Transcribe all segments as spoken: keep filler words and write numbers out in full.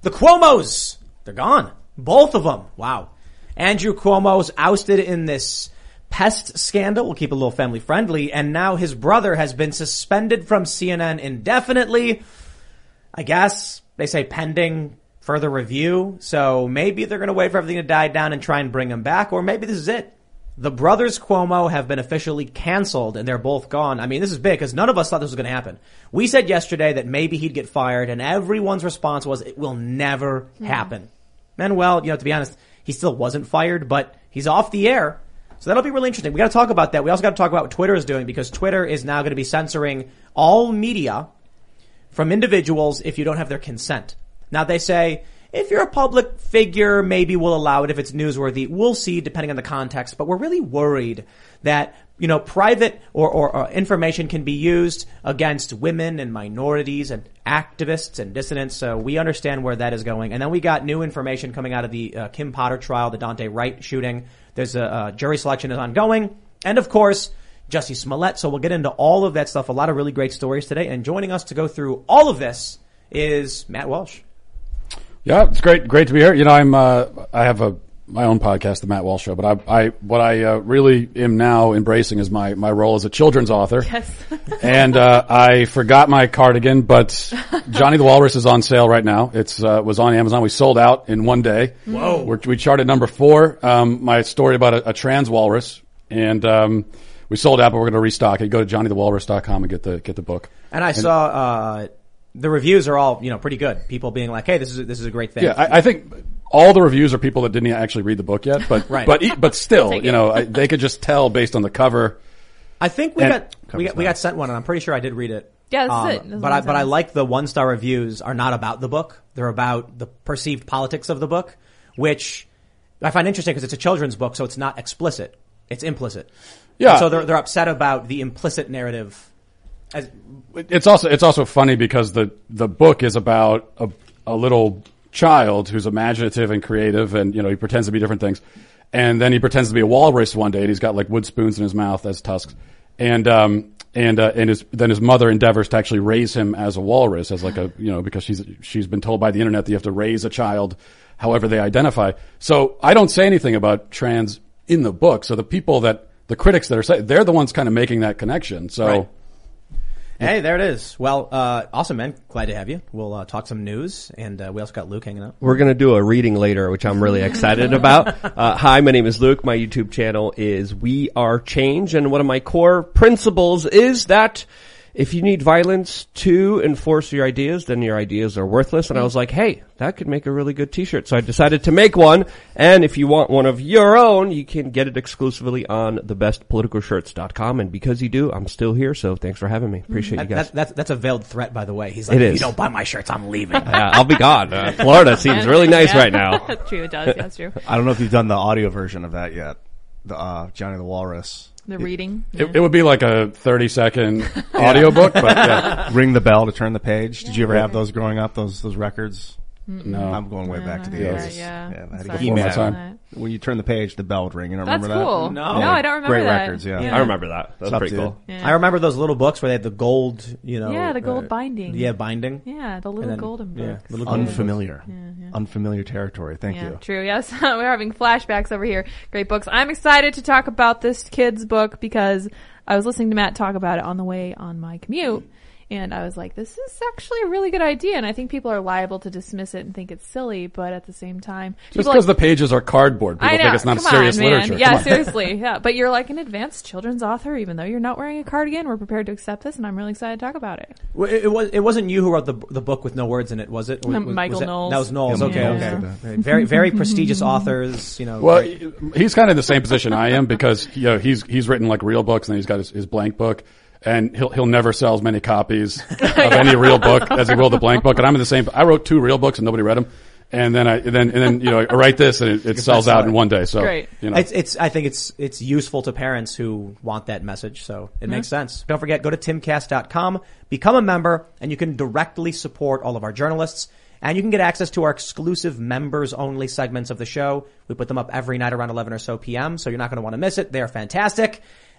The Cuomos, they're gone. Both of them. Wow. Andrew Cuomo's ousted in this pest scandal. We'll keep it a little family friendly. And now his brother has been suspended from C N N indefinitely. I guess they say pending further review. So maybe they're going to wait for everything to die down and try and bring him back. Or maybe this is it. The brothers Cuomo have been officially canceled and they're both gone. I mean, this is big because none of us thought this was going to happen. We said yesterday that maybe he'd get fired and everyone's response was it will never mm. happen. And well, you know, to be honest, he still wasn't fired, but he's off the air. So that'll be really interesting. We got to talk about that. We also got to talk about what Twitter is doing because Twitter is now going to be censoring all media from individuals if you don't have their consent. Now they say, if you're a public figure, maybe we'll allow it if it's newsworthy. We'll see depending on the context. But we're really worried that, you know, private or, or, or information can be used against women and minorities and activists and dissidents. So we understand where that is going. And then we got new information coming out of the uh, Kim Potter trial, the Daunte Wright shooting. There's a, a jury selection is ongoing. And of course, Jussie Smollett. So we'll get into all of that stuff. A lot of really great stories today. And joining us to go through all of this is Matt Walsh. Yeah, it's great, great to be here. You know, I'm, uh, I have a, my own podcast, The Matt Walsh Show, but I, I, what I, uh, really am now embracing is my, my role as a children's author. Yes. and, uh, I forgot my cardigan, but Johnny the Walrus is on sale right now. It's, uh, was on Amazon. We sold out in one day. Whoa. We're, we charted number four, um, my story about a, a trans walrus. And, um, we sold out, but we're going to restock it. Go to johnny the walrus dot com and get the, get the book. And I and, saw, uh, the reviews are all, you know, pretty good. People being like, hey, this is, this is a great thing. Yeah, I, I think all the reviews are people that didn't actually read the book yet, but, right. but, but still, you know, I, they could just tell based on the cover. I think we and got, we got, we got sent one and I'm pretty sure I did read it. Yeah, that's um, it. That's but I, but I like the one star reviews are not about the book. They're about the perceived politics of the book, which I find interesting because it's a children's book, so it's not explicit. It's implicit. Yeah. And so they're, they're upset about the implicit narrative. As, It's also, it's also funny because the, the book is about a, a little child who's imaginative and creative and, you know, he pretends to be different things. And then he pretends to be a walrus one day and he's got like wood spoons in his mouth as tusks. And, um, and, uh, and his, then his mother endeavors to actually raise him as a walrus, as like a, you know, because she's, she's been told by the internet that you have to raise a child however they identify. So I don't say anything about trans in the book. So the people that, the critics that are saying, they're the ones kind of making that connection. So. Right. Hey, there it is. Well, uh, awesome, man. Glad to have you. We'll uh, talk some news, and uh, we also got Luke hanging out. We're going to do a reading later, which I'm really excited about. Uh, hi, my name is Luke. My YouTube channel is We Are Change, and one of my core principles is that if you need violence to enforce your ideas, then your ideas are worthless. And I was like, hey, that could make a really good t-shirt. So I decided to make one. And if you want one of your own, you can get it exclusively on the best political shirts dot com. And because you do, I'm still here. So thanks for having me. Appreciate that, you guys. That, that's, that's a veiled threat, by the way. He's like, it if is. you don't buy my shirts, I'm leaving. uh, I'll be gone. Uh, Florida seems really nice yeah. right now. That's true. It does. That's true. I don't know if you've done the audio version of that yet. The, uh, Johnny the Walrus. The reading. It, it would be like a thirty second audio book, but yeah. Ring the bell to turn the page. Did you ever have those growing up? Those those records? Mm-mm. No. I'm going way back to the Yeah, eighties. yeah. yeah I had to Sorry. go before my Email. time. When you turn the page, the bell would ring. You don't That's remember cool. that? No. No, I don't remember Great that. records, yeah. I remember that. That's Sup, pretty dude? cool. Yeah. I remember those little books where they had the gold, you know. Yeah, the gold uh, binding. Yeah, binding. Yeah, the little And then- golden yeah, books. little golden Unfamiliar. Yeah, yeah. Unfamiliar territory. Thank yeah, you. True, yes. We're having flashbacks over here. Great books. I'm excited to talk about this kid's book because I was listening to Matt talk about it on the way on my commute. And I was like, this is actually a really good idea. And I think people are liable to dismiss it and think it's silly, but at the same time, Just people because like, the pages are cardboard, people I know. think it's not Come serious on, man. literature. Yeah, Come on. seriously. Yeah. But you're like an advanced children's author, even though you're not wearing a cardigan. We're prepared to accept this, and I'm really excited to talk about it. Well, it, it was. It wasn't you who wrote the the book with no words in it, was it? Was, was, Michael was that, Knowles. That was Knowles. Yeah, okay, Michael okay. Knowles did Right. Very, very prestigious authors. You know. Well, great. he's kind of in the same position I am because, you know, he's, he's written like real books and then he's got his, his blank book. And he'll, he'll never sell as many copies of any real book as he will the blank book. And I'm in the same, I wrote two real books and nobody read them. And then I, and then, and then, you know, I write this and it, it sells out in one day. So, Great. you know. It's, it's, I think it's, it's useful to parents who want that message. So it makes sense. Don't forget, go to timcast dot com, become a member, and you can directly support all of our journalists. And you can get access to our exclusive members only segments of the show. We put them up every night around eleven or so p m. So you're not going to want to miss it. They are fantastic.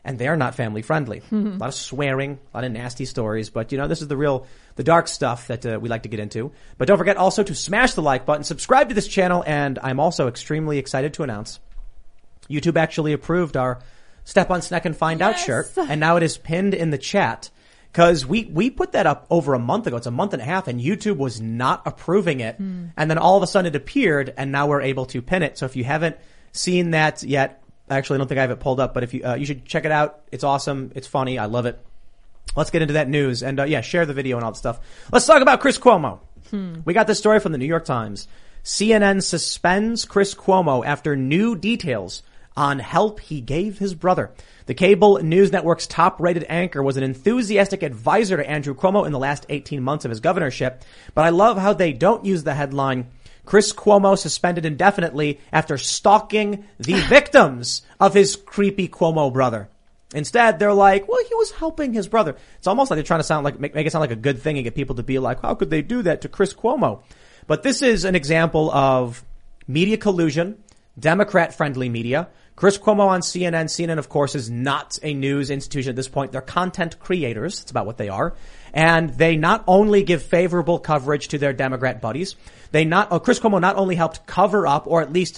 and they're not family friendly. A lot of swearing, a lot of nasty stories, but you know, this is the real, the dark stuff that uh, we like to get into. But don't forget also to smash the like button, subscribe to this channel, and I'm also extremely excited to announce YouTube actually approved our Step on Snack and Find Out Yes. shirt, and now it is pinned in the chat. Cause we, we put that up over a month ago. It's a month and a half, and YouTube was not approving it. Mm. And then all of a sudden it appeared, and now we're able to pin it. So if you haven't seen that yet, actually I don't think I have it pulled up, but if you, uh, you should check it out. It's awesome. It's funny. I love it. Let's get into that news. And, uh, yeah, share the video and all that stuff. Let's talk about Chris Cuomo. Hmm. We got this story from the New York Times. C N N suspends Chris Cuomo after new details on help he gave his brother. The cable news network's top-rated anchor was an enthusiastic advisor to Andrew Cuomo in the last eighteen months of his governorship. But I love how they don't use the headline, Chris Cuomo suspended indefinitely after stalking the victims of his creepy Cuomo brother. Instead, they're like, well, he was helping his brother. It's almost like they're trying to sound like, make, make it sound like a good thing and get people to be like, how could they do that to Chris Cuomo? But this is an example of media collusion, Democrat-friendly media. Chris Cuomo on C N N. C N N, of course, is not a news institution at this point. They're content creators. That's about what they are. And they not only give favorable coverage to their Democrat buddies, they not, oh, Chris Cuomo not only helped cover up, or at least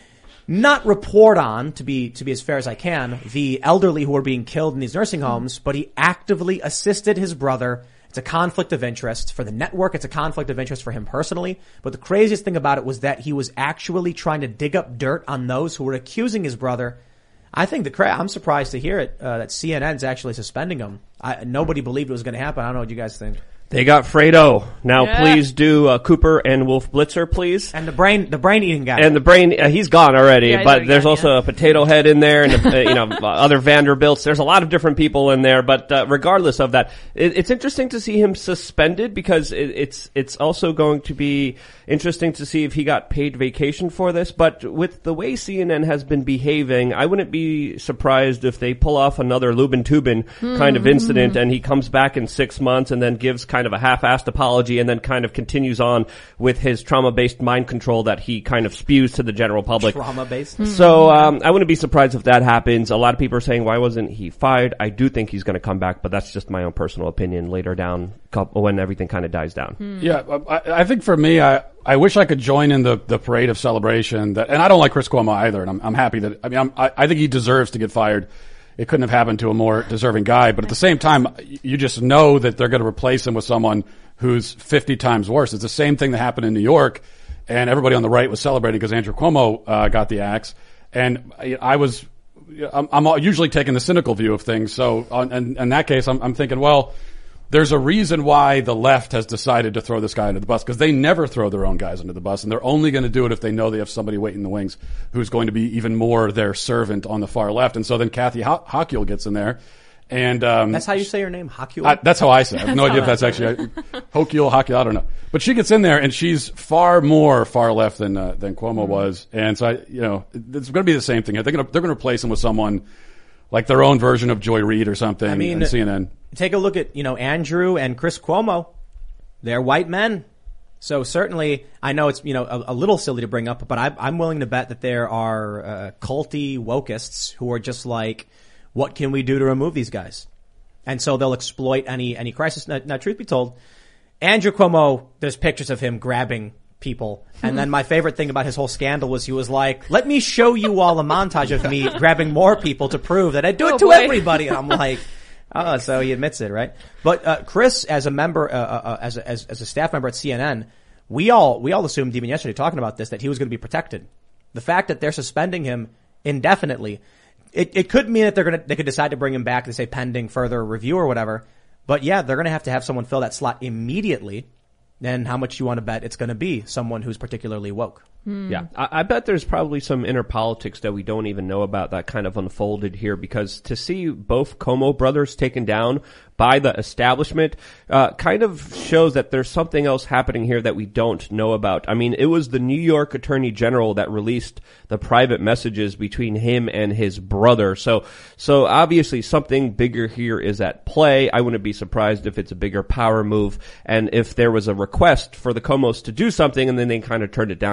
not report on, to be, to be as fair as I can, the elderly who were being killed in these nursing homes, but he actively assisted his brother. It's a conflict of interest for the network. It's a conflict of interest for him personally. But the craziest thing about it was that he was actually trying to dig up dirt on those who were accusing his brother. I think the cra- I'm surprised to hear it, uh, that C N N's actually suspending him. I, nobody believed it was going to happen. I don't know what you guys think. They got Fredo. Now Yeah. please do uh, Cooper and Wolf Blitzer, please. And the brain, the brain eating guy. And the brain, uh, he's gone already, Yeah, he's but already there's gone, also yeah. a Potato Head in there and, uh, you know, other Vanderbilts. There's a lot of different people in there, but uh, regardless of that, it, it's interesting to see him suspended because it, it's it's also going to be interesting to see if he got paid vacation for this. But with the way C N N has been behaving, I wouldn't be surprised if they pull off another Lubin Tubin kind of incident and he comes back in six months and then gives kind of a half-assed apology and then kind of continues on with his trauma-based mind control that he kind of spews to the general public. Trauma-based. So um, I wouldn't be surprised if that happens. A lot of people are saying, why wasn't he fired? I do think he's going to come back, but that's just my own personal opinion later down when everything kind of dies down. Yeah, I, I think for me, I, I wish I could join in the, the parade of celebration. That, and I don't like Chris Cuomo either, and I'm, I'm happy that, I mean, I'm, I, I think he deserves to get fired. It couldn't have happened to a more deserving guy, but at the same time, you just know that they're going to replace him with someone who's fifty times worse. It's the same thing that happened in New York, and everybody on the right was celebrating because Andrew Cuomo uh, got the axe. And I, I was, I'm, I'm usually taking the cynical view of things. So on, in, in that case, I'm, I'm thinking, well, there's a reason why the left has decided to throw this guy under the bus, because they never throw their own guys under the bus, and they're only going to do it if they know they have somebody waiting in the wings who's going to be even more their servant on the far left. And so then Kathy Ho- Hochul gets in there. And, um, That's how you say your name, Hochul? I, that's how I say it. I have no idea if that's actually, Hochul, Hochul, I don't know. But she gets in there and she's far more far left than, uh, than Cuomo mm-hmm. was. And so I, you know, it's going to be the same thing. They're going to, they're going to replace him with someone like their own version of Joy Reid or something. I mean, on C N N. Take a look at, you know, Andrew and Chris Cuomo. They're white men. So certainly, I know it's, you know, a, a little silly to bring up, but I, I'm willing to bet that there are, uh, culty wokeists who are just like, what can we do to remove these guys? And so they'll exploit any, any crisis. Now, now, truth be told, Andrew Cuomo, there's pictures of him grabbing people. And then my favorite thing about his whole scandal was he was like, let me show you all a montage of me grabbing more people to prove that I do it Oh, to boy. everybody. And I'm like, oh, so he admits it, right? But, uh, Chris, as a member, uh, uh, as a, as, as a staff member at C N N, we all, we all assumed even yesterday talking about this, that he was going to be protected. The fact that they're suspending him indefinitely, It, it could mean that they're gonna, they could decide to bring him back, they say pending further review or whatever. But yeah, they're gonna have to have someone fill that slot immediately. And how much you want to bet it's gonna be someone who's particularly woke. Yeah, I, I bet there's probably some inner politics that we don't even know about that kind of unfolded here, because to see both Cuomo brothers taken down by the establishment uh kind of shows that there's something else happening here that we don't know about. I mean, it was the New York Attorney General that released the private messages between him and his brother. So so obviously something bigger here is at play. I wouldn't be surprised if it's a bigger power move and if there was a request for the Cuomos to do something and then they kind of turned it down. I think there's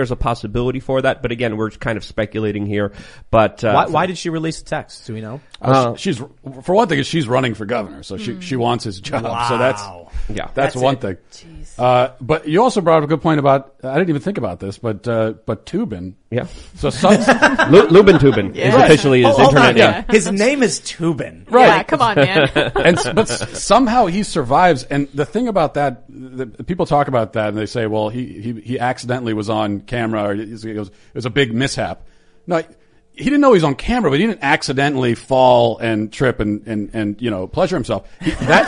there's a possibility for that, but again, we're kind of speculating here. But uh, Why, why did she release the text? Do we know? Uh, she's for one thing, she's running for governor, so she she wants his job. So that's yeah, that's, That's one it. thing. Uh, but you also brought up a good point about I didn't even think about this, but uh, but Tubin. yeah. So some, Lu- Lubin Tubin is officially his Oh, hold internet on. name. Yeah. His name is Tubin. Yeah, come on, man. and s- but s- somehow he survives. And the thing about that, the, the people talk about that, and they say, "Well, he he, he accidentally was on camera, or it was, it was a big mishap." No, he didn't know he was on camera, but he didn't accidentally fall and trip and and, and you know pleasure himself. He,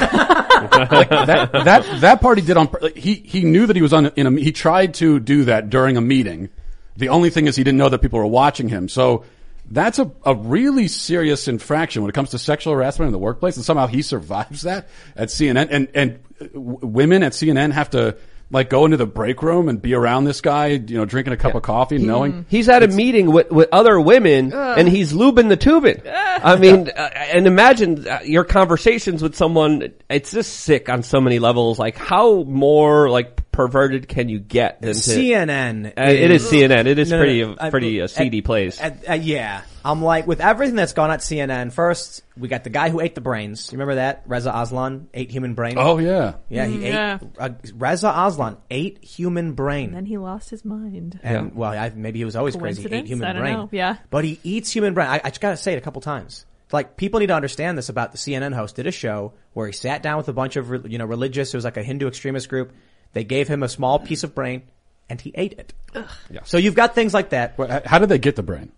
that, like, that that that part he did on. pur- like, He he knew that he was on in a. He tried to do that during a meeting. The only thing is he didn't know that people were watching him. So. That's a, a really serious infraction when it comes to sexual harassment in the workplace, and somehow he survives that at C N N. And and w- women at C N N have to like go into the break room and be around this guy, you know, drinking a cup of coffee, knowing He's at a meeting with, with other women, and he's lubing the tubing. I mean, uh, and imagine uh, your conversations with someone. It's just sick on so many levels. Like, how more like perverted can you get than to? C N N. Uh, it is C N N. It is No, no, pretty, no, I- pretty uh, seedy at- place. at- uh, yeah. I'm like, with everything that's gone at C N N, first, we got the guy who ate the brains. You remember that? Reza Aslan ate human brain. oh yeah, Yeah, he yeah. ate, uh, Reza Aslan ate human brain. And then he lost his mind. And, well, I, maybe he was always crazy. He ate Coincidence? human I don't brain. know. Yeah. But he eats human brain. I, I just gotta say it a couple times. Like, people need to understand this about the C N N host did a show where he sat down with a bunch of, re- you know, religious, it was like a Hindu extremist group. They gave him a small piece of brain and he ate it. Yeah. So you've got things like that. Well, h- how did they get the brain?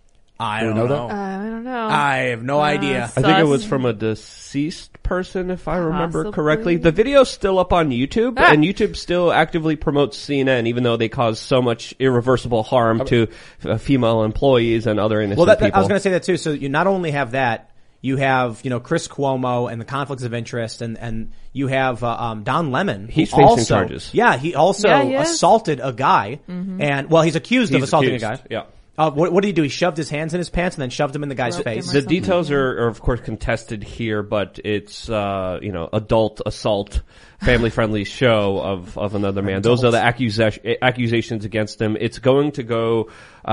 I Do we don't know know. that? Uh, I don't know. I have no idea. I think it Sus. was from a deceased person, if I remember Possibly. correctly. The video's still up on YouTube, Ah. and YouTube still actively promotes C N N, even though they cause so much irreversible harm to uh, female employees and other innocent Well, that, that, people. I was going to say that too. So you not only have that, you have, you know, Chris Cuomo and the conflicts of interest, and, and you have uh, um, Don Lemon. who He's facing also, charges. Yeah, he also Yeah, he is. assaulted a guy, and well, he's accused He's of assaulting accused, a guy. yeah. Uh, what, what did he do? He shoved his hands in his pants and then shoved them in the guy's Roped him face. or The something, details yeah. are, are of course contested here, but it's uh, you know adult assault, family friendly show of of another man. Those are the accusa- accusations against him. It's going to go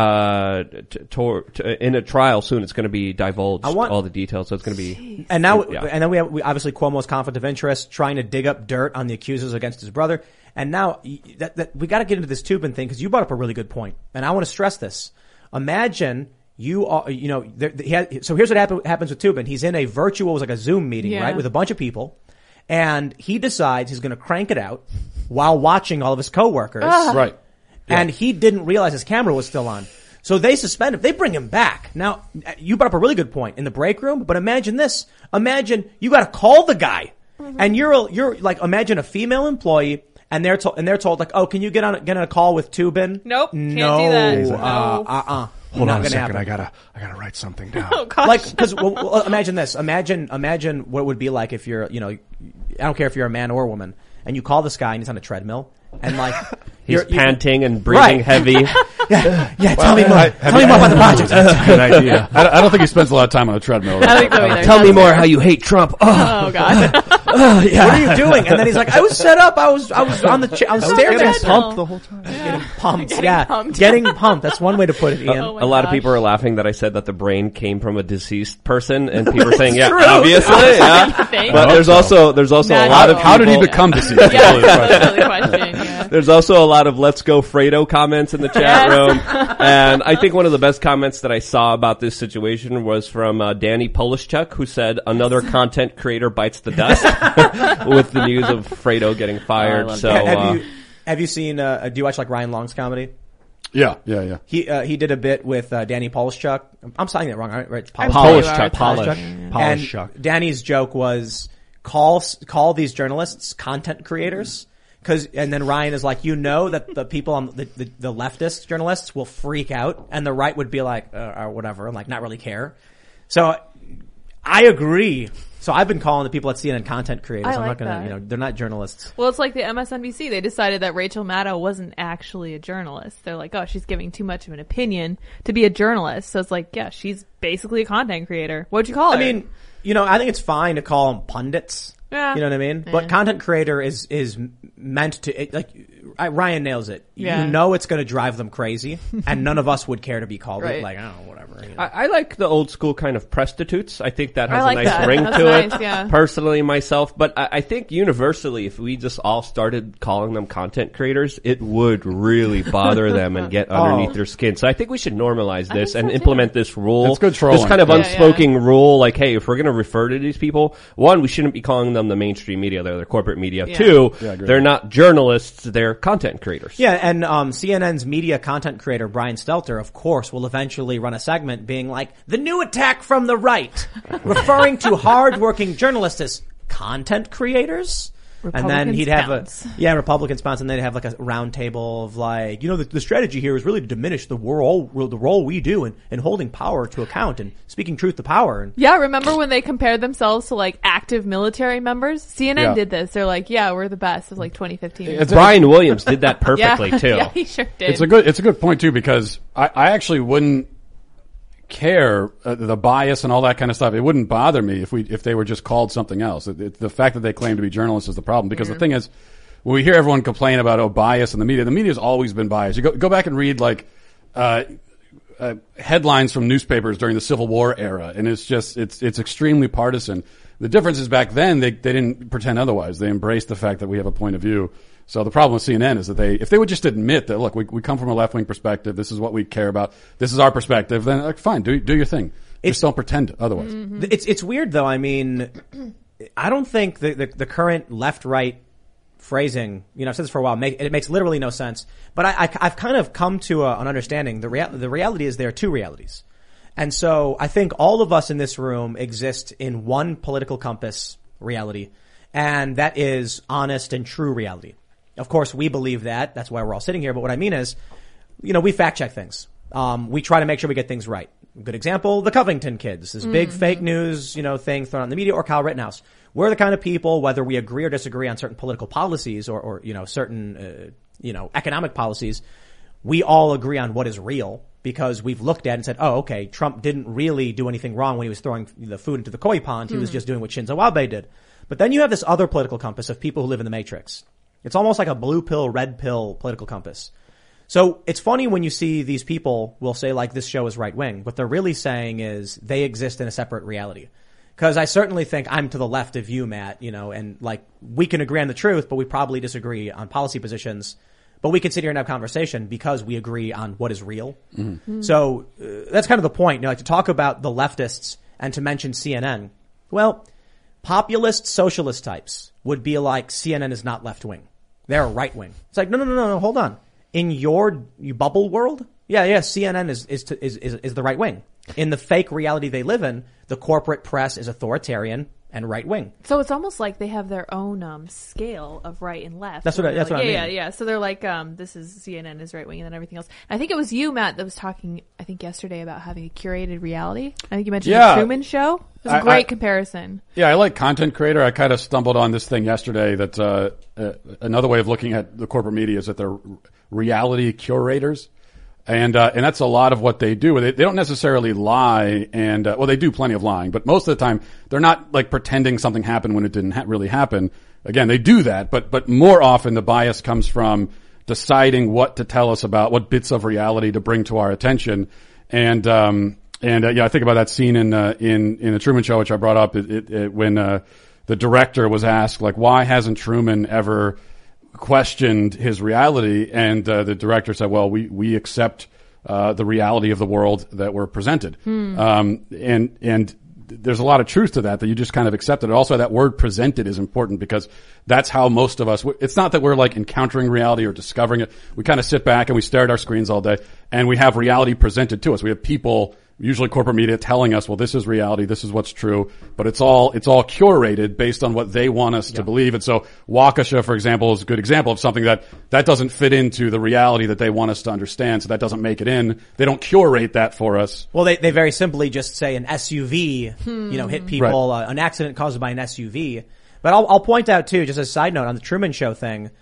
uh, t- tor- t- in a trial soon. It's going to be divulged I want- all the details. So it's going to be And now, Yeah. and then we have we, obviously Cuomo's conflict of interest, trying to dig up dirt on the accusers against his brother. And now y- that, that we got to get into this Tubin thing because you brought up a really good point, and I want to stress this. Imagine you are, you know, there, he had, so here's what happen, happens with Tubin. He's in a virtual, it was like a Zoom meeting, Yeah. right, with a bunch of people, and he decides he's going to crank it out while watching all of his coworkers. Right. And he didn't realize his camera was still on. So they suspend him. They bring him back. Now, you brought up a really good point in the break room, but imagine this. Imagine you got to call the guy, and you're a, you're like imagine a female employee, and they're told and they're told like, oh, can you get on get on a call with Tubin? Nope, can't do no, that. uh, No. uh, uh, Hold not on a gonna second. happen. I gotta, I gotta write something down. Oh, gosh. Like, because well, well, imagine this. Imagine, imagine what it would be like if you're, you know, I don't care if you're a man or a woman, and you call this guy and he's on a treadmill, and like he's you're- you- panting and breathing Right. heavy. Yeah, yeah. Tell me more. Tell me more about the project. Good idea. I, I don't think he spends a lot of time on a treadmill. I don't think so either. Tell me That's more fair. how you hate Trump. Oh, Oh god. What are you doing? And then he's like, I was set up. I was, I was on the, cha- I was staring getting at pumped Pumped the whole time. Getting pumped. Getting yeah. pumped. Getting pumped. That's one way to put it, Ian. Oh my a lot of gosh. people are laughing that I said that the brain came from a deceased person, and people are saying, "Yeah, true. obviously, yeah." Thank But you. there's also there's also a lot of How did he people- become deceased? Yeah, That's really the question. that's really the question. Yeah. There's also a lot of "Let's go Fredo" comments in the chat Yes. room, and I think one of the best comments that I saw about this situation was from uh, Danny Polishchuk, who said, "Another content creator bites the dust," with the news of Fredo getting fired. love so, have uh, you, have you seen, uh, do you watch like Ryan Long's comedy? Yeah, yeah, yeah. He, uh, he did a bit with, uh, Danny Polishchuk. I'm saying that wrong, right? Right? It's Polish- Polish Polishchuk, Polish. And Danny's joke was call call these journalists content creators. Cause, and then Ryan is like, you know that the people on the, the, the leftist journalists will freak out and the right would be like, uh, or whatever, like not really care. So I agree. So I've been calling the people at C N N content creators. I I'm like not gonna, that. you know, they're not journalists. Well, it's like the M S N B C. They decided that Rachel Maddow wasn't actually a journalist. They're like, oh, she's giving too much of an opinion to be a journalist. So it's like, yeah, she's basically a content creator. What'd you call her? I mean, you know, I think it's fine to call them pundits. Yeah. You know what I mean? Yeah. But content creator is is meant to it, like I, Ryan nails it. Yeah. You know it's going to drive them crazy, and none of us would care to be called Right. it. Like, oh, whatever. You know? I, I like the old school kind of prostitutes. I think that has I like a nice that. ring That's to nice, it. yeah. Personally, myself, but I, I think universally, if we just all started calling them content creators, it would really bother them and get underneath Oh. their skin. So I think we should normalize I this think and so, too. implement this rule. It's good trolling. This kind of Yeah, unspoken yeah. rule, like, hey, if we're going to refer to these people, one, we shouldn't be calling them the mainstream media. They're the corporate media. Yeah. Two, Yeah, I agree. they're not journalists. They're content creators. Yeah, and um, C N N's media content creator Brian Stelter, of course, will eventually run a segment being like, the new attack from the right, referring to hard-working journalists as content creators. And then Republicans he'd have pounce. a, yeah, Republican sponsor, and they'd have like a round table of like, you know, the, the strategy here is really to diminish the role, the role we do in, in holding power to account and speaking truth to power. And Yeah, remember when they compared themselves to like active military members? C N N Yeah. did this. They're like, yeah, we're the best. It was like twenty fifteen. It's a- Brian Williams did that perfectly, yeah. too. Yeah, he sure did. It's a good, it's a good point too, because I, I actually wouldn't care uh, the bias and all that kind of stuff. It wouldn't bother me if we, if they were just called something else. It, it, the fact that they claim to be journalists is the problem, because the thing is, when we hear everyone complain about, oh, bias in the media, the media's always been biased. You go, go back and read like, uh, uh, headlines from newspapers during the Civil War era, and it's just, it's, it's extremely partisan. The difference is back then, they, they didn't pretend otherwise. They embraced the fact that we have a point of view. So the problem with C N N is that they, if they would just admit that, look, we, we come from a left-wing perspective, this is what we care about, this is our perspective, then like, fine, do, do your thing. It's- Just don't pretend otherwise. It's it's weird though. I mean, I don't think the the, the current left-right phrasing, you know, I've said this for a while, make, it makes literally no sense. But I, I I've kind of come to a, an understanding. The rea- the reality is there are two realities, and so I think all of us in this room exist in one political compass reality, and that is honest and true reality. Of course, we believe that. That's why we're all sitting here. But what I mean is, you know, we fact check things. Um, we try to make sure we get things right. Good example, the Covington kids, this big Mm-hmm. fake news, you know, thing thrown out in the media, or Kyle Rittenhouse. We're the kind of people, whether we agree or disagree on certain political policies or, or you know, certain, uh, you know, economic policies, we all agree on what is real because we've looked at it and said, oh, okay, Trump didn't really do anything wrong when he was throwing the food into the koi pond. He was just doing what Shinzo Abe did. But then you have this other political compass of people who live in the matrix. It's almost like a blue pill, red pill political compass. So it's funny when you see these people will say like this show is right wing. What they're really saying is they exist in a separate reality. Cause I certainly think I'm to the left of you, Matt, you know, and like we can agree on the truth, but we probably disagree on policy positions. But we can sit here and have conversation because we agree on what is real. Mm-hmm. So uh, that's kind of the point. You know, like to talk about the leftists and to mention C N N. Well, populist socialist types would be like C N N is not left wing. They're right wing. It's like, no, no, no, no, no, hold on. In your you bubble world, yeah, yeah, C N N is is, to, is is is the right wing. In the fake reality they live in, the corporate press is authoritarian and right wing. So it's almost like they have their own um scale of right and left. That's what I- They're that's like, what I yeah, mean. Yeah, yeah. So they're like, um, this is C N N is right wing, and then everything else. I think it was you, Matt, that was talking. I think yesterday about having a curated reality. I think you mentioned Yeah. the Truman Show. It was a I- great I- comparison. Yeah, I like content creator. I kind of stumbled on this thing yesterday that, uh, uh, another way of looking at the corporate media is that they're reality curators. And, uh, and that's a lot of what they do. They, they don't necessarily lie and, uh, well, they do plenty of lying, but most of the time they're not like pretending something happened when it didn't ha- really happen. Again, they do that, but, but more often the bias comes from deciding what to tell us about, what bits of reality to bring to our attention. And, um, and, uh, yeah, I think about that scene in, uh, in, in the Truman Show, which I brought up it, it, it, when, uh, the director was asked, like, why hasn't Truman ever questioned his reality? And uh, the director said, well, we, we accept uh, the reality of the world that we're presented. Hmm. Um, and, and there's a lot of truth to that, that you just kind of accept it. Also, that word presented is important because that's how most of us, it's not that we're like encountering reality or discovering it. We kind of sit back and we stare at our screens all day and we have reality presented to us. We have people, usually corporate media, telling us, well, this is reality, this is what's true, but it's all, it's all curated based on what they want us yeah. to believe. And so Waukesha, for example, is a good example of something that, that doesn't fit into the reality that they want us to understand. So that doesn't make it in. They don't curate that for us. Well, they, they very simply just say an S U V, hmm. you know, hit people, right. uh, an accident caused by an S U V. But I'll, I'll point out too, just as a side note on the Truman Show thing,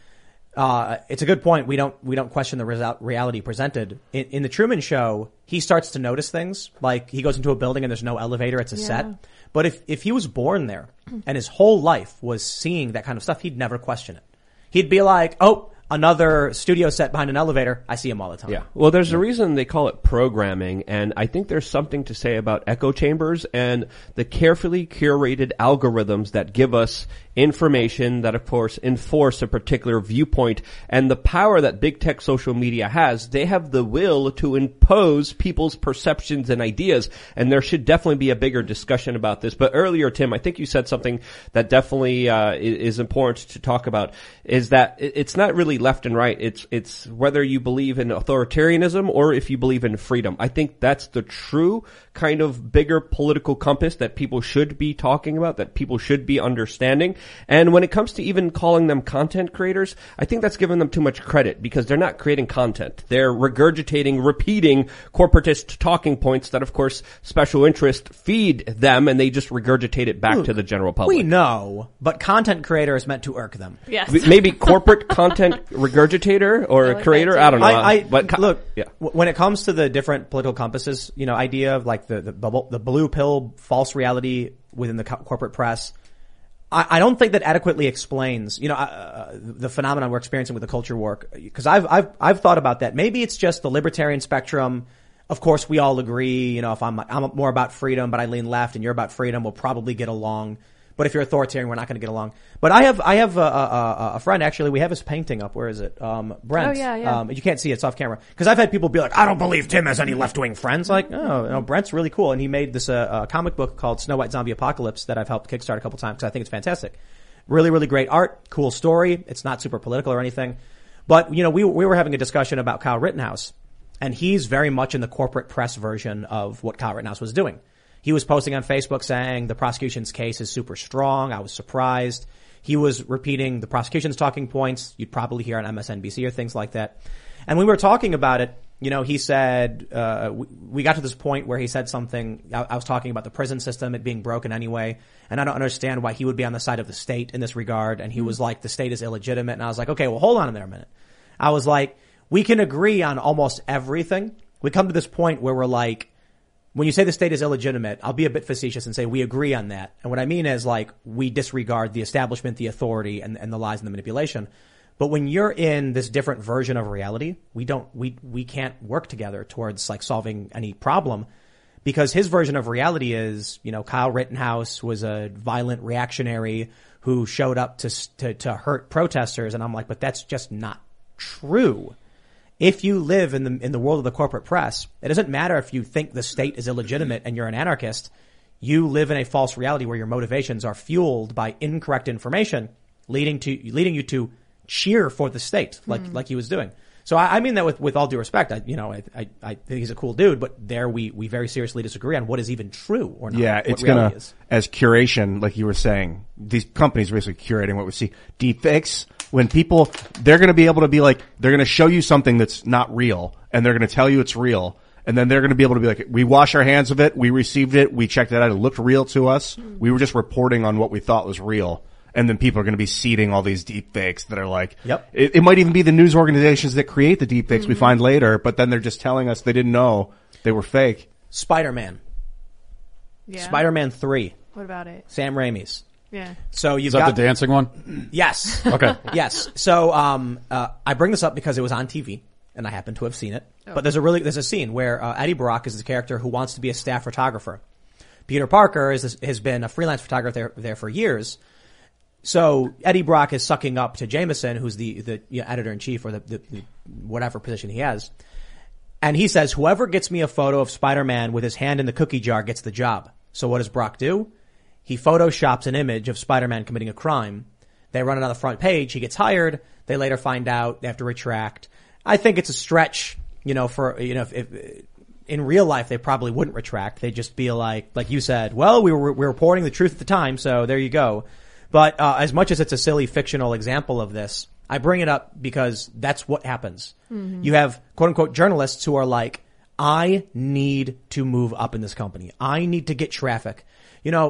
Uh, it's a good point. We don't, we don't question the rea- reality presented. In, in the Truman Show, he starts to notice things. Like, he goes into a building and there's no elevator, it's a Yeah. set. But if, if he was born there and his whole life was seeing that kind of stuff, he'd never question it. He'd be like, oh, another studio set behind an elevator. I see him all the time. Yeah. Well, there's a reason they call it programming, and I think there's something to say about echo chambers and the carefully curated algorithms that give us information that, of course, enforce a particular viewpoint, and the power that big tech social media has. They have the will to impose people's perceptions and ideas, and there should definitely be a bigger discussion about this. But earlier, Tim, I think you said something that definitely uh, is important to talk about, is that it's not really left and right. It's it's whether you believe in authoritarianism or if you believe in freedom. I think that's the true kind of bigger political compass that people should be talking about, that people should be understanding. And when it comes to even calling them content creators, I think that's giving them too much credit, because they're not creating content. They're regurgitating, repeating corporatist talking points that, of course, special interest feed them, and they just regurgitate it back Luke, to the general public. We know, but content creator is meant to irk them. Yes. Maybe corporate content regurgitator or I a like creator. that too. I don't know. I, I but co- look, yeah. w- when it comes to the different political compasses, you know, idea of like the, the bubble, the blue pill, false reality within the co- corporate press, I, I don't think that adequately explains, you know, uh, the phenomenon we're experiencing with the culture war. Because I've, I've, I've thought about that. Maybe it's just the libertarian spectrum. Of course, we all agree, you know, if I'm, I'm more about freedom, but I lean left and you're about freedom, we'll probably get along. But if you're authoritarian, we're not going to get along. But I have, I have a, a, a friend, actually, we have his painting up. Where is it? Um, Brent. Oh, yeah, yeah. Um, you can't see it, it's off camera. Cause I've had people be like, I don't believe Tim has any left-wing friends. Like, oh, you know, Brent's really cool. And he made this, uh, uh, comic book called Snow White Zombie Apocalypse that I've helped kickstart a couple times because I think it's fantastic. Really, really great art, cool story. It's not super political or anything. But, you know, we, we were having a discussion about Kyle Rittenhouse, and he's very much in the corporate press version of what Kyle Rittenhouse was doing. He was posting on Facebook saying the prosecution's case is super strong. I was surprised. He was repeating the prosecution's talking points you'd probably hear on M S N B C or things like that. And when we were talking about it, you know, he said, uh, we, we got to this point where he said something, I, I was talking about the prison system, it being broken anyway, and I don't understand why he would be on the side of the state in this regard. And he was like, the state is illegitimate. And I was like, okay, well, hold on there a minute. I was like, we can agree on almost everything. We come to this point where we're like, when you say the state is illegitimate, I'll be a bit facetious and say we agree on that. And what I mean is, like, we disregard the establishment, the authority, and, and the lies and the manipulation. But when you're in this different version of reality, we don't, we, we can't work together towards like solving any problem, because his version of reality is, you know, Kyle Rittenhouse was a violent reactionary who showed up to, to, to hurt protesters. And I'm like, but that's just not true. If you live in the, in the world of the corporate press, it doesn't matter if you think the state is illegitimate and you're an anarchist. You live in a false reality where your motivations are fueled by incorrect information, leading to, leading you to cheer for the state, like, mm. like he was doing. So I, I mean that with, with all due respect. I, you know, I, I, I think he's a cool dude, but there we, we very seriously disagree on what is even true or not. Yeah, what it's reality gonna, is. as curation, like you were saying, these companies are basically curating what we see. Deepfakes, when people, they're gonna be able to be like, they're gonna show you something that's not real, and they're gonna tell you it's real, and then they're gonna be able to be like, we wash our hands of it, we received it, we checked it out, it looked real to us, we were just reporting on what we thought was real. And then people are going to be seeding all these deep fakes that are like, yep. it, it might even be the news organizations that create the deep fakes mm-hmm. we find later, but then they're just telling us they didn't know they were fake. Spider-Man. Yeah. Spider-Man three. What about it? Sam Raimi's. Yeah. So you've Is that got the dancing one? Yes. Okay. Yes. So um uh I bring this up because it was on T V and I happen to have seen it. Oh. But there's a really there's a scene where uh, Eddie Brock is the character who wants to be a staff photographer. Peter Parker is has been a freelance photographer there, there for years. So Eddie Brock is sucking up to Jameson, who's the the you know, editor in chief or the, the, the whatever position he has, and he says, "Whoever gets me a photo of Spider-Man with his hand in the cookie jar gets the job." So what does Brock do? He photoshops an image of Spider-Man committing a crime. They run it on the front page. He gets hired. They later find out they have to retract. I think it's a stretch, you know, for you know if. if in real life, they probably wouldn't retract. They'd just be like, like you said, well, we were we were reporting the truth at the time, so there you go. But uh, as much as it's a silly fictional example of this, I bring it up because that's what happens. Mm-hmm. You have quote-unquote journalists who are like, I need to move up in this company. I need to get traffic. You know,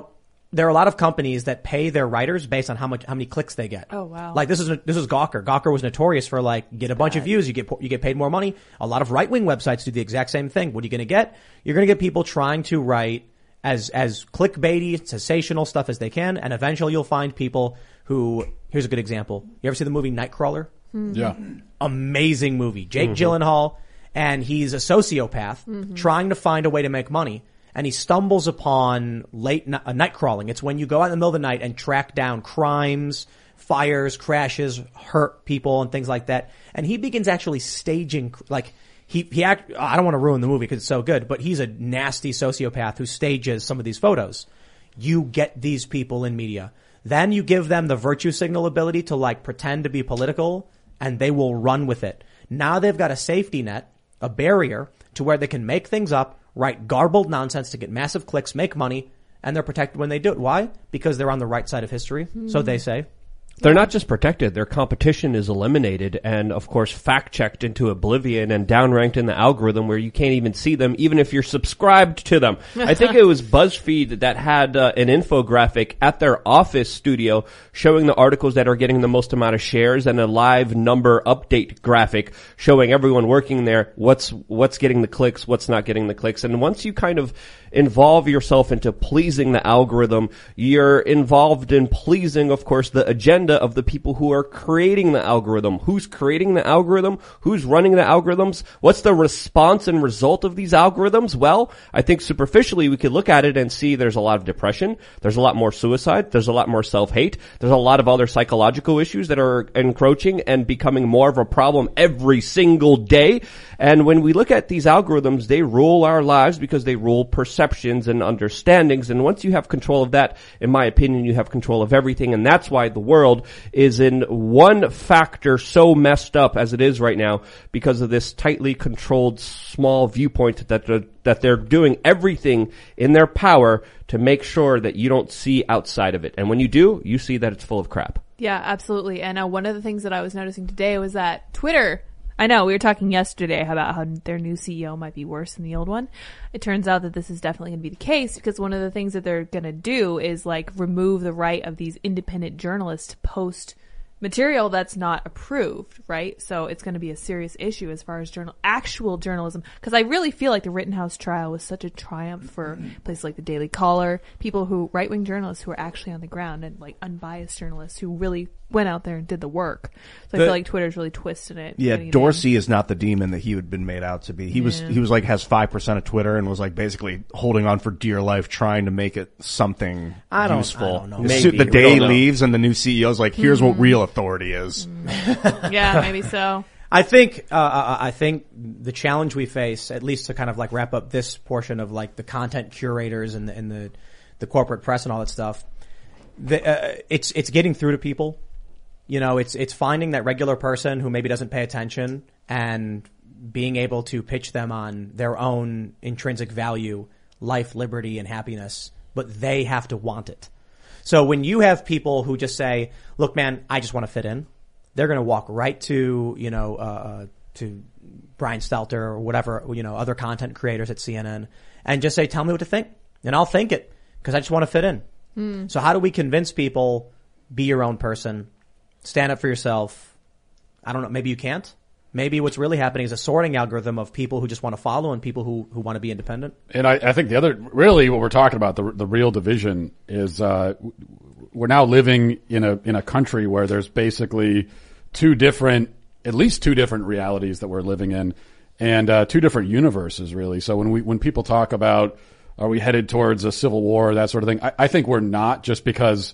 there are a lot of companies that pay their writers based on how much, how many clicks they get. Oh, wow. Like this is, this is Gawker. Gawker was notorious for like, get a bunch of views, you get, you get paid more money. A lot of right-wing websites do the exact same thing. What are you going to get? You're going to get people trying to write as, as clickbaity, sensational stuff as they can. And eventually you'll find people who, here's a good example. You ever see the movie Nightcrawler? Mm-hmm. Yeah. Amazing movie. Jake mm-hmm. Gyllenhaal, and he's a sociopath mm-hmm. trying to find a way to make money. And he stumbles upon late n- uh, night crawling. It's when you go out in the middle of the night and track down crimes, fires, crashes, hurt people, and things like that. And he begins actually staging, like, he, he act, I don't want to ruin the movie because it's so good, but he's a nasty sociopath who stages some of these photos. You get these people in media. Then you give them the virtue signal ability to like pretend to be political, and they will run with it. Now they've got a safety net, a barrier to where they can make things up, write garbled nonsense to get massive clicks, make money, and they're protected when they do it. Why? Because they're on the right side of history, mm. so they say. They're not just protected, their competition is eliminated and, of course, fact-checked into oblivion and downranked in the algorithm where you can't even see them, even if you're subscribed to them. I think it was BuzzFeed that had uh, an infographic at their office studio showing the articles that are getting the most amount of shares and a live number update graphic showing everyone working there what's what's getting the clicks, what's not getting the clicks. And once you kind of involve yourself into pleasing the algorithm, you're involved in pleasing, of course, the agenda of the people who are creating the algorithm. Who's creating the algorithm? Who's running the algorithms? What's the response and result of these algorithms? Well, I think superficially we could look at it and see there's a lot of depression. There's a lot more suicide. There's a lot more self-hate. There's a lot of other psychological issues that are encroaching and becoming more of a problem every single day. And when we look at these algorithms, they rule our lives because they rule perceptions and understandings. And once you have control of that, in my opinion, you have control of everything. And that's why the world is in one factor so messed up as it is right now because of this tightly controlled small viewpoint that the, that they're doing everything in their power to make sure that you don't see outside of it. And when you do, you see that it's full of crap. Yeah, absolutely. And uh, one of the things that I was noticing today was that Twitter, I know we were talking yesterday about how their new C E O might be worse than the old one. It turns out that this is definitely going to be the case because one of the things that they're going to do is like remove the right of these independent journalists to post material that's not approved, right? So it's going to be a serious issue as far as journal, actual journalism. Because I really feel like the Rittenhouse trial was such a triumph for places like the Daily Caller, people who, right-wing journalists who are actually on the ground and like unbiased journalists who really went out there and did the work. So the, I feel like Twitter's really twisted it. Yeah, Dorsey is not the demon that he had been made out to be. He yeah. was, he was like, has five percent of Twitter and was like basically holding on for dear life, trying to make it something I don't, useful. I don't know. Maybe. The day he leaves and the new C E O is like, here's mm-hmm. what real authority is. Mm-hmm. Yeah, maybe so. I think, uh, I think the challenge we face, at least to kind of like wrap up this portion of like the content curators and the, and the, the corporate press and all that stuff, the, uh, it's, it's getting through to people. You know, it's, it's finding that regular person who maybe doesn't pay attention and being able to pitch them on their own intrinsic value, life, liberty, and happiness, but they have to want it. So when you have people who just say, look, man, I just want to fit in, they're going to walk right to, you know, uh, to Brian Stelter or whatever, you know, other content creators at C N N and just say, tell me what to think and I'll think it because I just want to fit in. Mm. So how do we convince people, be your own person? Stand up for yourself. I don't know. Maybe you can't. Maybe what's really happening is a sorting algorithm of people who just want to follow and people who, who want to be independent. And I, I think the other, really what we're talking about, the, the real division is, uh, we're now living in a, in a country where there's basically two different, at least two different realities that we're living in and, uh, two different universes really. So when we, when people talk about, are we headed towards a civil war, that sort of thing, I, I think we're not just because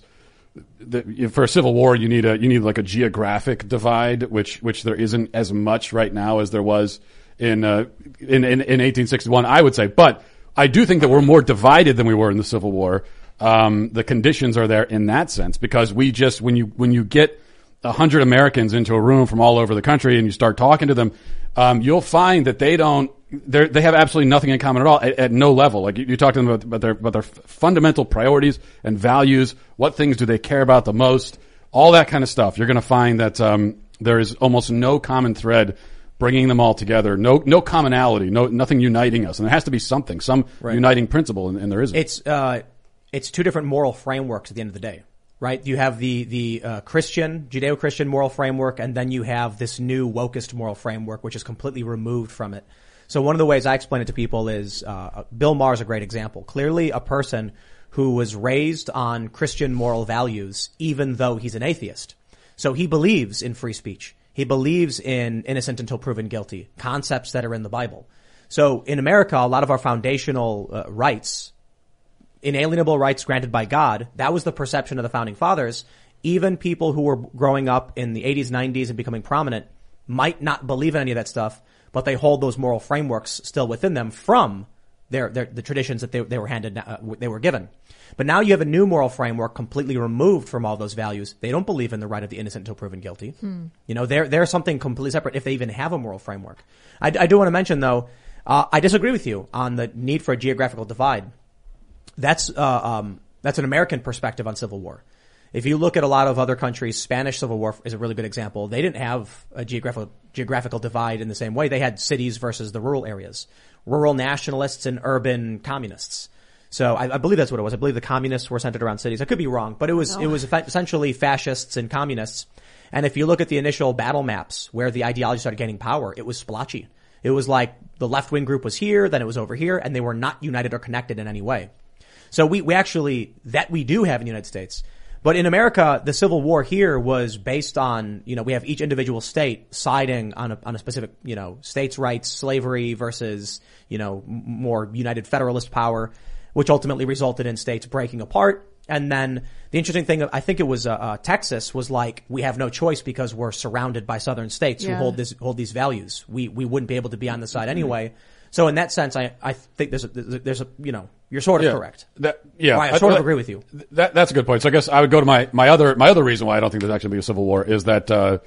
The, for a civil war, you need a you need like a geographic divide, which which there isn't as much right now as there was in uh, in, in in eighteen sixty-one. I would say, but I do think that we're more divided than we were in the Civil War. Um, the conditions are there in that sense because we just when you when you get a hundred Americans into a room from all over the country and you start talking to them, um, you'll find that they don't. They they have absolutely nothing in common at all at, at no level. Like you, you talk to them about, about their about their fundamental priorities and values. What things do they care about the most? All that kind of stuff. You're going to find that um, there is almost no common thread bringing them all together. No no commonality. No nothing uniting us. And there has to be something, some right. uniting principle, and, and there isn't. It's uh, it's two different moral frameworks at the end of the day, right? You have the, the, uh, Christian, Judeo-Christian moral framework, and then you have this new wokest moral framework, which is completely removed from it. So one of the ways I explain it to people is, uh, Bill Maher is a great example. Clearly a person who was raised on Christian moral values, even though he's an atheist. So he believes in free speech. He believes in innocent until proven guilty, concepts that are in the Bible. So in America, a lot of our foundational uh, rights, inalienable rights granted by God, that was the perception of the founding fathers. Even people who were growing up in the eighties, nineties and becoming prominent might not believe in any of that stuff, but they hold those moral frameworks still within them from their, their the traditions that they, they were handed, uh, they were given. But now you have a new moral framework completely removed from all those values. They don't believe in the right of the innocent until proven guilty. Hmm. You know, they're, they're something completely separate if they even have a moral framework. I, I do want to mention though, uh, I disagree with you on the need for a geographical divide. That's, uh, um, that's an American perspective on civil war. If you look at a lot of other countries, Spanish Civil War is a really good example. They didn't have a geographical, geographical divide in the same way. They had cities versus the rural areas, rural nationalists and urban communists. So I, I believe that's what it was. I believe the communists were centered around cities. I could be wrong, but it was, no. it was essentially fascists and communists. And if you look at the initial battle maps where the ideology started gaining power, it was splotchy. It was like the left-wing group was here, then it was over here, and they were not united or connected in any way. So we, we actually, that we do have in the United States. But in America, the Civil War here was based on, you know, we have each individual state siding on a, on a specific, you know, states' rights, slavery versus, you know, more united federalist power, which ultimately resulted in states breaking apart. And then the interesting thing, I think it was, uh, uh Texas was like, we have no choice because we're surrounded by southern states yeah. who hold this, hold these values. We, we wouldn't be able to be on the side anyway. So in that sense, I, I think there's a, there's a, you know, you're sort of yeah, correct. That, yeah. I, I sort I, of agree with you. That, that's a good point. So I guess I would go to my, my other, my other reason why I don't think there's actually be a civil war is that, uh,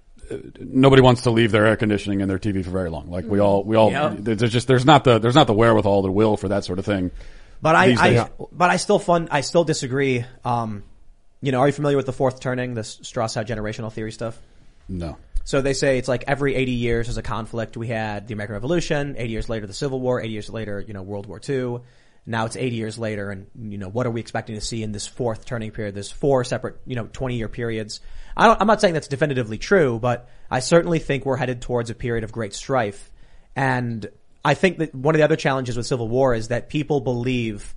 nobody wants to leave their air conditioning and their T V for very long. Like we all, we all, yeah. there's just, there's not the, there's not the wherewithal, the will for that sort of thing. But I, I but I still fun, I still disagree. Um, you know, are you familiar with the fourth turning, the Strauss-Howe generational theory stuff? No. So they say it's like every eighty years there's a conflict. We had the American Revolution, eighty years later the Civil War, eighty years later, you know, World War Two. Now it's eighty years later, and, you know, what are we expecting to see in this fourth turning period? There's four separate, you know, twenty year periods. I don't, I'm not saying that's definitively true, but I certainly think we're headed towards a period of great strife. And I think that one of the other challenges with Civil War is that people believe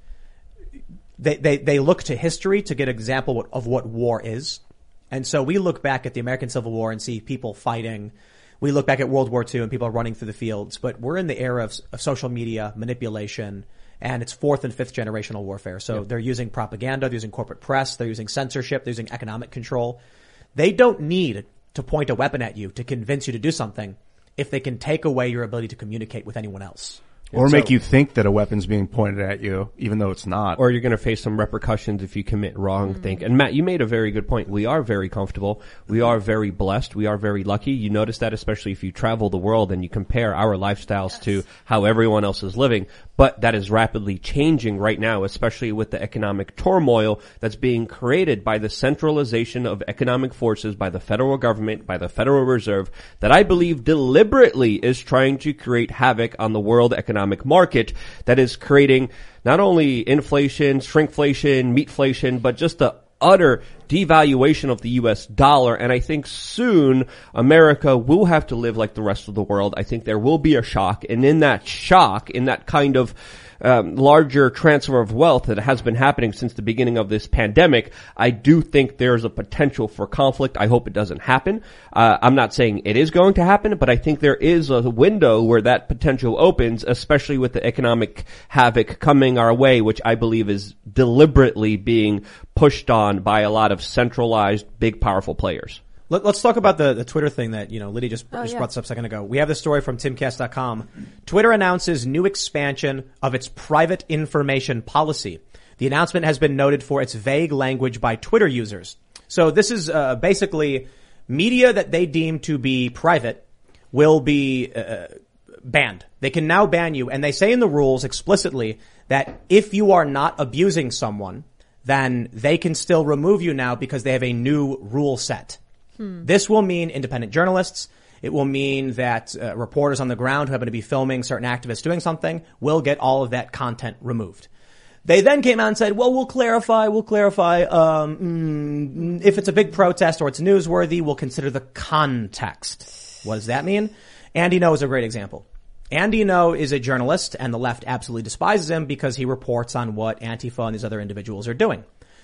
they, they, they look to history to get an example of what war is. And so we look back at the American Civil War and see people fighting. We look back at World War Two and people are running through the fields, but we're in the era of, of social media manipulation, and it's fourth and fifth generational warfare. So yep. they're using propaganda, they're using corporate press, they're using censorship, they're using economic control. They don't need to point a weapon at you to convince you to do something if they can take away your ability to communicate with anyone else. Or so, make you think that a weapon's being pointed at you, even though it's not. Or you're going to face some repercussions if you commit wrong mm. think. And Matt, you made a very good point. We are very comfortable. We are very blessed. We are very lucky. You notice that especially if you travel the world and you compare our lifestyles yes. to how everyone else is living. But that is rapidly changing right now, especially with the economic turmoil that's being created by the centralization of economic forces by the federal government, by the Federal Reserve, that I believe deliberately is trying to create havoc on the world economic market, that is creating not only inflation, shrinkflation, meatflation, but just the utter devaluation of the U S dollar. And I think soon America will have to live like the rest of the world. I think there will be a shock. And in that shock, in that kind of Um, larger transfer of wealth that has been happening since the beginning of this pandemic, I do think there's a potential for conflict. I hope it doesn't happen. Uh, I'm not saying it is going to happen, but I think there is a window where that potential opens, especially with the economic havoc coming our way, which I believe is deliberately being pushed on by a lot of centralized, big, powerful players. Let, let's talk about the, the Twitter thing that, you know, Lydia just, oh, just yeah. brought this up a second ago. We have this story from timcast dot com. Twitter announces new expansion of its private information policy. The announcement has been noted for its vague language by Twitter users. So this is uh, basically media that they deem to be private will be uh, banned. They can now ban you, and they say in the rules explicitly that if you are not abusing someone, then they can still remove you now because they have a new rule set. Hmm. This will mean independent journalists. It will mean that uh, reporters on the ground who happen to be filming certain activists doing something will get all of that content removed. They then came out and said, well, we'll clarify, we'll clarify, um, mm, if it's a big protest or it's newsworthy, we'll consider the context. What does that mean? Andy Ngo is a great example. Andy Ngo is a journalist, and the left absolutely despises him because he reports on what Antifa and these other individuals are doing.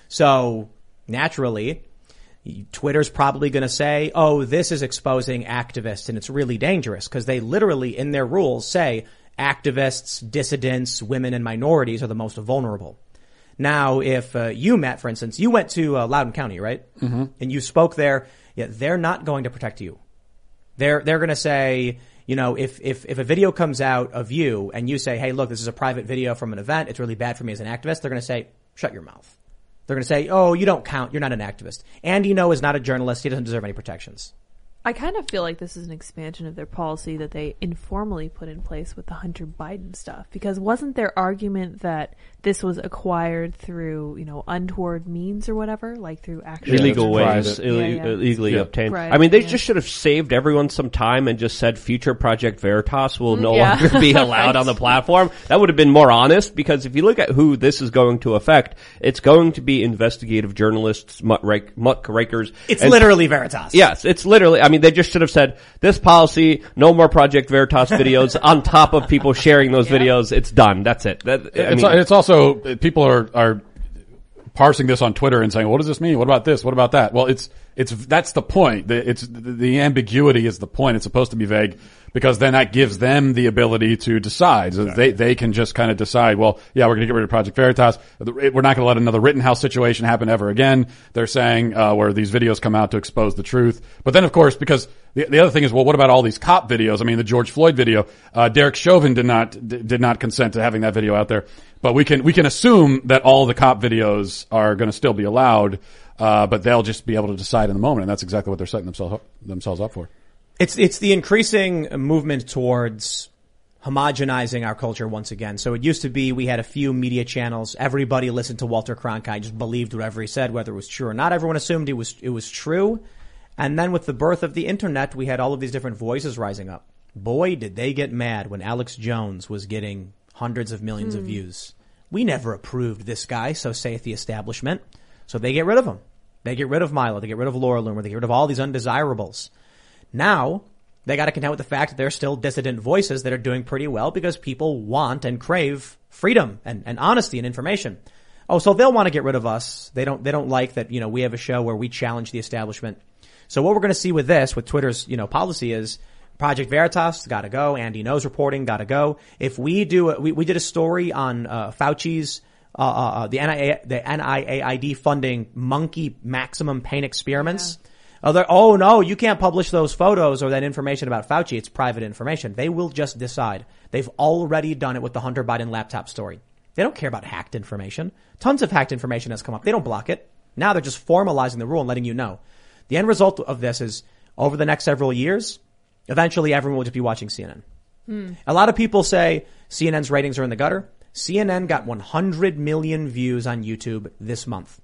So, naturally, Twitter's probably going to say, oh, this is exposing activists, and it's really dangerous, because they literally, in their rules, say activists, dissidents, women, and minorities are the most vulnerable. Now, if uh, you, Matt, for instance, you went to uh, Loudoun County, right? Mm-hmm. And you spoke there, yeah, they're not going to protect you. They're they're going to say, you know, if, if, if a video comes out of you and you say, hey, look, this is a private video from an event, it's really bad for me as an activist, they're going to say, shut your mouth. They're going to say, oh, you don't count, you're not an activist. Andy Ngo is not a journalist, he doesn't deserve any protections. I kind of feel like this is an expansion of their policy that they informally put in place with the Hunter Biden stuff. Because wasn't their argument that this was acquired through, you know, untoward means or whatever? Like through actual... Illegal ways, private. Ill- Yeah, yeah. illegally Yeah. obtained. Right, I mean, they yeah. just should have saved everyone some time and just said future Project Veritas will no Yeah. longer be allowed on the platform. That would have been more honest, because if you look at who this is going to affect, it's going to be investigative journalists, muck rake- muckrakers. It's and- literally Veritas. Yes, it's literally, I mean, they just should have said, this policy, no more Project Veritas videos on top of people sharing those Yeah. videos. It's done. That's it. That, I It's, mean, it's also, people are, are parsing this on Twitter and saying, what does this mean? What about this? What about that? Well, it's, it's, that's the point. The, it's, the ambiguity is the point. It's supposed to be vague because then that gives them the ability to decide. So they, they can just kind of decide, well, yeah, we're going to get rid of Project Veritas. We're not going to let another Rittenhouse situation happen ever again. They're saying, uh, where these videos come out to expose the truth. But then, of course, because the, the other thing is, well, what about all these cop videos? I mean, the George Floyd video, uh, Derek Chauvin did not, did not consent to having that video out there. But we can, we can assume that all the cop videos are going to still be allowed, uh, but they'll just be able to decide in the moment. And that's exactly what they're setting themselves up, themselves up for. It's it's the increasing movement towards homogenizing our culture once again. So it used to be we had a few media channels. Everybody listened to Walter Cronkite, just believed whatever he said, whether it was true or not. Everyone assumed it was it was true. And then with the birth of the internet, we had all of these different voices rising up. Boy, did they get mad when Alex Jones was getting hundreds of millions of views. We never approved this guy, so saith the establishment. So they get rid of him. They get rid of Milo. They get rid of Laura Loomer. They get rid of all these undesirables. Now, they got to contend with the fact that there's still dissident voices that are doing pretty well because people want and crave freedom and, and honesty and information. Oh, so they'll want to get rid of us. They don't, they don't like that, you know, we have a show where we challenge the establishment. So what we're going to see with this, with Twitter's, you know, policy is Project Veritas got to go. Andy Ngo's reporting got to go. If we do, a, we, we did a story on, uh, Fauci's, uh, uh, the N I A, the N I A I D funding monkey maximum pain experiments. Yeah. Other, oh no, you can't publish those photos or that information about Fauci. It's private information. They will just decide. They've already done it with the Hunter Biden laptop story. They don't care about hacked information. Tons of hacked information has come up. They don't block it. Now they're just formalizing the rule and letting you know. The end result of this is over the next several years, eventually everyone will just be watching C N N. Hmm. A lot of people say C N N's ratings are in the gutter. C N N got one hundred million views on YouTube this month.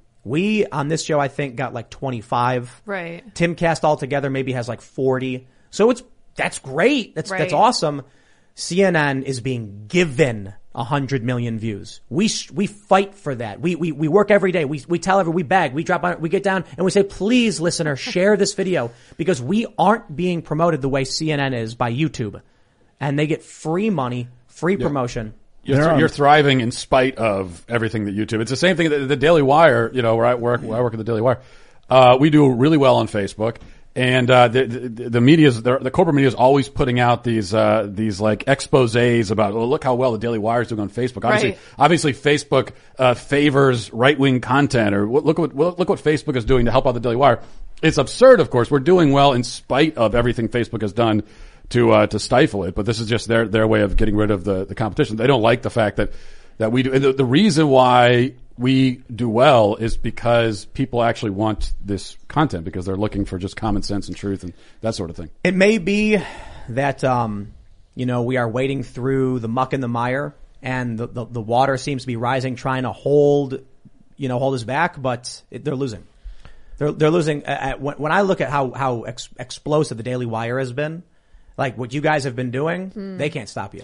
We, on this show, I think, got like twenty-five. Right. Timcast altogether maybe has like forty. So it's, that's great. That's, right. that's awesome. C N N is being given one hundred million views. We, we fight for that. We, we, we work every day. We, we tell everyone, we beg, we drop on, we get down and we say, please, listener, share this video because we aren't being promoted the way C N N is by YouTube. And they get free money, free Yeah. promotion. You're, th- you're thriving in spite of everything that YouTube. It's the same thing that the Daily Wire, you know, where I work, where I work at the Daily Wire. Uh, we do really well on Facebook. And, uh, the, the, the media's, the, the corporate media is always putting out these, uh, these like exposés about, oh, look how well the Daily Wire is doing on Facebook. Obviously, Right. obviously Facebook, uh, favors right-wing content or look what, look what Facebook is doing to help out the Daily Wire. It's absurd, of course. We're doing well in spite of everything Facebook has done to, uh, to stifle it. But this is just their, their way of getting rid of the, the competition. They don't like the fact that, that we do. And the, the reason why we do well is because people actually want this content because they're looking for just common sense and truth and that sort of thing. It may be that, um, you know, we are wading through the muck and the mire and the, the, the water seems to be rising, trying to hold, you know, hold us back, but it, they're losing. They're, they're losing. At, when, when I look at how, how ex- explosive the Daily Wire has been, like what you guys have been doing, mm. they can't stop you.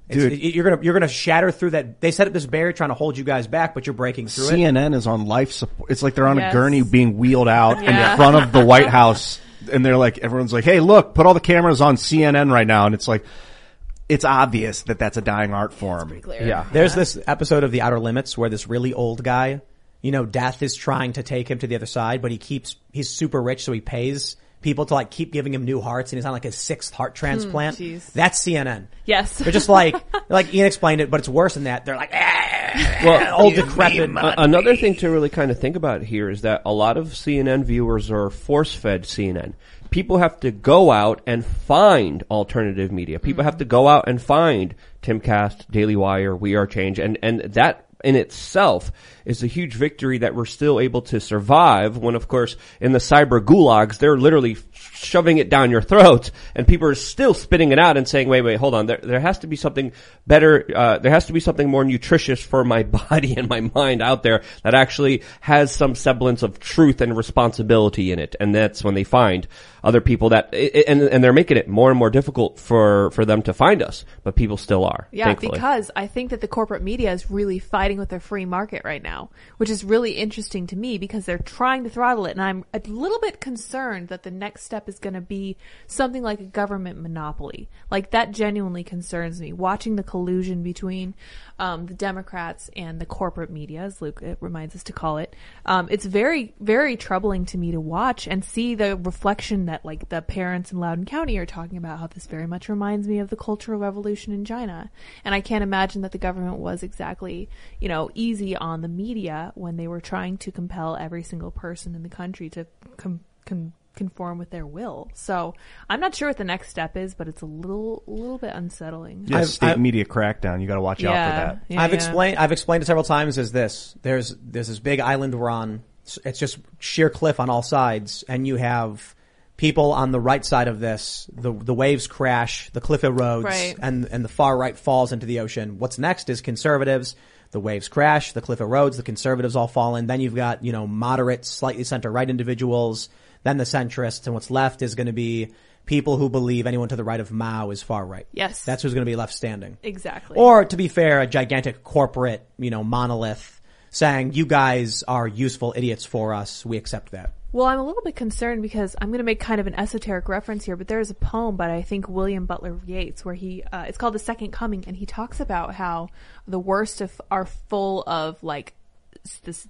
It's, Dude. it, you're gonna you're gonna shatter through that. They set up this barrier trying to hold you guys back, but you're breaking through C it. N N is on life support. It's like they're on Yes. a gurney being wheeled out Yeah. in front of the White House, and they're like, everyone's like, "Hey, look, put all the cameras on C N N right now," and it's like, it's obvious that that's a dying art form. Yeah. There's this episode of The Outer Limits where this really old guy, you know, death is trying to take him to the other side, but he keeps he's super rich, so he pays people to like keep giving him new hearts, and he's on like his sixth heart transplant. jeez. That's C N N. Yes. They're just like, like Ian explained it, but it's worse than that. They're like, ah, Well, old decrepit. A- another thing to really kind of think about here is that a lot of C N N viewers are force-fed C N N. People have to go out and find alternative media. People have to go out and find Timcast, Daily Wire, We Are Change, and, and that in itself is a huge victory that we're still able to survive when, of course, in the cyber gulags, they're literally shoving it down your throat and people are still spitting it out and saying, wait, wait, hold on. There, there has to be something better. Uh, there has to be something more nutritious for my body and my mind out there that actually has some semblance of truth and responsibility in it. And that's when they find other people that, and, and they're making it more and more difficult for, for them to find us, but people still are. Yeah, thankfully. because I think that the corporate media is really fighting with their free market right now, which is really interesting to me because they're trying to throttle it. And I'm a little bit concerned that the next step is going to be something like a government monopoly. Like that genuinely concerns me. Watching the collusion between um, the Democrats and the corporate media, as Luke it reminds us to call it, um, it's very, very troubling to me to watch and see the reflection that like the parents in Loudoun County are talking about, how this very much reminds me of the Cultural Revolution in China. And I can't imagine that the government was exactly, you know, easy on the media when they were trying to compel every single person in the country to com- com- conform with their will. So I'm not sure what the next step is, but it's a little, a little bit unsettling. Yeah, I've- state I've- media crackdown. You got to watch out for that. yeah, I've yeah. explained I've explained it several times as this. There's there's this big island we're on. It's just sheer cliff on all sides, and you have people on the right side of this. The the waves crash, the cliff erodes, Right. and and the far right falls into the ocean. What's next is conservatives. The waves crash, the cliff erodes, the conservatives all fall in. Then you've got, you know, moderate, slightly center right individuals, then the centrists, and what's left is going to be people who believe anyone to the right of Mao is far right. Yes. That's who's going to be left standing. Exactly. Or, to be fair, a gigantic corporate, you know, monolith saying, you guys are useful idiots for us. We accept that. Well, I'm a little bit concerned because I'm going to make kind of an esoteric reference here, but there's a poem by, I think, William Butler Yeats where he, uh, it's called The Second Coming, and he talks about how the worst of, are full of, like, s- this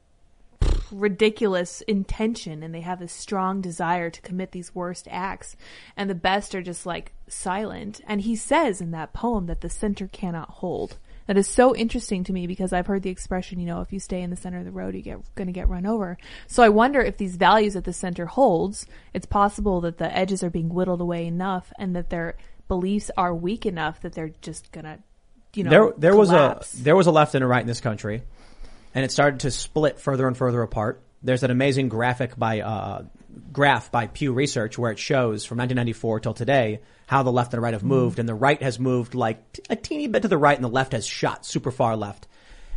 ridiculous intention, and they have this strong desire to commit these worst acts, and the best are just, like, silent. And he says in that poem that the center cannot hold. That is so interesting to me because I've heard the expression, you know, if you stay in the center of the road, you get going to get run over. So I wonder if these values that the center holds, it's possible that the edges are being whittled away enough and that their beliefs are weak enough that they're just going to, you know, There, there was a, collapse. there was a left and a right in this country, and it started to split further and further apart. There's an amazing graphic by, uh, graph by Pew Research where it shows from nineteen ninety-four till today how the left and the right have moved, and the right has moved like t- a teeny bit to the right, and the left has shot super far left.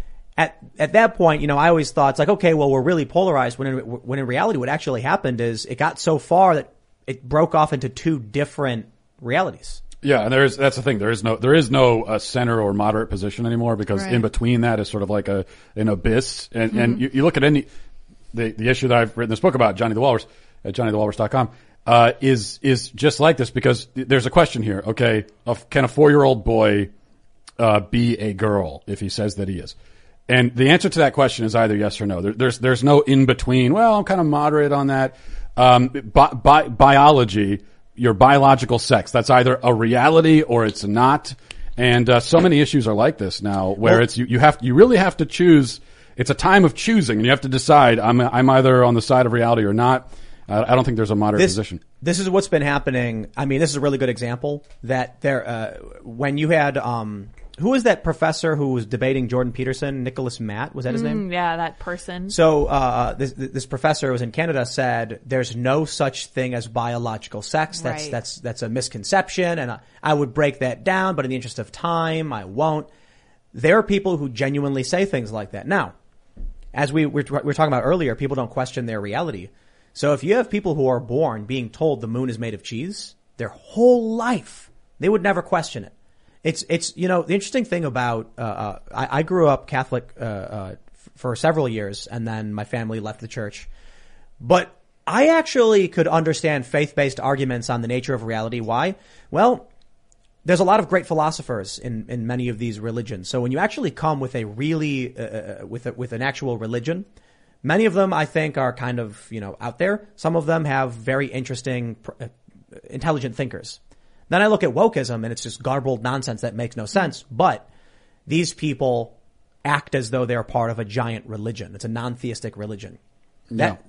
At at that point, you know, I always thought it's like, okay, well, we're really polarized. When in, when in reality, what actually happened is it got so far that it broke off into two different realities. Yeah, and there is that's the thing. There is no there is no uh, center or moderate position anymore because Right. in between that is sort of like a an abyss. And and you, you look at any the the issue that I've written this book about, Johnny the Walrus at johnny the walrus dot com, uh, is is just like this because there's a question here. Okay, of, can a four year old boy uh, be a girl if he says that he is? And the answer to that question is either yes or no. There, there's there's no in between. Well, I'm kind of moderate on that. Um, bi- bi- biology. Your biological sex. That's either a reality or it's not. And, uh, so many issues are like this now where Well- it's, you, you have, you really have to choose. It's a time of choosing and you have to decide I'm, I'm either on the side of reality or not. Uh, I don't think there's a moderate This, position. this is what's been happening. I mean, this is a really good example that there, uh, when you had, um, who was that professor who was debating Jordan Peterson? Nicholas Matt, was that his name? Mm, yeah, that person. So, uh, this, this professor who was in Canada said there's no such thing as biological sex. That's, Right. that's, that's a misconception. And I, I would break that down, but in the interest of time, I won't. There are people who genuinely say things like that. Now, as we were, we were talking about earlier, people don't question their reality. So if you have people who are born being told the moon is made of cheese, their whole life, they would never question it. It's, it's, you know, the interesting thing about, uh, uh I, I grew up Catholic, uh, uh, f- for several years, and then my family left the church. But I actually could understand faith-based arguments on the nature of reality. Why? Well, there's a lot of great philosophers in, in many of these religions. So when you actually come with a really, uh, with a, with an actual religion, many of them I think are kind of, you know, out there. Some of them have very interesting, uh, intelligent thinkers. Then I look at wokeism and it's just garbled nonsense that makes no sense. But these people act as though they're part of a giant religion. It's a non-theistic religion. That,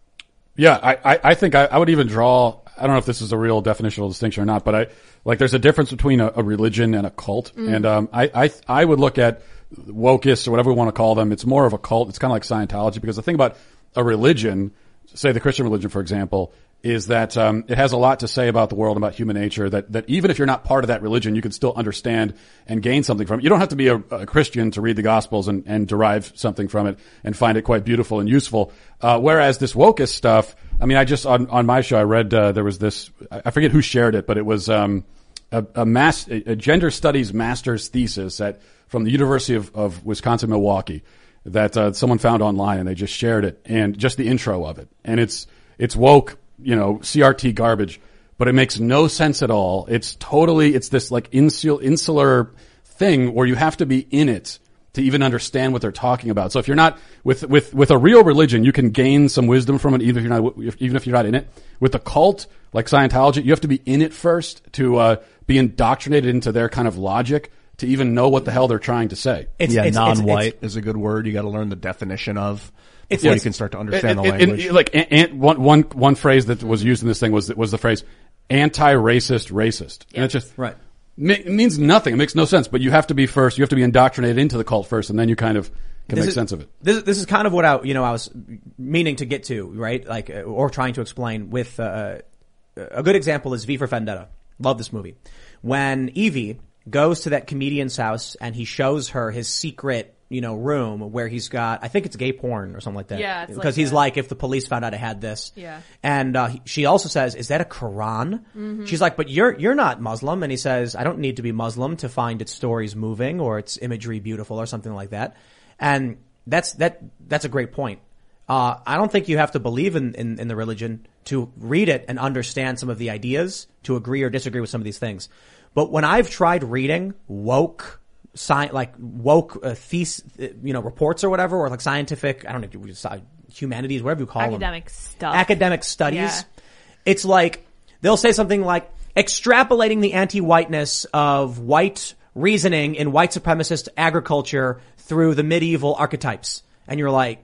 Yeah, I, I, I think I, I would even draw, I don't know if this is a real definitional distinction or not, but I, like there's a difference between a, a religion and a cult. Mm. And, um, I, I, I would look at wokeists or whatever we want to call them. It's more of a cult. It's kind of like Scientology, because the thing about a religion, say the Christian religion, for example, is that, um, it has a lot to say about the world, about human nature, that, that even if you're not part of that religion, you can still understand and gain something from it. You don't have to be a, a Christian to read the Gospels and, and derive something from it and find it quite beautiful and useful. Uh, whereas this wokeist stuff, I mean, I just, on, on my show, I read, uh, there was this, I forget who shared it, but it was, um, a, a mass, a, a gender studies master's thesis at, from the University of, of Wisconsin-Milwaukee that, uh, someone found online, and they just shared it, and just the intro of it. And it's, it's woke, you know, C R T garbage, but it makes no sense at all. It's totally, it's this like insul, insular thing where you have to be in it to even understand what they're talking about. So if you're not with, with, with a real religion, you can gain some wisdom from it, even if you're not, even if you're not in it. With a cult like Scientology, you have to be in it first to, uh, be indoctrinated into their kind of logic to even know what the hell they're trying to say. It's, yeah, it's, non-white it's, it's, is a good word. You got to learn the definition of. It's so you can start to understand it, the it, language. It, like and, and one, one, one phrase that was used in this thing was was the phrase "anti-racist racist," yeah. and it just right. ma- it means nothing. It makes no sense. But you have to be first. You have to be indoctrinated into the cult first, and then you kind of can this make is, sense of it. This this is kind of what I you know I was meaning to get to, right? Like or trying to explain with uh, a good example is V for Vendetta. Love this movie. When Evie goes to that comedian's house and he shows her his secret, you know, room where he's got, I think it's gay porn or something like that. Yeah, it's because like he's that. like, if the police found out I had this. Yeah. And, uh, he, she also says, is that a Quran? Mm-hmm. She's like, but you're, you're not Muslim. And he says, I don't need to be Muslim to find its stories moving or its imagery beautiful or something like that. And that's, that, that's a great point. Uh, I don't think you have to believe in, in, in the religion to read it and understand some of the ideas, to agree or disagree with some of these things. But when I've tried reading woke, sci- like woke uh, thesis, you know, reports or whatever, or like scientific, I don't know, if humanities, whatever you call them. Academic stuff. Academic studies. Yeah. It's like, they'll say something like, extrapolating the anti-whiteness of white reasoning in white supremacist agriculture through the medieval archetypes. And you're like,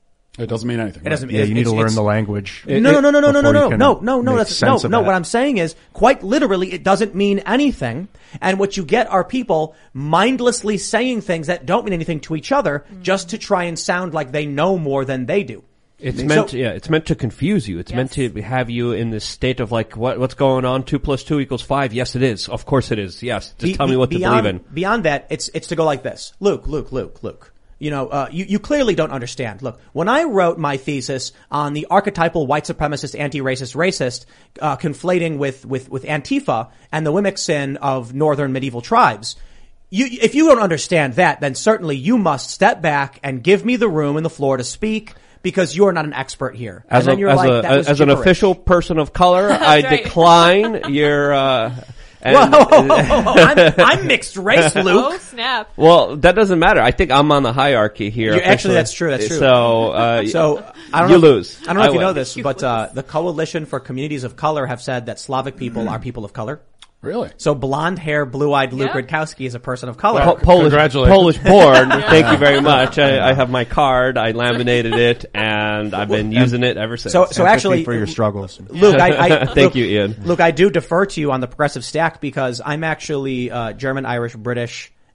it doesn't mean anything. It doesn't. Yeah, you need it's, to learn it's, the language. No, no, no, no, no, no, no, no, no, no, no. That's no, no. What I'm saying is, quite literally, it doesn't mean anything. And what you get are people mindlessly saying things that don't mean anything to each other, mm. just to try and sound like they know more than they do. It's so, meant, to, yeah, it's meant to confuse you. It's yes. meant to have you in this state of like, what, what's going on? Two plus two equals five. Yes, it is. Of course it is. Yes. Just be, tell me what beyond, to believe in. Beyond that, it's, it's to go like this. Luke, Luke, Luke, Luke. You know, uh, you, you clearly don't understand. Look, when I wrote my thesis on the archetypal white supremacist, anti-racist, racist, uh, conflating with, with, with Antifa and the Wimmick sin of northern medieval tribes, you, if you don't understand that, then certainly you must step back and give me the room and the floor to speak, because you're not an expert here. As, and a, then you're as, like, a, that was as an official person of color, I right. decline your, uh, And, whoa, whoa, whoa, whoa. I'm, I'm mixed race, Luke. Oh, snap. Well, that doesn't matter. I think I'm on the hierarchy here. You're, actually, that's true. That's true. So, uh, so I don't you know, lose. I don't know I if you win. know this, but uh, the Coalition for Communities of Color have said that Slavic people mm. are people of color. Really? So blonde hair, blue-eyed Luke Yeah. Rutkowski is a person of color. Po- Polish, Congratulations. Polish born. Thank you very much. I, I have my card. I laminated it, and I've been using it ever since. So, so Empathy actually, for your struggles. Luke, I, I Thank Luke, you, Ian. Luke, I do defer to you on the progressive stack because I'm actually uh, German, Irish, British,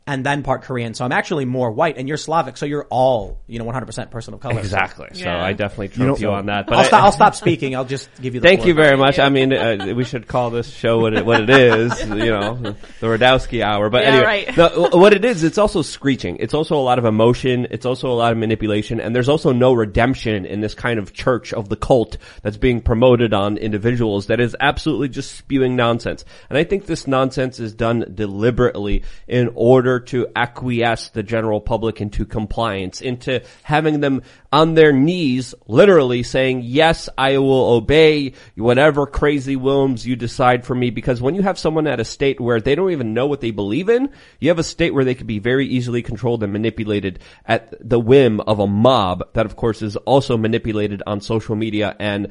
and then part Korean. So I'm actually more white, and you're Slavic, so you're all, you know, one hundred percent person of color. Exactly. So Yeah. I definitely trump you, know, on that. But I'll, I, stop, I'll stop speaking. I'll just give you the Thank floor. you very much. I mean, uh, we should call this show what it, what it is, you know, the Radowski hour. But Yeah, anyway, right. the, what it is, it's also screeching. It's also a lot of emotion. It's also a lot of manipulation. And there's also no redemption in this kind of church of the cult that's being promoted on individuals that is absolutely just spewing nonsense. And I think this nonsense is done deliberately in order to acquiesce the general public into compliance, into having them on their knees, literally saying, yes, I will obey whatever crazy whims you decide for me. Because when you have someone at a state where they don't even know what they believe in, you have a state where they could be very easily controlled and manipulated at the whim of a mob that, of course, is also manipulated on social media and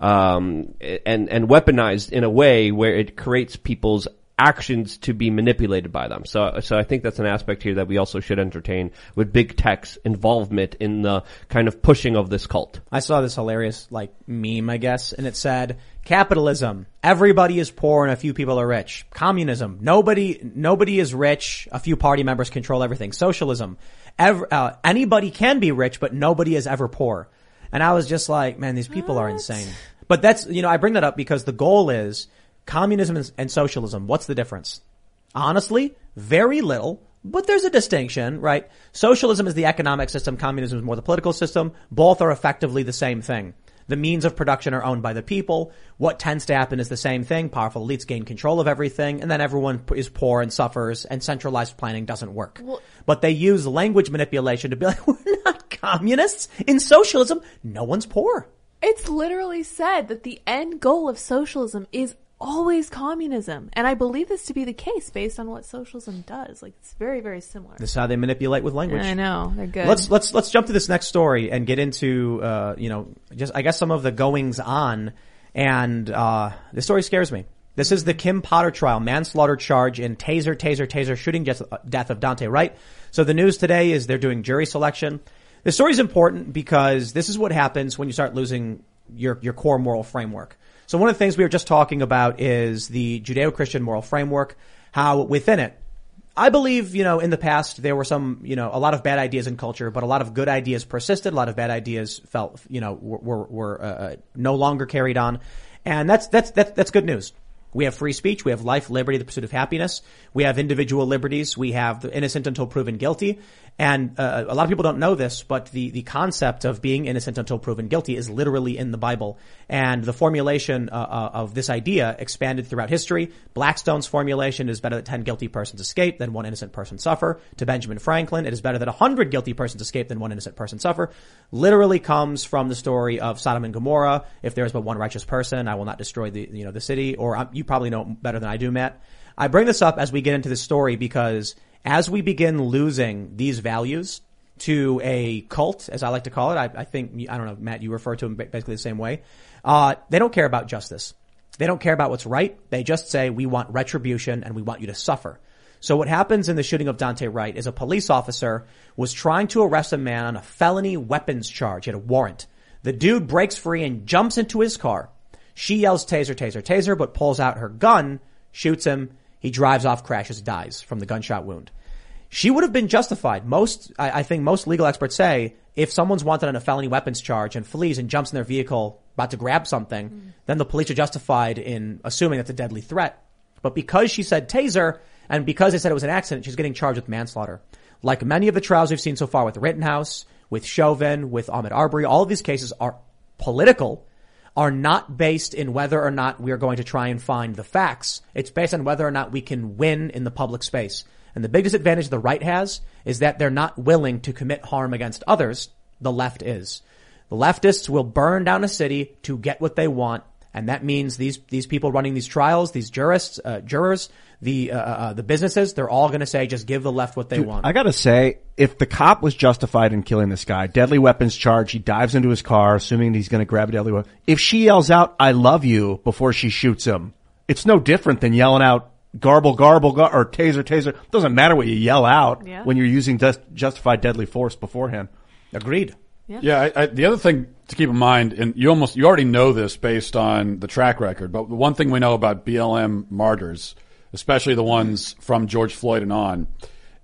um and and weaponized in a way where it creates people's actions to be manipulated by them. So, so I think that's an aspect here that we also should entertain with big tech's involvement in the kind of pushing of this cult. I saw this hilarious, like, meme, I guess, and it said, capitalism, everybody is poor and a few people are rich. Communism, nobody, nobody is rich, a few party members control everything. Socialism, ev- uh, anybody can be rich, but nobody is ever poor. And I was just like, man, these people are insane. But that's, you know, I bring that up because the goal is communism and socialism. What's the difference? Honestly, very little, but there's a distinction, right? Socialism is the economic system. Communism is more the political system. Both are effectively the same thing. The means of production are owned by the people. What tends to happen is the same thing. Powerful elites gain control of everything, and then everyone is poor and suffers, and centralized planning doesn't work. Well, but they use language manipulation to be like, we're not communists. In socialism, no one's poor. It's literally said that the end goal of socialism is always communism. And I believe this to be the case based on what socialism does. Like, it's very, very similar. This is how they manipulate with language. I know. They're good. Let's let's let's jump to this next story and get into uh you know just I guess some of the goings on, and uh this story scares me. This is the Kim Potter trial, manslaughter charge in taser taser taser shooting death, death of Daunte Wright. So the news today is they're doing jury selection. This story is important because this is what happens when you start losing your your core moral framework. So one of the things we were just talking about is the Judeo-Christian moral framework, how within it, I believe, you know, in the past there were some, you know, a lot of bad ideas in culture, but a lot of good ideas persisted. A lot of bad ideas felt, you know, were, were, uh, no longer carried on. And that's, that's, that's, that's good news. We have free speech. We have life, liberty, the pursuit of happiness. We have individual liberties. We have the innocent until proven guilty. And uh, a lot of people don't know this, but the, the concept of being innocent until proven guilty is literally in the Bible. And the formulation uh, uh, of this idea expanded throughout history. Blackstone's formulation is better that ten guilty persons escape than one innocent person suffer. To Benjamin Franklin, it is better that one hundred guilty persons escape than one innocent person suffer. Literally comes from the story of Sodom and Gomorrah. If there is but one righteous person, I will not destroy the, you know, the city. Or um, you probably know better than I do, Matt. I bring this up as we get into this story because as we begin losing these values to a cult, as I like to call it, I, I think, I don't know, Matt, you refer to them basically the same way. Uh, they don't care about justice. They don't care about what's right. They just say, we want retribution and we want you to suffer. So what happens in the shooting of Daunte Wright is a police officer was trying to arrest a man on a felony weapons charge. He had a warrant. The dude breaks free and jumps into his car. She yells, taser, taser, taser, but pulls out her gun, shoots him. He drives off, crashes, dies from the gunshot wound. She would have been justified. Most, I, I think most legal experts say if someone's wanted on a felony weapons charge and flees and jumps in their vehicle about to grab something, mm. then the police are justified in assuming that's a deadly threat. But because she said taser and because they said it was an accident, she's getting charged with manslaughter. Like many of the trials we've seen so far with Rittenhouse, with Chauvin, with Ahmaud Arbery, all of these cases are political, are not based in whether or not we are going to try and find the facts. It's based on whether or not we can win in the public space. And the biggest advantage the right has is that they're not willing to commit harm against others. The left is. The leftists will burn down a city to get what they want. And that means these, these people running these trials, these jurists, uh, jurors, the, uh, uh, the businesses, they're all going to say, just give the left what they Dude, want. I gotta say, if the cop was justified in killing this guy, deadly weapons charge, he dives into his car, assuming he's going to grab a deadly weapon. If she yells out, I love you, before she shoots him, it's no different than yelling out, garble, garble, gar- or taser, taser. It doesn't matter what you yell out Yeah. when you're using just, justified deadly force beforehand. Agreed. Yeah. Yeah, I, I, the other thing to keep in mind, and you almost, you already know this based on the track record, but the one thing we know about B L M martyrs, especially the ones from George Floyd and on,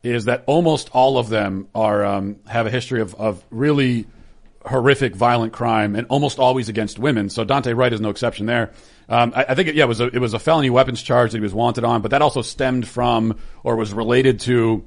is that almost all of them are um, have a history of, of really horrific, violent crime, and almost always against women. So Daunte Wright is no exception there. Um, I, I think it, yeah, it was a, it was a felony weapons charge that he was wanted on, but that also stemmed from or was related to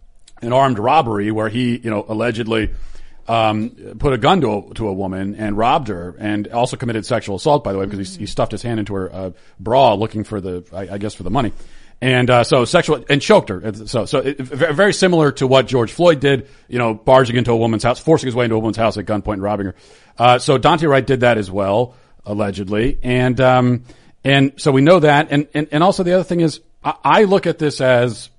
an armed robbery where he, you know, allegedly um, put a gun to a, to a woman and robbed her, and also committed sexual assault, by the way, because mm-hmm. he, he stuffed his hand into her uh, bra looking for the, I, I guess, for the money. And, uh, so sexual, and choked her. So, so it, very similar to what George Floyd did, you know, barging into a woman's house, forcing his way into a woman's house at gunpoint and robbing her. Uh, so Daunte Wright did that as well, allegedly. And, um, and so we know that. And, and, and also the other thing is, I, I look at this as,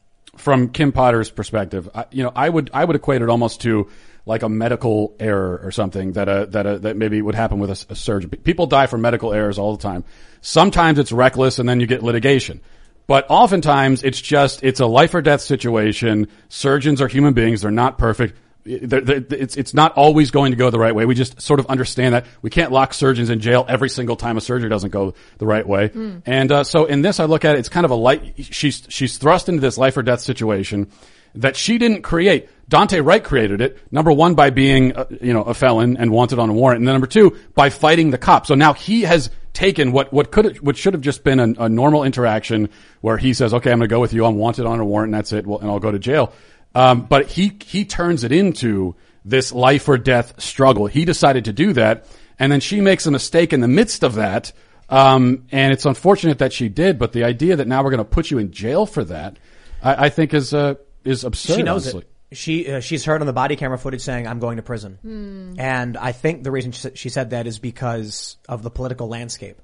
from Kim Potter's perspective, I, you know, I would, I would equate it almost to like a medical error or something that, uh, that, uh, that maybe would happen with a, a surgeon. People die from medical errors all the time. Sometimes it's reckless and then you get litigation. But oftentimes it's just, it's a life or death situation. Surgeons are human beings. They're not perfect. They're, they're, it's, it's not always going to go the right way. We just sort of understand that we can't lock surgeons in jail every single time a surgery doesn't go the right way. Mm. And, uh, so in this, I look at it, it's kind of a light, she's, she's thrust into this life or death situation that she didn't create. Daunte Wright created it. Number one, by being, uh, you know, a felon and wanted on a warrant. And then number two, by fighting the cop. So now he has taken what, what could, what should have just been a, a normal interaction where he says, okay, I'm going to go with you. I'm wanted on a warrant and that's it. Well, and I'll go to jail. Um, but he, he turns it into this life or death struggle. He decided to do that. And then she makes a mistake in the midst of that. Um, and it's unfortunate that she did, but the idea that now we're going to put you in jail for that, I, I think is, uh, is absurd. She knows honestly. it. She, uh, she's heard on the body camera footage saying, I'm going to prison. Mm. And I think the reason she, she said that is because of the political landscape.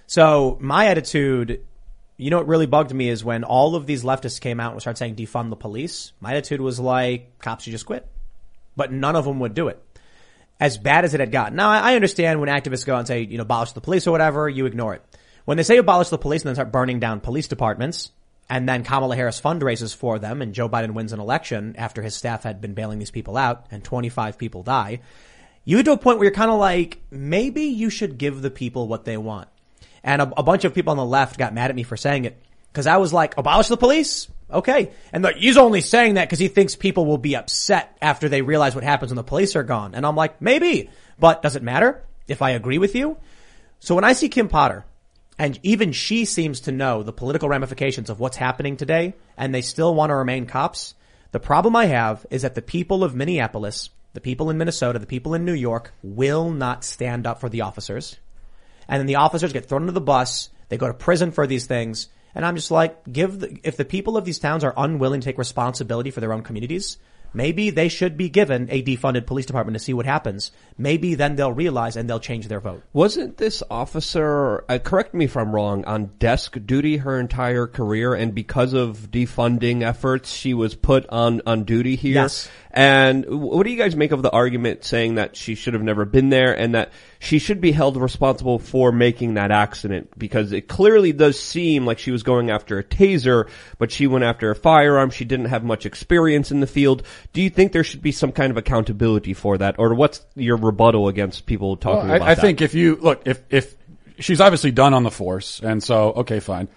So my attitude, you know what really bugged me is when all of these leftists came out and started saying defund the police, my attitude was like, cops should just quit. But none of them would do it. As bad as it had gotten. Now, I understand when activists go out and say, you know, abolish the police or whatever, you ignore it. When they say abolish the police and then start burning down police departments, and then Kamala Harris fundraises for them and Joe Biden wins an election after his staff had been bailing these people out and twenty-five people die, you get to a point where you're kind of like, maybe you should give the people what they want. And a, a bunch of people on the left got mad at me for saying it because I was like, abolish the police? Okay. And the, he's only saying that because he thinks people will be upset after they realize what happens when the police are gone. And I'm like, maybe, but does it matter if I agree with you? So when I see Kim Potter, and even she seems to know the political ramifications of what's happening today, and they still want to remain cops. The problem I have is that the people of Minneapolis, the people in Minnesota, the people in New York will not stand up for the officers. And then the officers get thrown into the bus. They go to prison for these things. And I'm just like, give the, if the people of these towns are unwilling to take responsibility for their own communities, maybe they should be given a defunded police department to see what happens. Maybe then they'll realize and they'll change their vote. Wasn't this officer, uh, correct me if I'm wrong, on desk duty her entire career, and because of defunding efforts, she was put on, on duty here? Yes. And what do you guys make of the argument saying that she should have never been there and that she should be held responsible for making that accident? Because it clearly does seem like she was going after a taser, but she went after a firearm. She didn't have much experience in the field. Do you think there should be some kind of accountability for that? Or what's your rebuttal against people talking well, I, about I that? I think if you, look, if, if she's obviously done on the force, and so, okay, fine.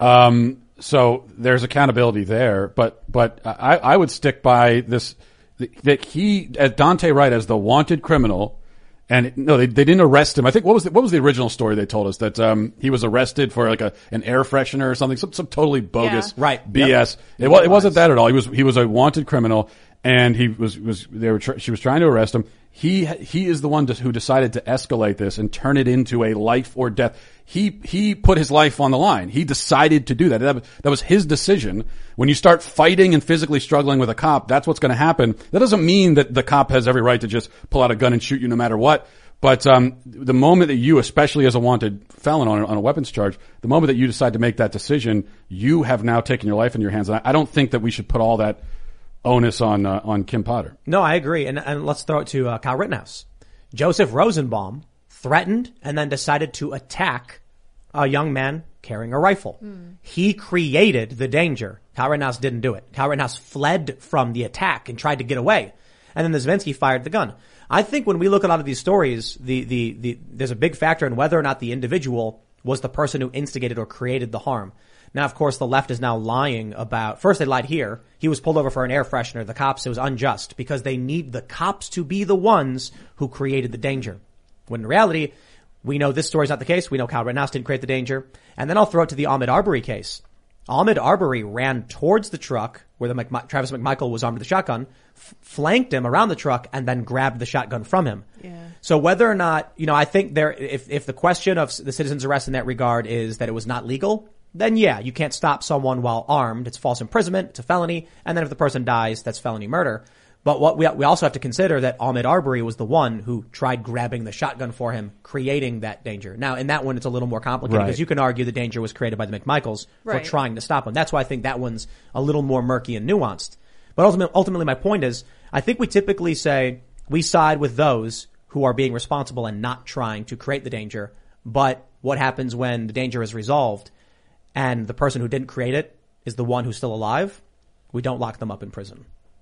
Um, so there's accountability there, but, but I, I would stick by this, that he, as Daunte Wright, as the wanted criminal, and no, they, they didn't arrest him. I think, what was the, what was the original story they told us? That, um, he was arrested for like a, an air freshener or something, some, some totally bogus yeah. right. B S. Yep. It, it, it wasn't that at all. He was, he was a wanted criminal, and he was, was, they were, tr- she was trying to arrest him. He, he is the one who decided to escalate this and turn it into a life or death. He, he put his life on the line. He decided to do that. That, that was his decision. When you start fighting and physically struggling with a cop, that's what's going to happen. That doesn't mean that the cop has every right to just pull out a gun and shoot you no matter what. But, um, the moment that you, especially as a wanted felon on a, on a weapons charge, the moment that you decide to make that decision, you have now taken your life in your hands. And I, I don't think that we should put all that onus on, uh, on Kim Potter. No, I agree. And, and let's throw it to, uh, Kyle Rittenhouse. Joseph Rosenbaum threatened and then decided to attack a young man carrying a rifle. Mm. He created the danger. Kyle Rittenhouse didn't do it. Kyle Rittenhouse fled from the attack and tried to get away. And then the Zelensky fired the gun. I think when we look at a lot of these stories, the, the, the, there's a big factor in whether or not the individual was the person who instigated or created the harm. Now, of course, the left is now lying about, first they lied here. He was pulled over for an air freshener. The cops, it was unjust because they need the cops to be the ones who created the danger. When in reality, we know this story's not the case. We know Kyle Rittenhouse didn't create the danger. And then I'll throw it to the Ahmaud Arbery case. Ahmaud Arbery ran towards the truck where the Mc, Travis McMichael was armed with a shotgun, f- flanked him around the truck, and then grabbed the shotgun from him. Yeah. So whether or not, you know, I think there, if, if the question of the citizen's arrest in that regard is that it was not legal, then yeah, you can't stop someone while armed. It's false imprisonment. It's a felony. And then if the person dies, that's felony murder. But what we, we also have to consider that Ahmaud Arbery was the one who tried grabbing the shotgun for him, creating that danger. Now, in that one, it's a little more complicated because Right. you can argue the danger was created by the McMichaels Right. for trying to stop him. That's why I think that one's a little more murky and nuanced. But ultimately, ultimately, my point is, I think we typically say we side with those who are being responsible and not trying to create the danger. But what happens when the danger is resolved and the person who didn't create it is the one who's still alive? We don't lock them up in prison.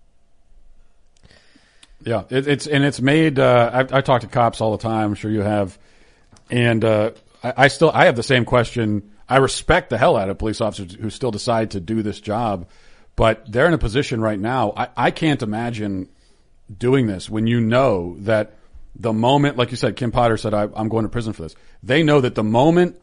Yeah, it, it's and it's made. Uh, I, I talk to cops all the time. I'm sure you have, and uh, I, I still I have the same question. I respect the hell out of police officers who still decide to do this job, but they're in a position right now. I, I can't imagine doing this when you know that the moment, like you said, Kim Potter said, I, I'm going to prison for this. They know that the moment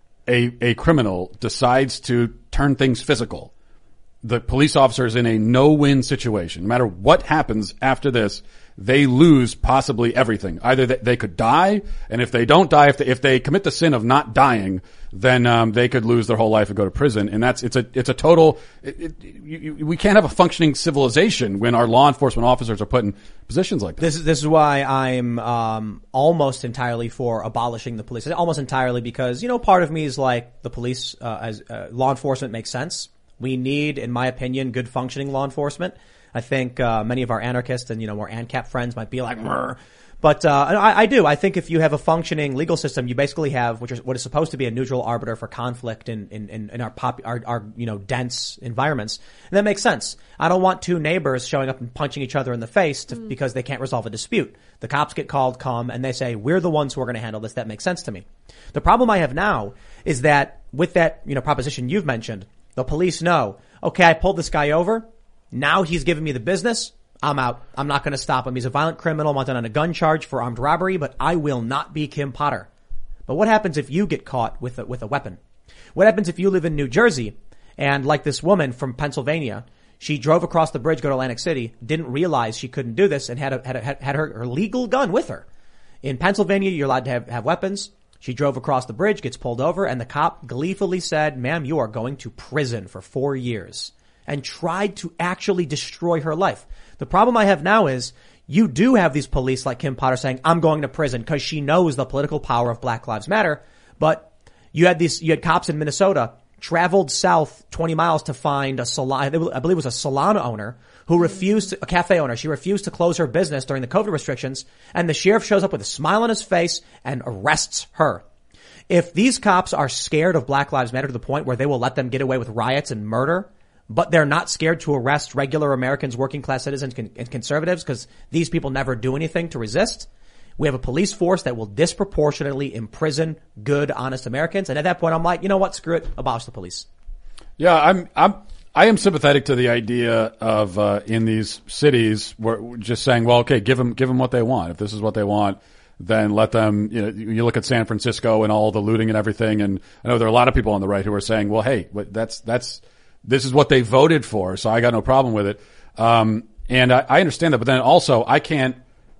a a criminal decides to turn things physical, the police officer is in a no-win situation. No matter what happens after this, they lose possibly everything. Either they, they could die, and if they don't die, if they, if they commit the sin of not dying, then um, they could lose their whole life and go to prison. And that's it's a it's a total. It, it, you, you, we can't have a functioning civilization when our law enforcement officers are put in positions like that. This is this is why I'm um almost entirely for abolishing the police. Almost entirely because, you know, part of me is like the police uh, as uh, law enforcement makes sense. We need, in my opinion, good functioning law enforcement. I think uh many of our anarchists and, you know, more ANCAP friends might be like, Murr. But uh I, I do. I think if you have a functioning legal system, you basically have which is what is supposed to be a neutral arbiter for conflict in in, in, in our pop our, our you know dense environments. And that makes sense. I don't want two neighbors showing up and punching each other in the face to, mm. because they can't resolve a dispute. The cops get called, come, and they say, we're the ones who are going to handle this. That makes sense to me. The problem I have now is that with that, you know, proposition you've mentioned, the police know, okay, I pulled this guy over. Now he's giving me the business. I'm out. I'm not going to stop him. He's a violent criminal wanted on a gun charge for armed robbery, but I will not be Kim Potter. But what happens if you get caught with a, with a weapon? What happens if you live in New Jersey and like this woman from Pennsylvania, she drove across the bridge, go to Atlantic City, didn't realize she couldn't do this and had a, had a, had her, her legal gun with her. In Pennsylvania, you're allowed to have, have weapons. She drove across the bridge, gets pulled over, and the cop gleefully said, ma'am, you are going to prison for four years, and tried to actually destroy her life. The problem I have now is you do have these police like Kim Potter saying, I'm going to prison because she knows the political power of Black Lives Matter. But you had these, you had cops in Minnesota traveled south twenty miles to find a salon, I believe it was a salon owner who refused to, a cafe owner. She refused to close her business during the COVID restrictions, and the sheriff shows up with a smile on his face and arrests her. If these cops are scared of Black Lives Matter to the point where they will let them get away with riots and murder, but they're not scared to arrest regular Americans, working class citizens, and conservatives because these people never do anything to resist, we have a police force that will disproportionately imprison good, honest Americans. And at that point, I'm like, you know what? Screw it. Abolish the police. Yeah, I'm, I'm, I am sympathetic to the idea of, uh, in these cities where we're just saying, well, okay, give them, give them what they want. If this is what they want, then let them, you know, you look at San Francisco and all the looting and everything. And I know there are a lot of people on the right who are saying, well, hey, that's, that's, this is what they voted for. So I got no problem with it. Um, and I, I understand that, but then also I can't,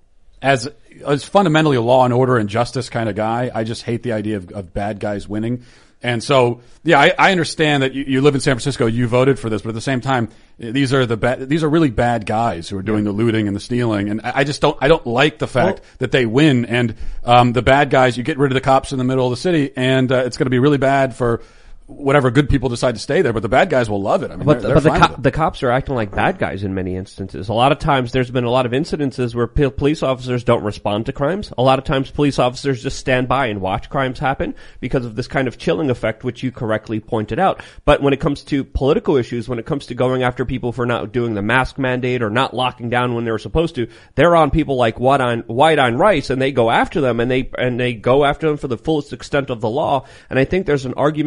as, as fundamentally a law and order and justice kind of guy, I just hate the idea of, of bad guys winning. And so, yeah, I, I understand that you, you live in San Francisco, you voted for this, but at the same time, these are the bad, these are really bad guys who are doing the looting and the stealing. And I, I just don't, I don't like the fact well, that they win. And, um, the bad guys, you get rid of the cops in the middle of the city and, uh, it's going to be really bad for whatever good people decide to stay there, but the bad guys will love it. I mean, but, they're, they're but the, co- the cops are acting like bad guys in many instances. A lot of times there's been a lot of incidences where p- police officers don't respond to crimes. A lot of times police officers just stand by and watch crimes happen because of this kind of chilling effect, which you correctly pointed out. But when it comes to political issues, when it comes to going after people for not doing the mask mandate or not locking down when they were supposed to, they're on people like White on, White on Rice, and they go after them, and they, and they go after them for the fullest extent of the law. And I think there's an argument to make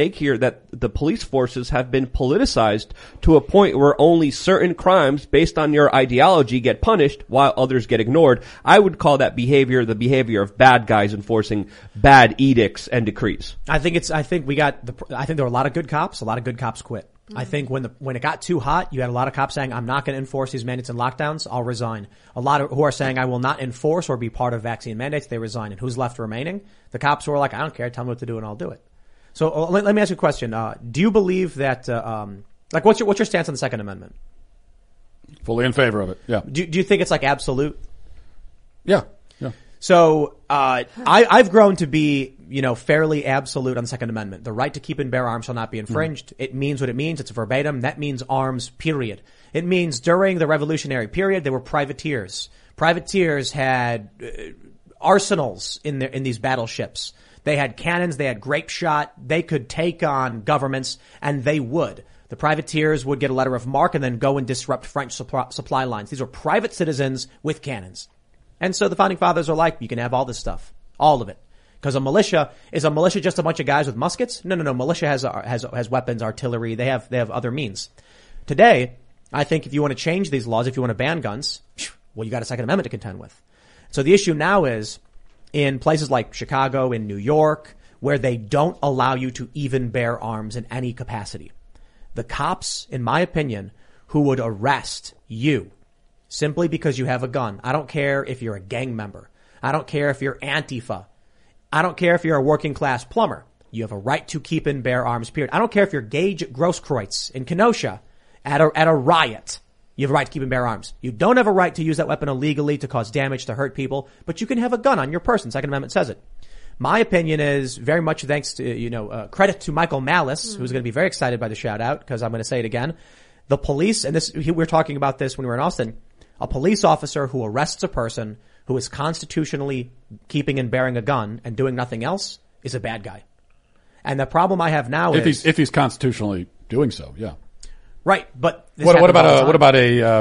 make here that the police forces have been politicized to a point where only certain crimes based on your ideology get punished while others get ignored. I would call that behavior the behavior of bad guys enforcing bad edicts and decrees. I think it's, I think we got the, I think there were a lot of good cops. A lot of good cops quit. I think when the, when it got too hot, you had a lot of cops saying, I'm not going to enforce these mandates and lockdowns. I'll resign. A lot of who are saying, I will not enforce or be part of vaccine mandates. They resign. And who's left remaining? The cops who are like, I don't care. Tell me what to do and I'll do it. So uh, let, let me ask you a question. Uh, do you believe that, uh, um, like what's your, what's your stance on the Second Amendment? Fully in favor of it. Yeah. Do, do you think it's like absolute? Yeah. Yeah. So, uh, I, I've grown to be, you know, fairly absolute on the Second Amendment. The right to keep and bear arms shall not be infringed. Mm. It means what it means. It's verbatim. That means arms, period. It means during the Revolutionary period, there were privateers. Privateers had uh, arsenals in their, in these battleships. They had cannons. They had grape shot. They could take on governments, and they would. The privateers would get a letter of marque and then go and disrupt French supply, supply lines. These were private citizens with cannons. And so the founding fathers are like, you can have all this stuff. All of it. Because a militia, is a militia just a bunch of guys with muskets? No, no, no. Militia has, has, has weapons, artillery. They have, they have other means. Today, I think if you want to change these laws, if you want to ban guns, well, you got a Second Amendment to contend with. So the issue now is in places like Chicago, in New York, where they don't allow you to even bear arms in any capacity. The cops, in my opinion, who would arrest you simply because you have a gun. I don't care if you're a gang member. I don't care if you're Antifa. I don't care if you're a working class plumber. You have a right to keep and bear arms, period. I don't care if you're Gage Grosskreutz in Kenosha at a, at a riot. You have a right to keep and bear arms. You don't have a right to use that weapon illegally to cause damage, to hurt people, but you can have a gun on your person. Second Amendment says it. My opinion is very much thanks to, you know, uh, credit to Michael Malice, mm. who's going to be very excited by the shout out because I'm going to say it again. The police, and this, we were talking about this when we were in Austin, a police officer who arrests a person who is constitutionally keeping and bearing a gun and doing nothing else is a bad guy. And the problem I have now if is he's, if he's constitutionally doing so, yeah. Right, but this what, what about all the a time. what about a uh,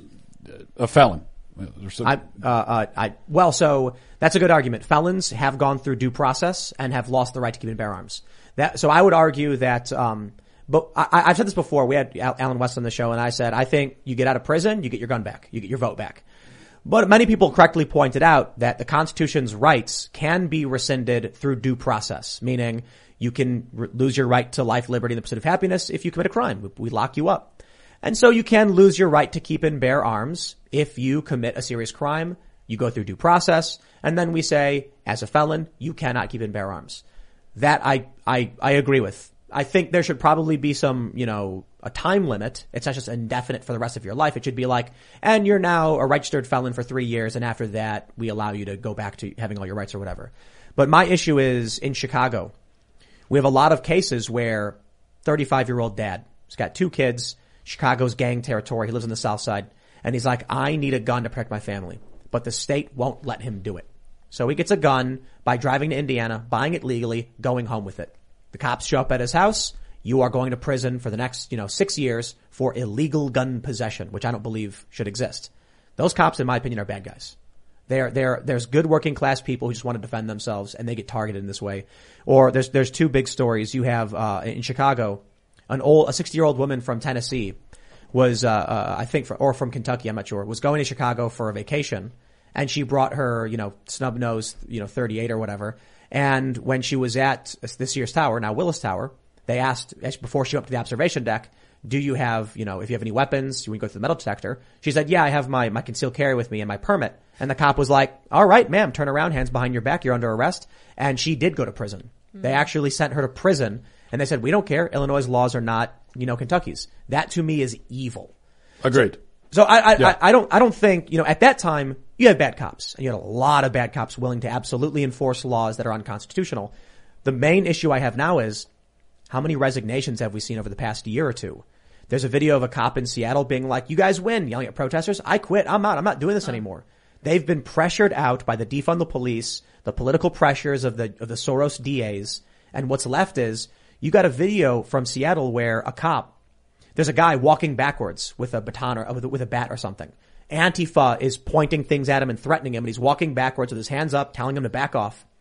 a felon? I, uh, uh, I, well, so that's a good argument. Felons have gone through due process and have lost the right to keep and bear arms. That, so I would argue that, um, but I, I've said this before. We had Alan West on the show, and I said I think you get out of prison, you get your gun back, you get your vote back. But many people correctly pointed out that the Constitution's rights can be rescinded through due process, meaning you can r- lose your right to life, liberty, and the pursuit of happiness if you commit a crime. We, we lock you up. And so you can lose your right to keep and bear arms if you commit a serious crime. You go through due process, and then we say, as a felon, you cannot keep and bear arms. That I, I, I agree with. I think there should probably be some, you know, a time limit. It's not just indefinite for the rest of your life. It should be like, and you're now a registered felon for three years, and after that, we allow you to go back to having all your rights or whatever. But my issue is in Chicago. We have a lot of cases where thirty-five-year-old dad, he's got two kids, Chicago's gang territory, he lives on the south side, and he's like, I need a gun to protect my family. But the state won't let him do it. So he gets a gun by driving to Indiana, buying it legally, going home with it. The cops show up at his house. You are going to prison for the next, you know, six years for illegal gun possession, which I don't believe should exist. Those cops, in my opinion, are bad guys. They're, they're, there's good working class people who just want to defend themselves and they get targeted in this way. Or there's, there's two big stories. You have, uh, in Chicago, an old, a sixty year old woman from Tennessee was, uh, uh, I think, for, or from Kentucky, I'm not sure, was going to Chicago for a vacation. And she brought her, you know, snub nose, you know, thirty-eight or whatever. And when she was at this year's tower, now Willis Tower, they asked, before she went up to the observation deck, do you have, you know, if you have any weapons, you want to go through the metal detector? She said, yeah, I have my, my concealed carry with me and my permit. And the cop was like, all right, ma'am, turn around, hands behind your back, you're under arrest. And she did go to prison. Mm-hmm. They actually sent her to prison and they said, we don't care. Illinois' laws are not, you know, Kentucky's. That to me is evil. Agreed. So, so I, I, yeah. I, I don't, I don't think, you know, at that time, you had bad cops, and you had a lot of bad cops willing to absolutely enforce laws that are unconstitutional. The main issue I have now is how many resignations have we seen over the past year or two? There's a video of a cop in Seattle being like, you guys win, yelling at protesters. I quit. I'm out. I'm not doing this anymore. They've been pressured out by the defund the police, the political pressures of the, of the Soros D As. And what's left is you got a video from Seattle where a cop, there's a guy walking backwards with a baton or with a, with a bat or something. Antifa is pointing things at him and threatening him, and he's walking backwards with his hands up, telling him to back off.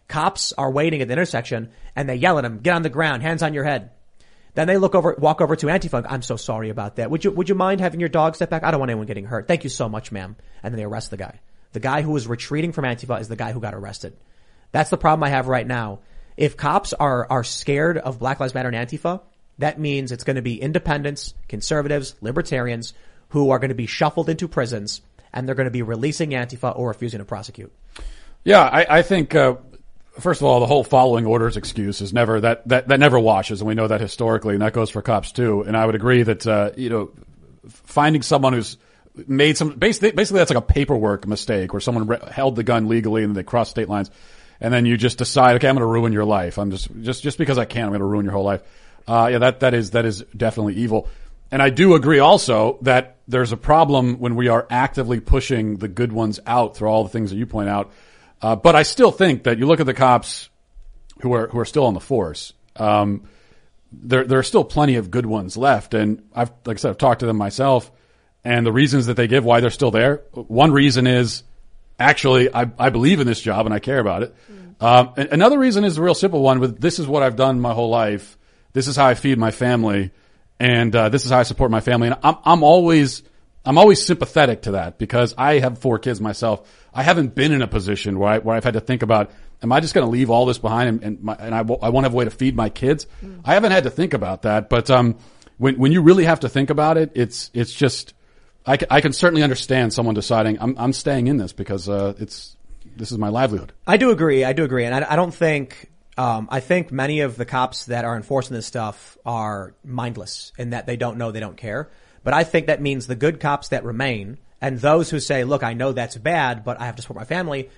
Cops are waiting at the intersection and they yell at him, get on the ground, hands on your head. Then they look over, walk over to Antifa. I'm so sorry about that. Would you, would you mind having your dog step back? I don't want anyone getting hurt. Thank you so much, ma'am. And then they arrest the guy. The guy who was retreating from Antifa is the guy who got arrested. That's the problem I have right now. If cops are, are scared of Black Lives Matter and Antifa, that means it's going to be independents, conservatives, libertarians who are going to be shuffled into prisons, and they're going to be releasing Antifa or refusing to prosecute. Yeah, I, I think, uh, first of all, the whole following orders excuse is never, that, that, that never washes, and we know that historically, and that goes for cops too. And I would agree that, uh, you know, finding someone who's made some, basically, basically that's like a paperwork mistake where someone re- held the gun legally and they crossed state lines, and then you just decide, okay, I'm going to ruin your life. I'm just, just, just because I can, I'm going to ruin your whole life. Uh, yeah, that, that is, that is definitely evil. And I do agree also that there's a problem when we are actively pushing the good ones out through all the things that you point out. Uh, but I still think that you look at the cops who are, who are still on the force. Um, there, there are still plenty of good ones left. And I've, like I said, I've talked to them myself, and the reasons that they give why they're still there. One reason is actually, I, I believe in this job and I care about it. Mm. Um, and another reason is a real simple one with this is what I've done my whole life. This is how I feed my family. And, uh, this is how I support my family. And I'm, I'm always, I'm always sympathetic to that because I have four kids myself. I haven't been in a position where I, where I've had to think about, am I just going to leave all this behind and, and, my, and I, w- I won't have a way to feed my kids? Mm. I haven't had to think about that. But, um, when, when you really have to think about it, it's, it's just, I can, I can certainly understand someone deciding I'm, I'm staying in this because, uh, it's, this is my livelihood. I do agree. I do agree. And I, I don't think, Um, I think many of the cops that are enforcing this stuff are mindless in that they don't know, they don't care. But I think that means the good cops that remain and those who say, look, I know that's bad, but I have to support my family,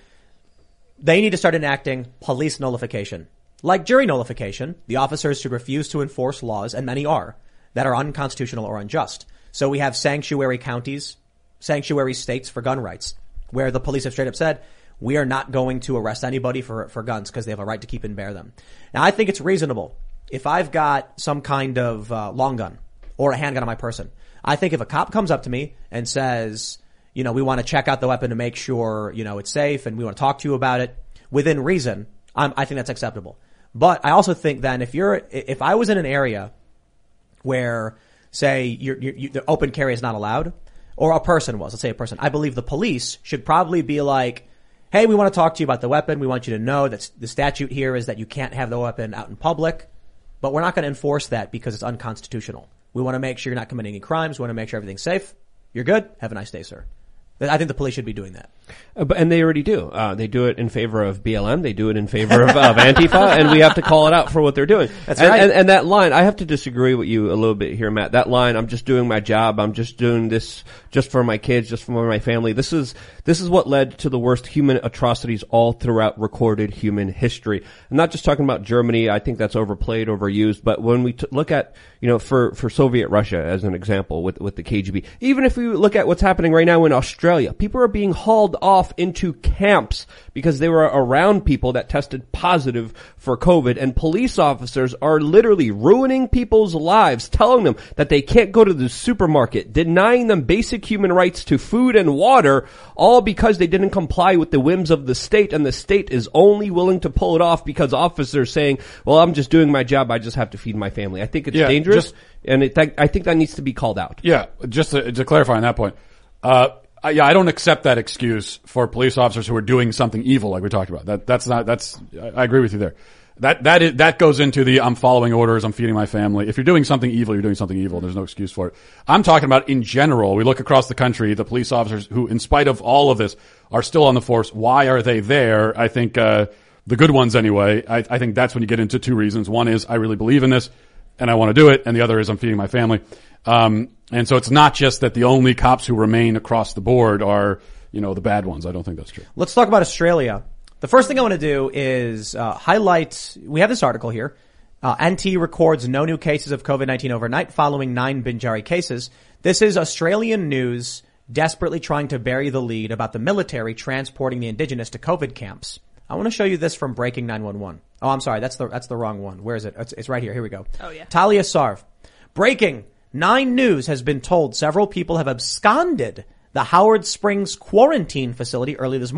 they need to start enacting police nullification. Like jury nullification, the officers should refuse to enforce laws, and many are, that are unconstitutional or unjust. So we have sanctuary counties, sanctuary states for gun rights, where the police have straight up said, we are not going to arrest anybody for, for guns because they have a right to keep and bear them. Now, I think it's reasonable. If I've got some kind of uh, long gun or a handgun on my person, I think if a cop comes up to me and says, you know, we want to check out the weapon to make sure, you know, it's safe and we want to talk to you about it within reason, I'm, I think that's acceptable. But I also think then if you're, if I was in an area where, say, you're, you're, you, the open carry is not allowed, or a person was, let's say a person, I believe the police should probably be like, hey, we want to talk to you about the weapon. We want you to know that the statute here is that you can't have the weapon out in public, but we're not going to enforce that because it's unconstitutional. We want to make sure you're not committing any crimes. We want to make sure everything's safe. You're good. Have a nice day, sir. I think the police should be doing that. Uh, but, and they already do. Uh, they do it in favor of B L M. They do it in favor of, of Antifa, and we have to call it out for what they're doing. That's and, right. And, and that line, I have to disagree with you a little bit here, Matt. That line, I'm just doing my job. I'm just doing this just for my kids, just for my family. This is, this is what led to the worst human atrocities all throughout recorded human history. I'm not just talking about Germany. I think that's overplayed, overused. But when we t- look at, you know, for, for Soviet Russia as an example with, with the K G B, even if we look at what's happening right now in Australia, people are being hauled off into camps because they were around people that tested positive for COVID, and police officers are literally ruining people's lives, telling them that they can't go to the supermarket, denying them basic human rights to food and water, all because they didn't comply with the whims of the state, and the state is only willing to pull it off because officers saying, well, I'm just doing my job, I just have to feed my family. I think it's yeah, dangerous, just, and it, I think that needs to be called out. Yeah, just to, to clarify on that point, uh, I, yeah, I don't accept that excuse for police officers who are doing something evil, like we talked about. That that's not that's. I agree with you there. That that is, that goes into the I'm following orders, I'm feeding my family. If you're doing something evil, you're doing something evil. There's no excuse for it. I'm talking about in general. We look across the country, the police officers who, in spite of all of this, are still on the force. Why are they there? I think uh the good ones anyway. I, I think that's when you get into two reasons. One is I really believe in this and I want to do it, and the other is I'm feeding my family. Um, and so it's not just that the only cops who remain across the board are, you know, the bad ones. I don't think that's true. Let's talk about Australia. The first thing I want to do is uh, highlight, we have this article here. Uh, N T records no new cases of COVID nineteen overnight following nine Binjari cases. This is Australian news desperately trying to bury the lead about the military transporting the indigenous to COVID camps. I want to show you this from Breaking nine one one. Oh, I'm sorry. That's the, that's the wrong one. Where is it? It's, it's right here. Here we go. Oh, yeah. Talia Sarv. Breaking. Nine News has been told several people have absconded the Howard Springs quarantine facility early this morning.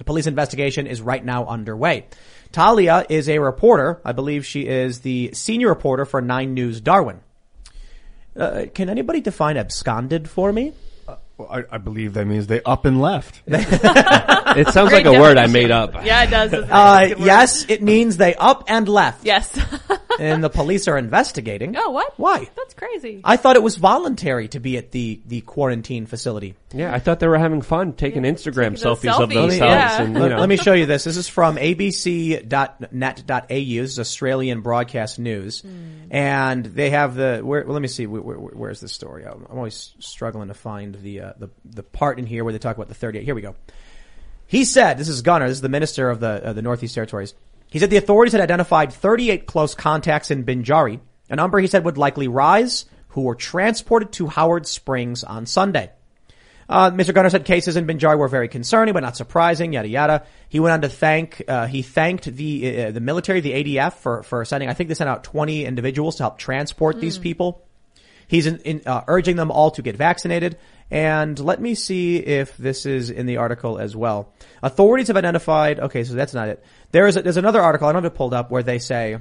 The police investigation is right now underway. Talia is a reporter. I believe she is the senior reporter for Nine News Darwin. Uh, can anybody define absconded for me? Well, I, I believe that means they up and left. It sounds Great like a word I definition. made up. Yeah, it does. doesn't it? Uh, It's a good word. yes, it means they up and left. Yes. And the police are investigating. Oh, what? Why? That's crazy. I thought it was voluntary to be at the, the quarantine facility. Yeah, I thought they were having fun taking Yeah, Instagram taking those selfies of selfies, themselves. yeah. And, you Let, know. let me show you this. This is from A B C dot net dot A U. This is Australian Broadcast News. And they have the, where, well, let me see, where, where, where's this story? I'm, I'm always struggling to find the, uh, the, the part in here where they talk about the thirty-eight. Here we go. He said, this is Gunner, this is the minister of the, uh, the Northeast Territories. He said the authorities had identified thirty-eight close contacts in Binjari, a number he said would likely rise, who were transported to Howard Springs on Sunday. Uh, Mister Gunner said cases in Binjari were very concerning, but not surprising, yada yada. He went on to thank, uh, he thanked the, uh, the military, the A D F for, for sending, I think they sent out twenty individuals to help transport these people. He's in, in, uh, urging them all to get vaccinated. And let me see if this is in the article as well. Authorities have identified, okay, so that's not it. There is a, there's another article, I don't have it pulled up, where they say,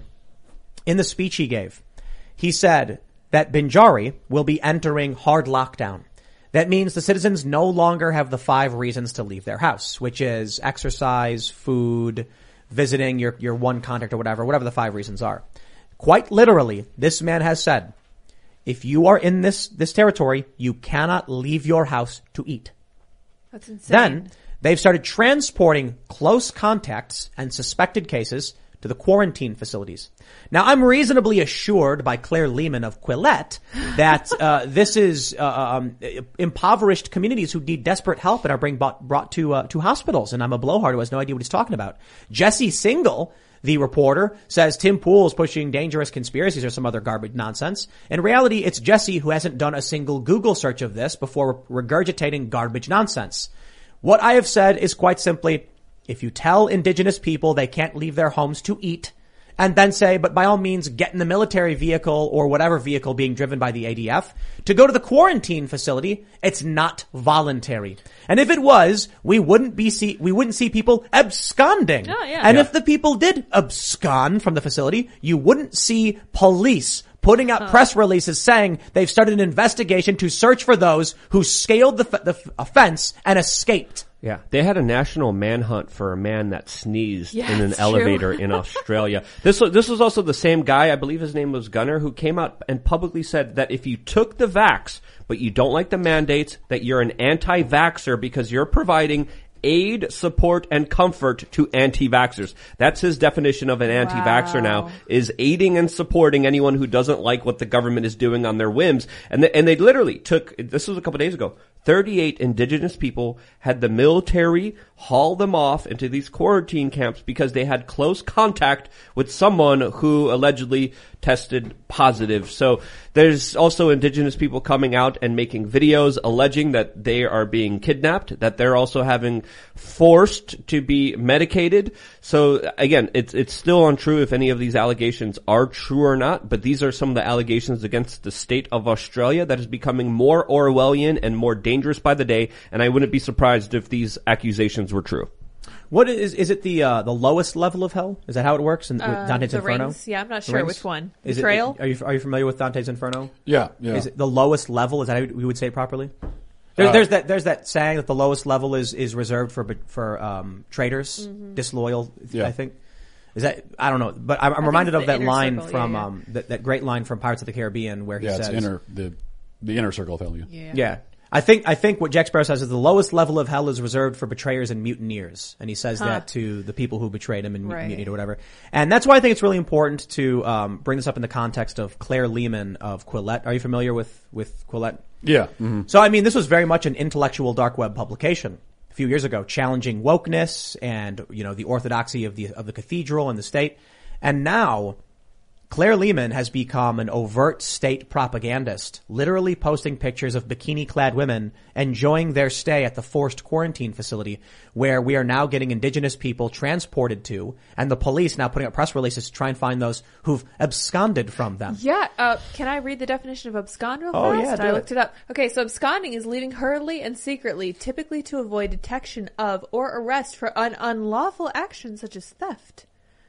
in the speech he gave, he said that Binjari will be entering hard lockdown. That means the citizens no longer have the five reasons to leave their house, which is exercise, food, visiting your, your one contact or whatever, whatever the five reasons are. Quite literally, this man has said, if you are in this, this territory, you cannot leave your house to eat. That's insane. Then they've started transporting close contacts and suspected cases to the quarantine facilities. Now, I'm reasonably assured by Claire Lehman of Quillette that uh, this is uh, um, impoverished communities who need desperate help and are being brought, brought to uh, to hospitals. And I'm a blowhard who has no idea what he's talking about. Jesse Singal, the reporter, says Tim Pool is pushing dangerous conspiracies or some other garbage nonsense. In reality, it's Jesse who hasn't done a single Google search of this before regurgitating garbage nonsense. What I have said is quite simply, if you tell indigenous people they can't leave their homes to eat, and then say, but by all means, get in the military vehicle or whatever vehicle being driven by the A D F to go to the quarantine facility, it's not voluntary. And if it was, we wouldn't be see, we wouldn't see people absconding. Oh, yeah. And Yeah. if the people did abscond from the facility, you wouldn't see police putting out press releases saying they've started an investigation to search for those who scaled the, f- the f- offense and escaped. Yeah, they had a national manhunt for a man that sneezed Yeah, in an it's true. elevator in Australia. This was, this was also the same guy, I believe his name was Gunner, who came out and publicly said that if you took the vax, but you don't like the mandates, that you're an anti-vaxxer because you're providing aid, support, and comfort to anti-vaxxers. That's his definition of an anti-vaxxer Wow. now, is aiding and supporting anyone who doesn't like what the government is doing on their whims. And they, and they literally took, this was a couple days ago, thirty-eight indigenous people had the military haul them off into these quarantine camps because they had close contact with someone who allegedly tested positive. So there's also indigenous people coming out and making videos alleging that they are being kidnapped, that they're also having forced to be medicated. So again, it's it's still untrue if any of these allegations are true or not, but these are some of the allegations against the state of Australia that is becoming more Orwellian and more dangerous by the day, and I wouldn't be surprised if these accusations were true. What is, is it the, uh, the lowest level of hell? Is that how it works in with Uh, Dante's the Inferno? Rings? Yeah, I'm not The sure Rings? which one. Is it- Betrayal? are you, are you familiar with Dante's Inferno? Yeah, yeah. Is it the lowest level? Is that how we would say it properly? There's, Uh, there's that there's that saying that the lowest level is is reserved for for um, traitors, Mm-hmm. disloyal. Yeah. I think is that I don't know, but I'm, I'm think reminded it's of the that inner line circle, yeah, from yeah. um that, that great line from Pirates of the Caribbean where he yeah, says, it's inner the the inner circle of hell. Yeah. yeah. yeah. I think I think what Jack Sparrow says is the lowest level of hell is reserved for betrayers and mutineers, and he says Huh. that to the people who betrayed him and Right. mutinied or whatever. And that's why I think it's really important to um, bring this up in the context of Claire Lehman of Quillette. Are you familiar with with Quillette? Yeah. mhm. So, I mean, this was very much an intellectual dark web publication a few years ago, challenging wokeness and, you know, the orthodoxy of the, of the cathedral and the state. And now, Claire Lehman has become an overt state propagandist, literally posting pictures of bikini-clad women enjoying their stay at the forced quarantine facility where we are now getting indigenous people transported to, and the police now putting up press releases to try and find those who've absconded from them. Yeah, uh, can I read the definition of abscond real Oh, fast? yeah, do I it. looked it up. Okay, so absconding is leaving hurriedly and secretly, typically to avoid detection of or arrest for an unlawful action such as theft.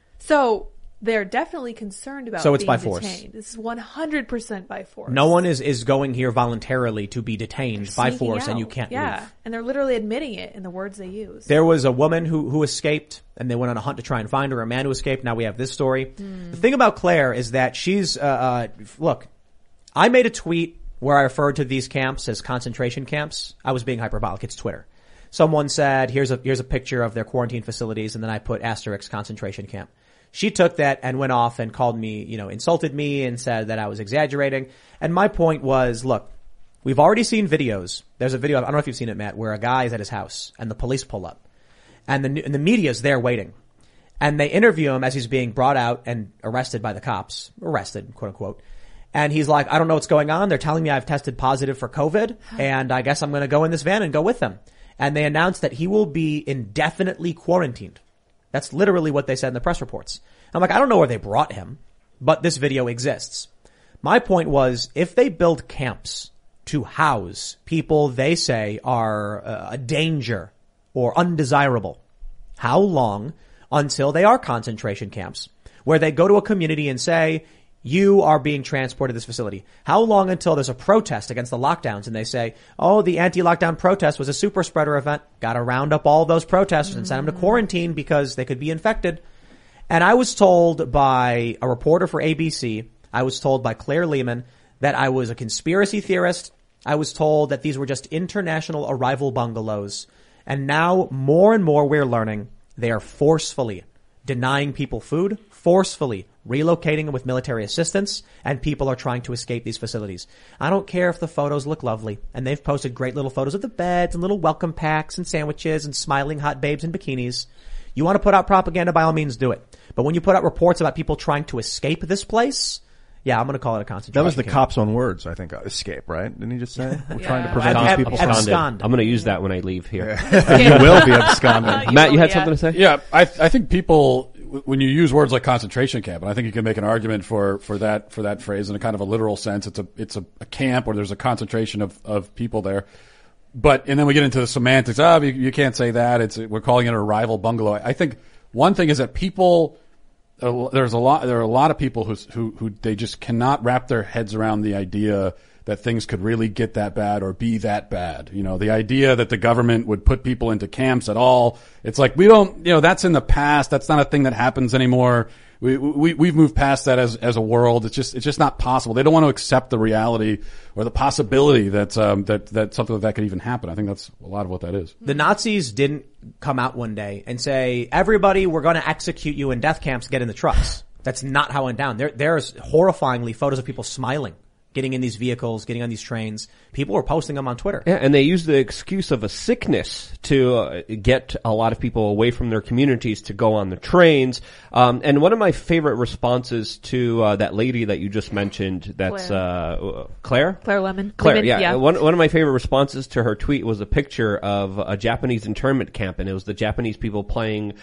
So they're definitely concerned about So it's being by force. detained. This is one hundred percent by force. No one is, is going here voluntarily to be detained by Sneaking force, and out. you can't yeah. leave. And they're literally admitting it in the words they use. There was a woman who, who escaped, and they went on a hunt to try and find her, a man who escaped. Now we have this story. Mm. The thing about Claire is that she's, uh, uh, look, I made a tweet where I referred to these camps as concentration camps. I was being hyperbolic. It's Twitter. Someone said, here's a, here's a picture of their quarantine facilities, and then I put asterisk concentration camp. She took that and went off and called me, you know, insulted me and said that I was exaggerating. And my point was, look, we've already seen videos. There's a video, I don't know if you've seen it, Matt, where a guy is at his house and the police pull up. And the, and the media's there waiting. And they interview him as he's being brought out and arrested by the cops. Arrested, quote unquote. And he's like, I don't know what's going on. They're telling me I've tested positive for COVID, and I guess I'm going to go in this van and go with them. And they announced that he will be indefinitely quarantined. That's literally what they said in the press reports. I'm like, I don't know where they brought him, but this video exists. My point was, if they build camps to house people they say are uh, a danger or undesirable, how long until they are concentration camps where they go to a community and say, you are being transported to this facility? How long until there's a protest against the lockdowns and they say, oh, the anti-lockdown protest was a super spreader event. Got to round up all those protesters and send them to quarantine because they could be infected. And I was told by a reporter for A B C, I was told by Claire Lehman that I was a conspiracy theorist. I was told that these were just international arrival bungalows. And now more and more we're learning they are forcefully denying people food, forcefully relocating them with military assistance, and people are trying to escape these facilities. I don't care if the photos look lovely, and they've posted great little photos of the beds and little welcome packs and sandwiches and smiling hot babes in bikinis. You want to put out propaganda, by all means do it. But when you put out reports about people trying to escape this place, yeah, I'm going to call it a concentration That was the camp. cop's own words, I think. Uh, escape, right? Didn't he just say? We're trying to Yeah. prevent Ab- these ab- people abscond. from... Abscond. I'm going to use that when I leave here. You will be absconding. Matt, you had Yeah. something to say? Yeah, I, I think people, when you use words like concentration camp, and I think you can make an argument for, for that, for that phrase in a kind of a literal sense. It's a, it's a, a camp or there's a concentration of, of people there. But, and then we get into the semantics. Ah, oh, you, you can't say that. It's, we're calling it an arrival bungalow. I think one thing is that people, there's a lot, there are a lot of people who, who, who they just cannot wrap their heads around the idea that things could really get that bad or be that bad. You know, the idea that the government would put people into camps at all. It's like, we don't, you know, that's in the past. That's not a thing that happens anymore. We, we, we've moved past that as, as a world. It's just, it's just not possible. They don't want to accept the reality or the possibility that, um, that, that something like that could even happen. I think that's a lot of what that is. The Nazis didn't come out one day and say, everybody, we're going to execute you in death camps, get in the trucks. That's not how it went down. There, there's horrifyingly photos of people smiling, getting in these vehicles, getting on these trains. People were posting them on Twitter. Yeah, and they use the excuse of a sickness to uh, get a lot of people away from their communities to go on the trains. Um, and one of my favorite responses to uh, that lady that you just mentioned, that's Claire. uh, Claire? Claire Lemon. Claire, Lemon, yeah. yeah. One, one of my favorite responses to her tweet was a picture of a Japanese internment camp, and it was the Japanese people playing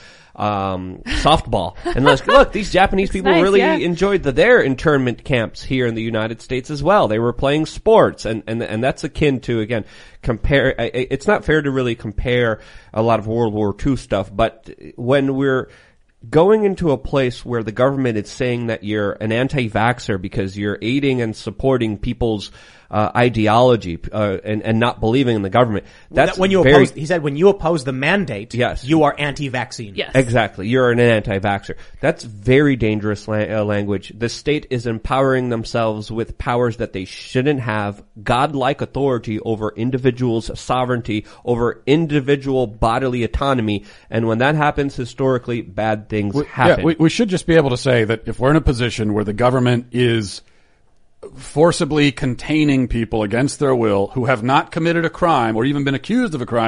um softball. And like, look, these Japanese people nice, really yeah. enjoyed the, their internment camps here in the United States as well. They were playing sports, and and and that's akin to, again, compare. It's not fair to really compare a lot of World War Two stuff, but when we're going into a place where the government is saying that you're an anti-vaxxer because you're aiding and supporting people's uh, ideology uh, and, and not believing in the government, that's when you very, oppose, he said, when you oppose the mandate, Yes. you are anti-vaccine. Yes. Exactly. You're an anti-vaxxer. That's very dangerous la- uh, language. The state is empowering themselves with powers that they shouldn't have, godlike authority over individuals' sovereignty, over individual bodily autonomy. And when that happens historically, bad things We, happen. yeah, we, we should just be able to say that if we're in a position where the government is forcibly containing people against their will who have not committed a crime or even been accused of a crime,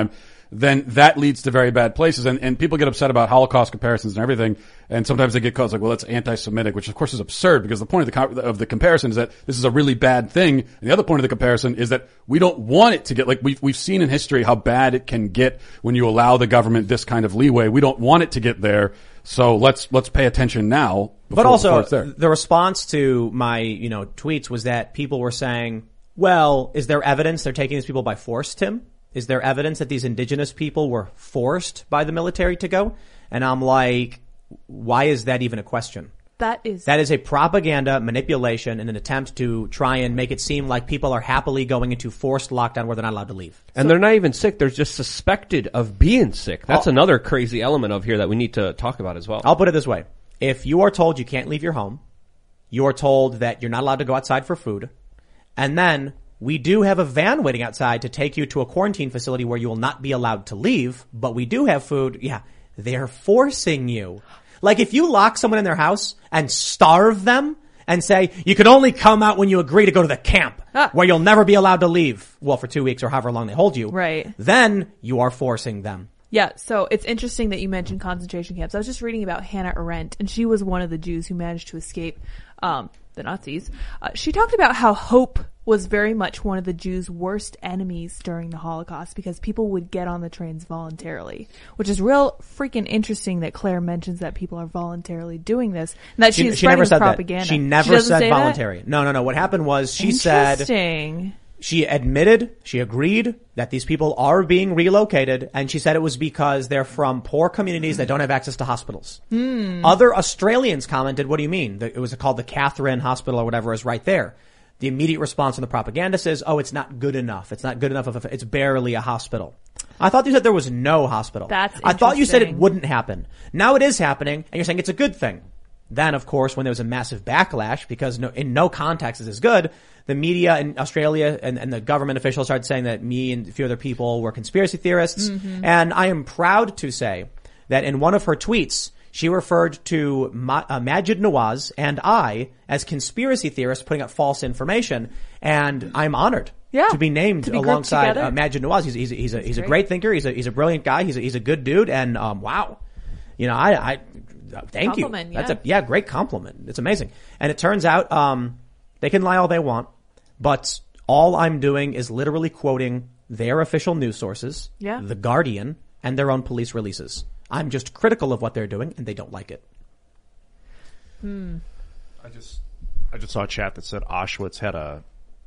then that leads to very bad places. And, and people get upset about Holocaust comparisons and everything. And sometimes they get called like, well, that's anti-Semitic, which of course is absurd because the point of the, co- of the comparison is that this is a really bad thing. And the other point of the comparison is that we don't want it to get, like we've, we've seen in history how bad it can get when you allow the government this kind of leeway. We don't want it to get there. So let's, let's pay attention now. Before, but also it's there. The response to my, you know, tweets was that people were saying, well, is there evidence they're taking these people by force, Tim? Is there evidence that these indigenous people were forced by the military to go? And I'm like, why is that even a question? That is That is a propaganda manipulation in an attempt to try and make it seem like people are happily going into forced lockdown where they're not allowed to leave. And they're not even sick. They're just suspected of being sick. That's I'll, another crazy element of here that we need to talk about as well. I'll put it this way. If you are told you can't leave your home, you are told that you're not allowed to go outside for food, and then we do have a van waiting outside to take you to a quarantine facility where you will not be allowed to leave, but we do have food. Yeah, they're forcing you. Like if you lock someone in their house and starve them and say, you can only come out when you agree to go to the camp ah. where you'll never be allowed to leave, well, for two weeks or however long they hold you. Right. Then you are forcing them. Yeah, so it's interesting that you mentioned concentration camps. I was just reading about Hannah Arendt, and she was one of the Jews who managed to escape um the Nazis. Uh, she talked about how hope was very much one of the Jews' worst enemies during the Holocaust because people would get on the trains voluntarily, which is real freaking interesting that Claire mentions that people are voluntarily doing this and that She, she's she spreading never said propaganda. that. She never she doesn't said say voluntary. That? No, no, no. What happened was she said Interesting. she admitted, she agreed that these people are being relocated, and she said it was because they're from poor communities that don't have access to hospitals. Mm. Other Australians commented, what do you mean? It was called the Catherine Hospital or whatever is right there. The immediate response from the propagandist is, oh, it's not good enough. It's not good enough. If it's barely a hospital. I thought you said there was no hospital. That's I thought you said it interesting. wouldn't happen. Now it is happening, and you're saying it's a good thing. Then, of course, when there was a massive backlash, because no, in no context is this good, the media in Australia and, and the government officials started saying that me and a few other people were conspiracy theorists. Mm-hmm. And I am proud to say that in one of her tweets, she referred to Ma- uh, Majid Nawaz and I as conspiracy theorists putting out false information. And I'm honored Yeah, to be named to be grouped alongside together. uh, Majid Nawaz. He's, he's, he's, a, he's a great. great thinker. He's a, he's a brilliant guy. He's a, he's a good dude. And, um, wow. You know, I, I, thank you. Compliment, That's yeah. a, yeah, great compliment. It's amazing. And it turns out, um, they can lie all they want, but all I'm doing is literally quoting their official news sources, Yeah. The Guardian, and their own police releases. I'm just critical of what they're doing, and they don't like it. Hmm. I just, I just saw a chat that said Auschwitz had a,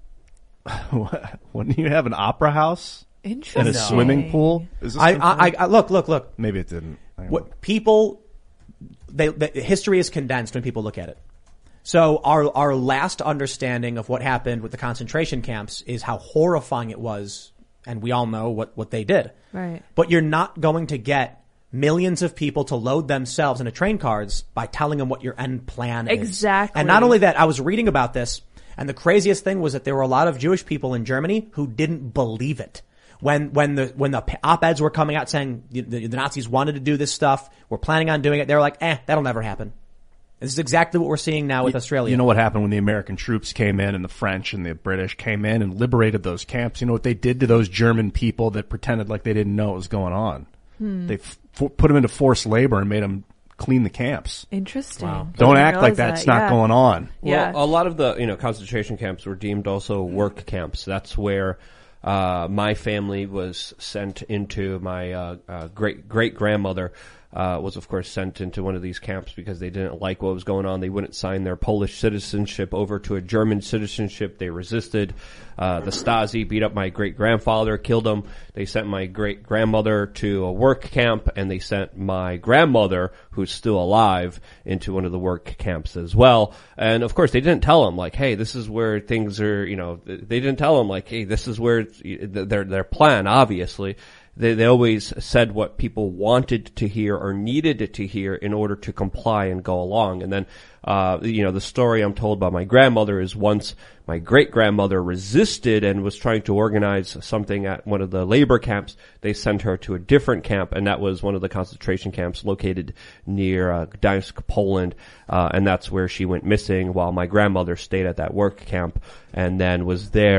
wouldn't you have an opera house Interesting. and a swimming pool? Is this I, confirmed? I, I, look, look, look. Maybe it didn't. I don't know. What people, they, the history is condensed when people look at it. So our, our last understanding of what happened with the concentration camps is how horrifying it was. And we all know what, what they did. Right. But you're not going to get millions of people to load themselves into train cars by telling them what your end plan is. Exactly. And not only that, I was reading about this, and the craziest thing was that there were a lot of Jewish people in Germany who didn't believe it. When, when the, when the op-eds were coming out saying the, the, the Nazis wanted to do this stuff, we're planning on doing it, they were like, eh, that'll never happen. This is exactly what we're seeing now with Australia. You know what happened when the American troops came in and the French and the British came in and liberated those camps? You know what they did to those German people that pretended like they didn't know what was going on? Hmm. They f- put them into forced labor and made them clean the camps. Interesting. Wow. Don't Didn't act like realize that's that, not yeah. going on. Yeah. Well, a lot of the, you know, concentration camps were deemed also work camps. That's where, uh, my family was sent into. My, uh, uh great, great grandmother, uh, was of course sent into one of these camps because they didn't like what was going on. They wouldn't sign their Polish citizenship over to a German citizenship. They resisted. Uh, the Stasi beat up my great grandfather, killed him. They sent my great grandmother to a work camp, and they sent my grandmother, who's still alive, into one of the work camps as well. And of course, they didn't tell him like, "Hey, this is where things are." You know, they didn't tell him like, "Hey, this is where it's, their their plan." Obviously, they they always said what people wanted to hear or needed to hear in order to comply and go along. And then, uh, you know, the story I'm told by my grandmother is once my great-grandmother resisted and was trying to organize something at one of the labor camps, they sent her to a different camp, and that was one of the concentration camps located near uh, Gdańsk, Poland, uh, and that's where she went missing while my grandmother stayed at that work camp and then was there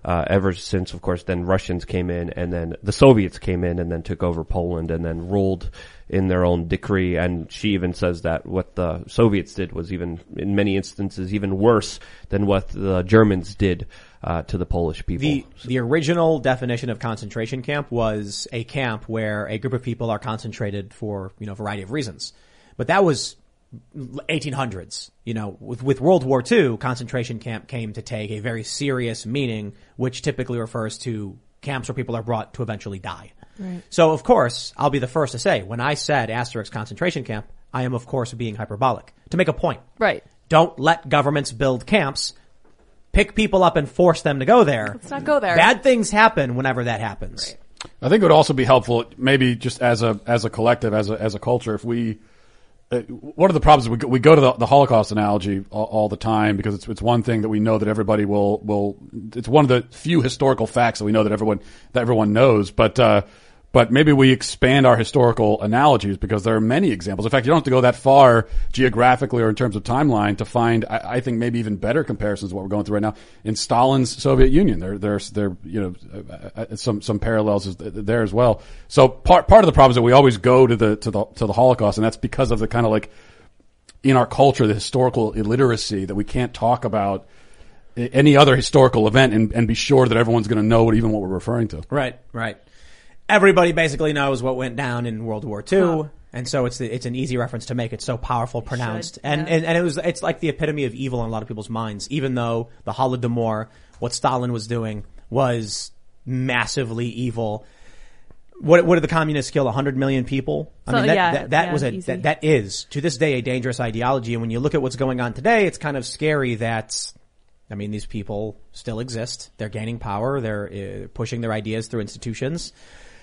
uh, ever since, of course, then Russians came in and then the Soviets came in and then took over Poland and then ruled in their own decree. And she even says that what the Soviets did was even, in many instances, even worse than what the Germans did uh, to the Polish people. The, the original definition of concentration camp was a camp where a group of people are concentrated for, you know, a variety of reasons. But that was eighteen hundreds. You know, with, with World War Two, concentration camp came to take a very serious meaning, which typically refers to camps where people are brought to eventually die. Right. So, of course, I'll be the first to say, when I said asterisk concentration camp, I am, of course, being hyperbolic. To make a point. Right. Don't let governments build camps, pick people up and force them to go there. Let's not go there. Bad things happen whenever that happens. Right. I think it would also be helpful, maybe just as a as a collective, as a as a culture, if we. Uh, one of the problems is we go, we go to the, the Holocaust analogy all, all the time because it's it's one thing that we know that everybody will will. It's one of the few historical facts that we know that everyone that everyone knows, but. uh But maybe we expand our historical analogies because there are many examples. In fact, you don't have to go that far geographically or in terms of timeline to find, I, I think, maybe even better comparisons to what we're going through right now. In Stalin's Soviet Union, there, there's, there, you know, uh, some, some parallels there as well. So part, part of the problem is that we always go to the, to the, to the Holocaust, and that's because of the kind of like, in our culture, the historical illiteracy that we can't talk about any other historical event and, and be sure that everyone's going to know what, even what we're referring to. Right, right. Everybody basically knows what went down in World War Two, huh. and so it's the, it's an easy reference to make. It's so powerful, pronounced, should, and, yeah. and and it was it's like the epitome of evil in a lot of people's minds. Even though the Holodomor, what Stalin was doing, was massively evil. What what did the communists kill? A hundred million people? I So, mean, that yeah, that, that yeah, was a easy. that, that is to this day a dangerous ideology. And when you look at what's going on today, it's kind of scary that. I mean, these people still exist. They're gaining power. They're uh, pushing their ideas through institutions.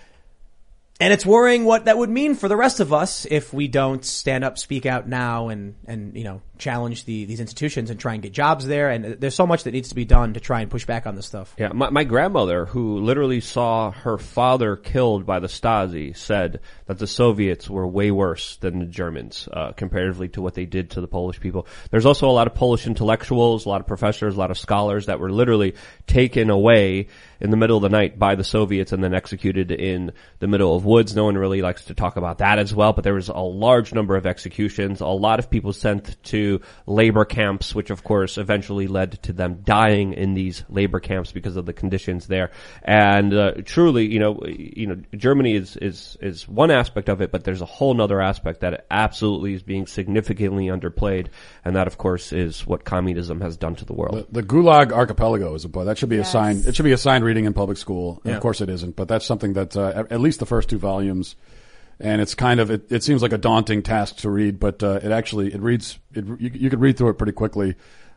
And it's worrying what that would mean for the rest of us if we don't stand up, speak out now and, and, you know, challenge the, these institutions and try and get jobs there. And there's so much that needs to be done to try and push back on this stuff. Yeah, my, my grandmother, who literally saw her father killed by the Stasi, said that the Soviets were way worse than the Germans, uh, comparatively to what they did to the Polish people. There's also a lot of Polish intellectuals, a lot of professors, a lot of scholars that were literally taken away in the middle of the night by the Soviets and then executed in the middle of woods. No one really likes to talk about that as well, but there was a large number of executions, a lot of people sent to labor camps, which of course eventually led to them dying in these labor camps because of the conditions there. And uh, truly, you know, you know, Germany is is is one aspect of it, but there's a whole nother aspect that absolutely is being significantly underplayed, and that of course is what communism has done to the world. The, the Gulag Archipelago is a book that should be Yes. assigned. It should be assigned reading in public school. And Yeah. of course it isn't, but that's something that uh, at, at least the first two volumes, and it's kind of it, it seems like a daunting task to read, but uh, it actually it reads it you, you could read through it pretty quickly,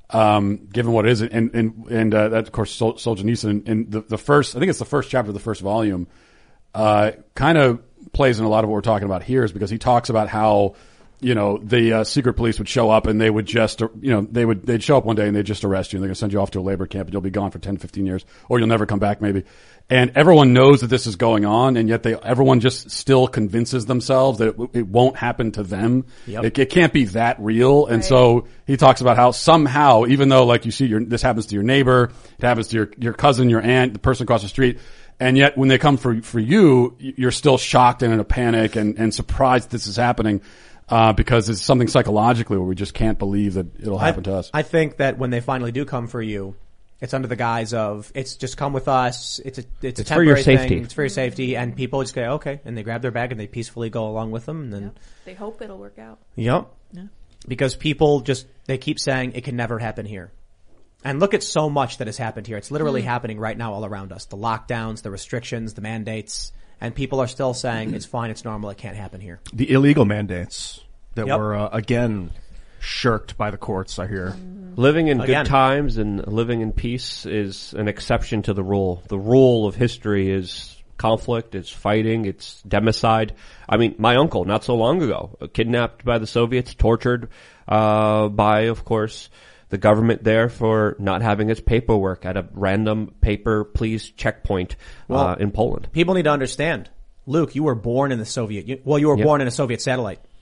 um, given what it is, and and and uh, that of course Sol- Solzhenitsyn in the the first I think it's the first chapter of the first volume, uh, kind of plays in a lot of what we're talking about here, is because he talks about how. You know, the uh, secret police would show up and they would just, you know, they would, they'd show up one day and they'd just arrest you and they're going to send you off to a labor camp and you'll be gone for ten, fifteen years or you'll never come back maybe. And everyone knows that this is going on and yet they, everyone just still convinces themselves that it, it won't happen to them. Yep. It, it can't be that real. And Right. so he talks about how somehow, even though like you see your, this happens to your neighbor, it happens to your, your cousin, your aunt, the person across the street. And yet when they come for, for you, you're still shocked and in a panic and, and surprised this is happening. Uh, because it's something psychologically where we just can't believe that it'll happen I, to us. I think that when they finally do come for you, it's under the guise of, it's just come with us, it's a, it's, a It's for your temporary safety. thing, it's for your safety, and people just go, okay, and they grab their bag and they peacefully go along with them, and then, Yep. They hope it'll work out. yep. Yeah. Because people just, they keep saying it can never happen here. And look at so much that has happened here. It's literally Mm. happening right now all around us. The lockdowns, the restrictions, the mandates, and people are still saying it's fine, it's normal, it can't happen here. The illegal mandates that Yep. were, uh, again, shirked by the courts, I hear. Living in Again. good times and living in peace is an exception to the rule. The rule of history is conflict, it's fighting, it's democide. I mean, my uncle, not so long ago, kidnapped by the Soviets, tortured uh by, of course, the government there for not having its paperwork at a random paper please checkpoint uh, Well, in Poland. People need to understand. Luke, you were born in the Soviet, U- well, you were Yep. born in a Soviet satellite.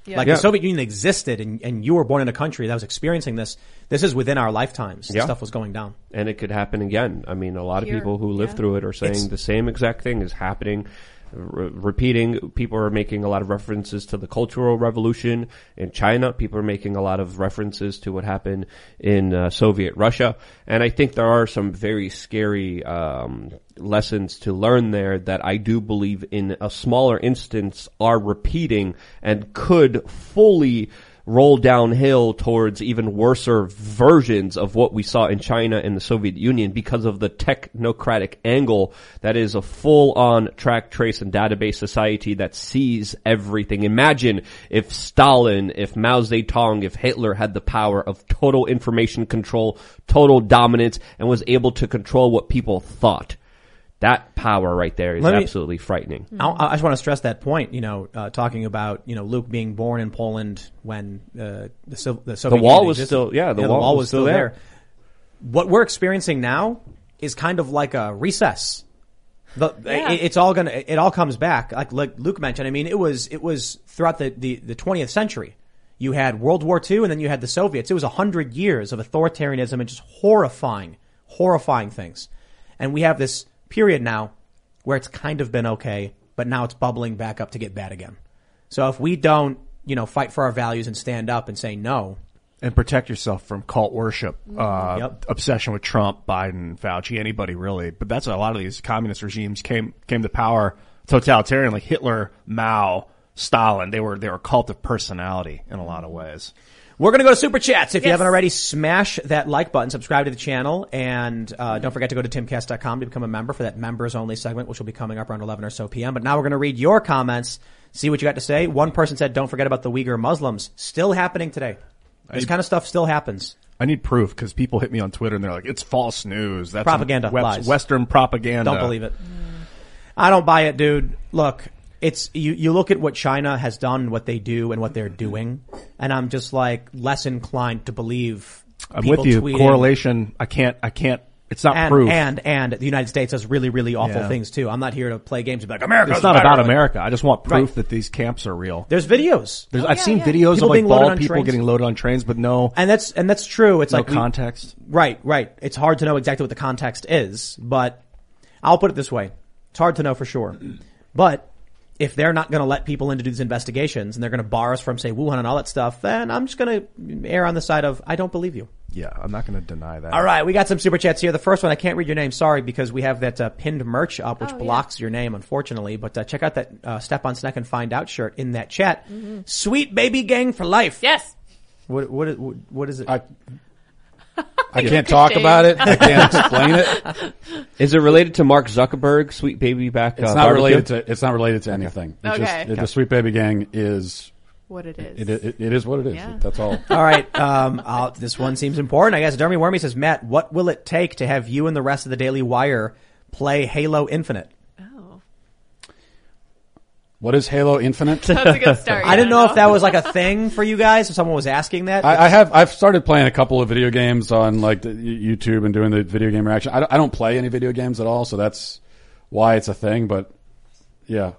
Yeah. Like Yeah. the Soviet Union existed, and, and you were born in a country that was experiencing this. This is within our lifetimes. This Yeah. stuff was going down. And it could happen again. I mean, a lot of Here, people who live yeah. through it are saying It's- the same exact thing is happening. Re- repeating, people are making a lot of references to the Cultural Revolution in China. People are making a lot of references to what happened in uh, Soviet Russia. And I think there are some very scary um, lessons to learn there that I do believe in a smaller instance are repeating and could fully roll downhill towards even worser versions of what we saw in China and the Soviet Union because of the technocratic angle that is a full-on track, trace, and database society that sees everything. Imagine if Stalin, if Mao Zedong, if Hitler had the power of total information control, total dominance, and was able to control what people thought. That power right there is Let me- absolutely frightening. I, I just want to stress that point, you know, uh, talking about, you know, Luke being born in Poland when uh, the, Sov- the Soviet The wall Union was existed. still- yeah, the wall was still there. What we're experiencing now is kind of like a recess. The, Yeah. it, it's all gonna, it all comes back. Like, like Luke mentioned, I mean, it was, it was throughout the, the, the twentieth century. You had World War Two and then you had the Soviets. It was a hundred years of authoritarianism and just horrifying, horrifying things. And we have this period now where it's kind of been okay, but now it's bubbling back up to get bad again. So if we don't, you know, fight for our values and stand up and say no, And protect yourself from cult worship, uh, Yep. obsession with Trump, Biden, Fauci, anybody really. But that's a lot of these communist regimes came, came to power totalitarian, like Hitler, Mao, Stalin. They were, they were a cult of personality in a lot of ways. we're going to go to Super Chats. If you Yes. haven't already, smash that like button, subscribe to the channel, and uh, don't forget to go to timcast dot com to become a member for that members-only segment, which will be coming up around eleven or so p.m. But now we're going to read your comments, see what you got to say. One person said, don't forget about the Uyghur Muslims. Still happening today. This kind of stuff still happens. I need proof because people hit me on Twitter and they're like, it's false news. That's Propaganda, web- lies. Western propaganda. Don't believe it. I don't buy it, dude. Look, it's you. You look at what China has done, what they do, and what they're doing, and I'm just like less inclined to believe. I'm people with you. tweeting. Correlation. I can't, I can't, it's not And, proof. and and the United States does really really awful Yeah. things too. I'm not here to play games and be like America. it's not about America. I just want proof Right. that these camps are real. There's videos, There's, Oh, I've yeah, seen yeah. videos People of like being loaded bald on people trains. getting loaded on trains, but no, and that's and that's true. It's no like we- context. Right, right. It's hard to know exactly what the context is, but I'll put it this way. It's hard to know for sure. But if they're not going to let people in to do these investigations and they're going to bar us from, say, Wuhan and all that stuff, then I'm just going to err on the side of, I don't believe you. Yeah, I'm not going to deny that. All right, we got some super chats here. The first one, I can't read your name, sorry, because we have that uh, pinned merch up, which Oh, yeah. blocks your name, unfortunately. But uh, check out that uh, Step on Snack and Find Out shirt in that chat. Sweet baby gang for life. Yes. What, what, is- what is it? I, I can't talk about it. I can't explain it. Is it related to Mark Zuckerberg, Sweet Baby Back? It's uh, not barbecue? related to. It's not related to anything. It's Okay. just, the Sweet Baby Gang is. What it is. It, it, it is what it is. Yeah. That's all. All right. Um, I'll, this one seems important. I guess Dermy Wormy says, Matt, what will it take to have you and the rest of the Daily Wire play Halo Infinite? Oh. What is Halo Infinite? That's a good start. I didn't know if that was like a thing for you guys, if someone was asking that. I, I have. I've started playing a couple of video games on like the YouTube and doing the video game reaction. I don't, I don't play any video games at all, so that's why it's a thing. But yeah,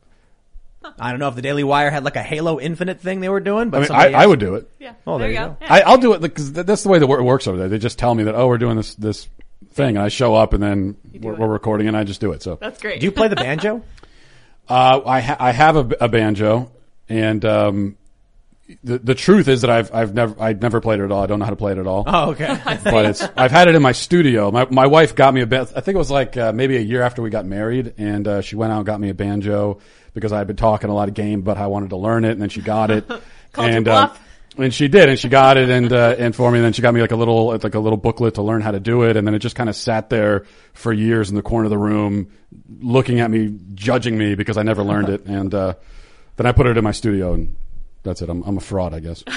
I don't know if the Daily Wire had like a Halo Infinite thing they were doing, but I mean, somebody I, I would do it. Yeah. Oh, there, there you you go. go. Yeah. I, I'll do it because that's the way the work works over there. They just tell me that, oh, we're doing this this thing, and I show up, and then do we're, it. we're recording, and I just do it. So That's great. Do you play the banjo? Uh, I ha- I have a, a banjo, and um, the the truth is that I've I've never I've never played it at all. I don't know how to play it at all. Oh, okay. But it's I've had it in my studio. My my wife got me a bit. I think it was like uh, maybe a year after we got married, and uh, she went out and got me a banjo because I had been talking a lot of game about how I wanted to learn it, and then she got it. Called and your uh, bluff. and she did, and she got it, and uh, and for me, and then she got me like a little like a little booklet to learn how to do it, and then it just kind of sat there for years in the corner of the room, looking at me, judging me because I never learned it, and uh, then I put it in my studio, and that's it. I'm I'm a fraud, I guess.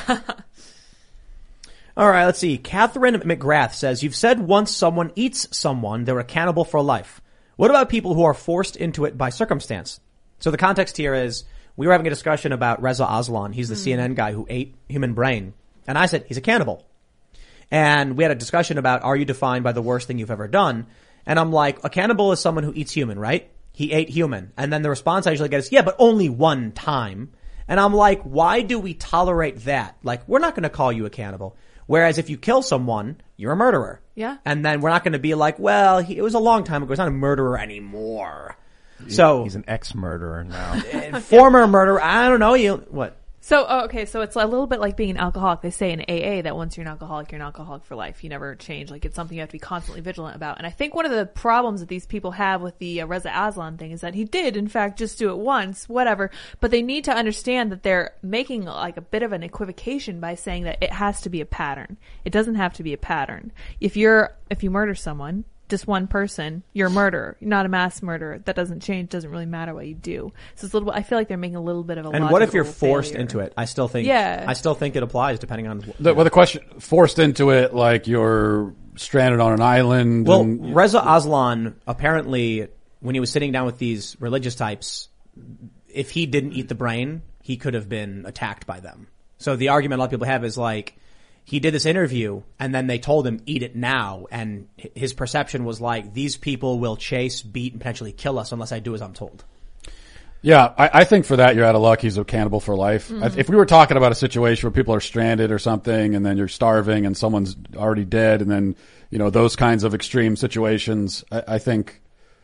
All right, let's see. Catherine McGrath says, you've said once someone eats someone, they're a cannibal for life. What about people who are forced into it by circumstance? So the context here is, we were having a discussion about Reza Aslan. He's the C N N guy who ate human brain. And I said, he's a cannibal. And we had a discussion about, are you defined by the worst thing you've ever done? And I'm like, a cannibal is someone who eats human, right? He ate human. And then the response I usually get is, yeah, but only one time. And I'm like, why do we tolerate that? Like, we're not going to call you a cannibal. Whereas if you kill someone, you're a murderer. Yeah. And then we're not going to be like, well, he, it was a long time ago. He's not a murderer anymore. So He's an ex-murderer now. former murderer. I don't know. You what? So, oh, okay, so it's a little bit like being an alcoholic. They say in A A that once you're an alcoholic, you're an alcoholic for life. You never change. Like, it's something you have to be constantly vigilant about. And I think one of the problems that these people have with the uh, Reza Aslan thing is that he did, in fact, just do it once, whatever. But they need to understand that they're making, like, a bit of an equivocation by saying that it has to be a pattern. It doesn't have to be a pattern. If you're, if you murder someone, just one person, you're a murderer. You're not a mass murderer. That doesn't change. Doesn't really matter what you do. So it's a little. I feel like they're making a little bit of a. And what if you're logical forced failure. into it? I still think. Yeah. I still think it applies depending on. The, well, the question forced into it, like you're stranded on an island. Well, and, Reza Aslan apparently, when he was sitting down with these religious types, if he didn't eat the brain, he could have been attacked by them. So the argument a lot of people have is like, he did this interview and then they told him, eat it now. And his perception was like, these people will chase, beat, and potentially kill us unless I do as I'm told. Yeah, I, I think for that you're out of luck. He's a cannibal for life. Mm-hmm. If we were talking about a situation where people are stranded or something, and then you're starving, and someone's already dead, and then you know those kinds of extreme situations, I, I think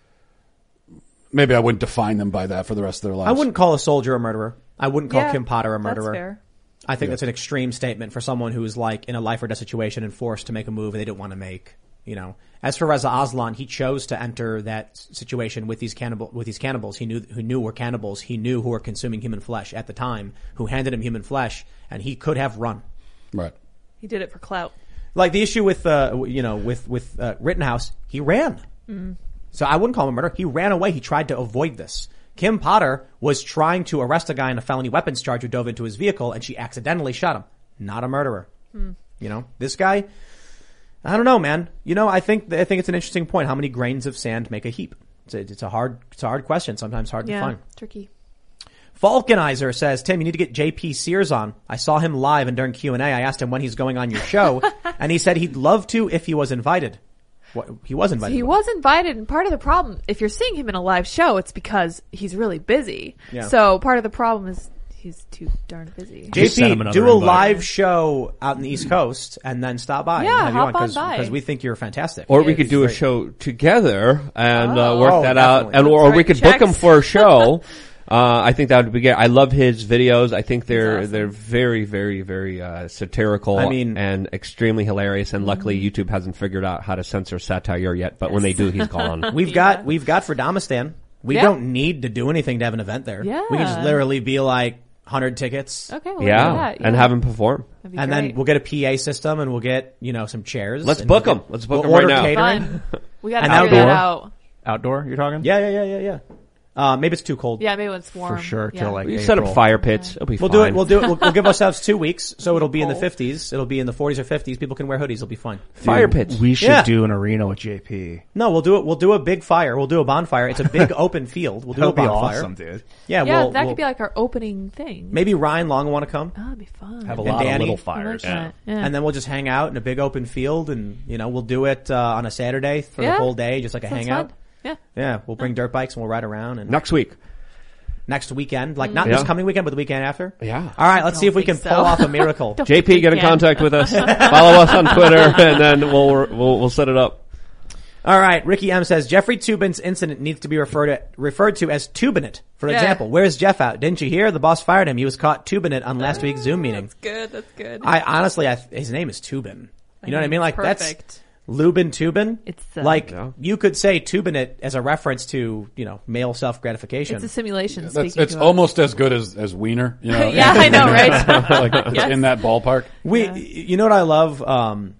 maybe I wouldn't define them by that for the rest of their lives. I wouldn't call a soldier a murderer. I wouldn't call Yeah, Kim Potter a murderer. That's fair. I think that's an extreme statement for someone who's like in a life or death situation and forced to make a move they didn't want to make. You know, as for Reza Aslan, he chose to enter that situation with these cannibal with these cannibals. He knew who knew were cannibals. He knew who were consuming human flesh at the time, who handed him human flesh, and he could have run. Right. He did it for clout. Like the issue with uh, you know with with uh, Rittenhouse, he ran. Mm-hmm. So I wouldn't call him a murderer. He ran away. He tried to avoid this. Kim Potter was trying to arrest a guy in a felony weapons charge who dove into his vehicle, and she accidentally shot him. Not a murderer. Hmm. You know, this guy, I don't know, man. You know, I think I think it's an interesting point. How many grains of sand make a heap? It's a, it's a hard it's a hard question. Sometimes hard Yeah, to find. tricky. Falconizer says, Tim, you need to get J P Sears on. I saw him live, and during Q and A, I asked him when he's going on your show, and he said he'd love to if he was invited. What, he was invited. He was invited, and part of the problem, if you're seeing him in a live show, it's because he's really busy. Yeah. So part of the problem is he's too darn busy. J Send P, him another do a invite. live show out in the East Coast and then stop by. Yeah, and have you hop on cause, by. because we think you're fantastic. Or we could It's do a great. show together and uh, Oh. work Oh, that out, definitely. and or, or Let's we write could book him checks. for a show. uh, I think that would be good. I love his videos. I think they're awesome. they're very, very, very uh, satirical. I mean- and extremely hilarious. And luckily, YouTube hasn't figured out how to censor satire yet. But when they do, he's gone. We've Yeah. got we've got for Damastan. We Yeah. don't need to do anything to have an event there. Yeah. We can just literally be like one hundred tickets. Okay, well, yeah, look at that. and yeah. have him perform. That'd be And great. then we'll get a P A system and we'll get, you know, some chairs. Let's and book we'll 'em. get- Let's book we'll 'em right order now. catering. Fun. We got to And figure that outdoor. out. Outdoor, you're talking? Yeah, yeah, yeah, yeah, yeah. Uh, maybe it's too cold. Yeah, maybe when it's warm. For sure, Yeah. till like We set up April. fire pits. It'll be We'll fine. do it. We'll do it. We'll, we'll give ourselves two weeks, so it'll be in the Cold. fifties. It'll be in the forties or fifties. People can wear hoodies. It'll be fine. fire pits. We should Yeah. do an arena with J P. No, we'll do it. We'll do a big fire. We'll do a bonfire. It's a big open field. We'll do That'll a be bonfire. awesome, dude. Yeah, Yeah, we'll, that we'll- could be like our opening thing. maybe Ryan Long will want to come, Oh, that'd be fun. Have a And lot Danny. of little I like fires. that. Yeah. and then we'll just hang out in a big open field, and you know we'll do it uh, on a Saturday for the Yeah. whole day, just like a Sounds hangout. fun. Yeah. Yeah, we'll bring dirt bikes and we'll ride around. And Next week. next weekend, like not Yeah. this coming weekend, but the weekend after. Yeah. All right, let's don't see if we can think pull so. off a miracle. Don't J P, think get we in can. contact with us. Follow us on Twitter, and then we'll we'll we'll set it up. All right, Ricky M says Jeffrey Toobin's incident needs to be referred to, referred to as Toobin-it. For Yeah. example, where's Jeff at? Didn't you hear? The boss fired him. He was caught Toobin-it on last week's Zoom meeting. That's good. That's good. I honestly, I, his name is Toobin. You know what I mean? Like Perfect. that's Lubin Toobin. It's, uh, like Yeah. you could say Toobin-it as a reference to you know male self gratification. It's a simulation. That's, speaking it's to us. almost as good as, as Wiener. You know? Yeah, I know, right? like it's Yes. in that ballpark. We, Yeah. you know what I love? Um,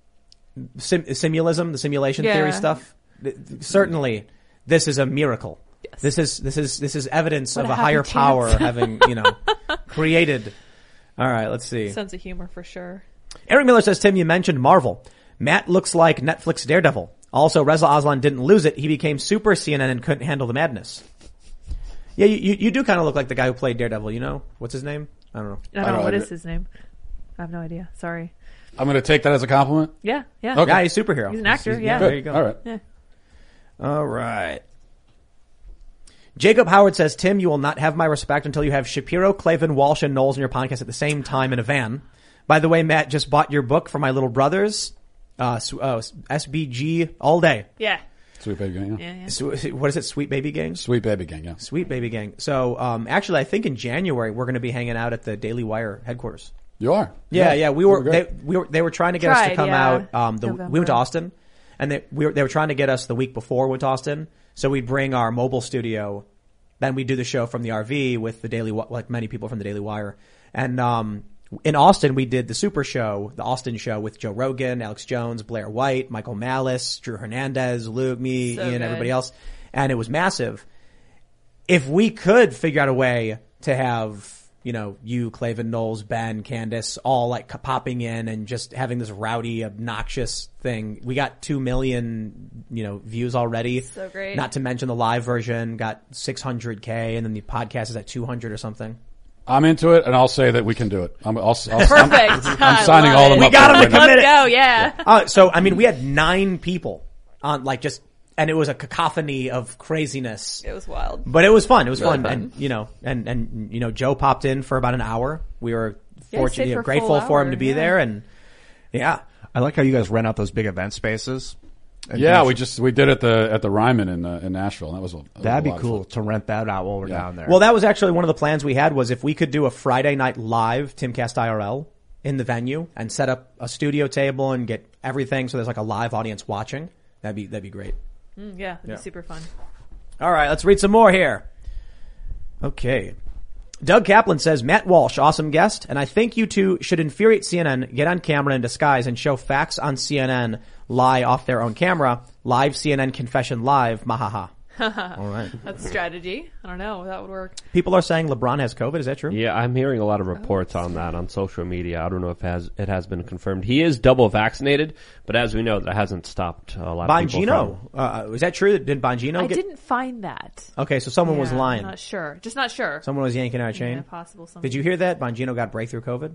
sim- simulism, the simulation Yeah. theory stuff. Th- Certainly, this is a miracle. Yes. This is this is this is evidence What of a a, happy higher chance. power having you know created. All right, let's see. Sense of humor for sure. Eric Miller says, Tim, you mentioned Marvel. Matt looks like Netflix Daredevil. Also, Reza Aslan didn't lose it. He became super C N N and couldn't handle the madness. Yeah, you you, you do kind of look like the guy who played Daredevil. You know what's his name? I don't know. I don't, I know don't what agree. is his name. I have no idea. Sorry. I'm going to take that as a compliment. Yeah, yeah. Okay. Yeah, he's a superhero. He's an actor, He's- yeah. There you go. All right. Yeah. All right. Jacob Howard says, Tim, you will not have my respect until you have Shapiro, Clavin, Walsh, and Knowles in your podcast at the same time in a van. By the way, Matt just bought your book for my little brothers. Uh, uh S B G all day. Yeah. Sweet Baby Gang. Yeah. Yeah, yeah. So, what is it? Sweet Baby Gang? Sweet Baby Gang. Yeah. Sweet Baby Gang. So, um, actually, I think in January we're going to be hanging out at the Daily Wire headquarters. You are. Yeah, yeah. We were, That'd they, be great. we were, they were trying to get us to Tried, come yeah. out. Um, the, we November. went to Austin, and they, we were, they were trying to get us the week before we went to Austin. So we'd bring our mobile studio, then we'd do the show from the R V with the Daily, Wi- like many people from the Daily Wire. And, um, in Austin, we did the Super Show, the Austin Show with Joe Rogan, Alex Jones, Blair White, Michael Malice, Drew Hernandez, Luke, me, So Ian, good. everybody else. And it was massive. If we could figure out a way to have, you know, you, Clavin, Knowles, Ben, Candace, all like popping in and just having this rowdy, obnoxious thing. We got two million, you know, views already. So great. Not to mention the live version got six hundred K and then the podcast is at two hundred or something. I'm into it, and I'll say that we can do it. I'm, I'll, I'll, Perfect. I'm, I signing love all it. of them We up. got for it them right to now. commit. Let's go. Yeah. Uh, so, I mean, we had nine people on like just, and it was a cacophony of craziness. It was wild. But it was fun. It was Really fun. fun. And, you know, and, and, you know, Joe popped in for about an hour. We were Yeah, he fortunate, stayed you know, for a grateful full for him hour, to be yeah. there. And yeah. I like how you guys rent out those big event spaces. And Yeah, do- we just we did it at the at the Ryman in uh, in Nashville. And that was a, that was That'd a be lot of cool fun. to rent that out while we're Yeah. down there. Well, that was actually one of the plans we had was if we could do a Friday night live Timcast I R L in the venue and set up a studio table and get everything so there's like a live audience watching. That'd be, that'd be great. Mm, yeah. It'd Yeah. be super fun. All right, let's read some more here. Okay. Doug Kaplan says, Matt Walsh, awesome guest, and I think you two should infuriate C N N, get on camera in disguise, and show facts on C N N lie off their own camera. Live C N N confession live, mahaha. All right. That's strategy. I don't know. That would work. People are saying LeBron has COVID. Is that true? Yeah, I'm hearing a lot of reports on that on social media. I don't know if it has it has been confirmed. He is double vaccinated, but as we know, that hasn't stopped a lot of people Bongino. from. Uh, is that true? Did Bongino I get? didn't find that. Okay, so someone was Yeah, lying. I'm not sure. Just not sure. Someone was yanking our chain. Yeah, possible. Something. Did you hear that? Bongino got breakthrough COVID.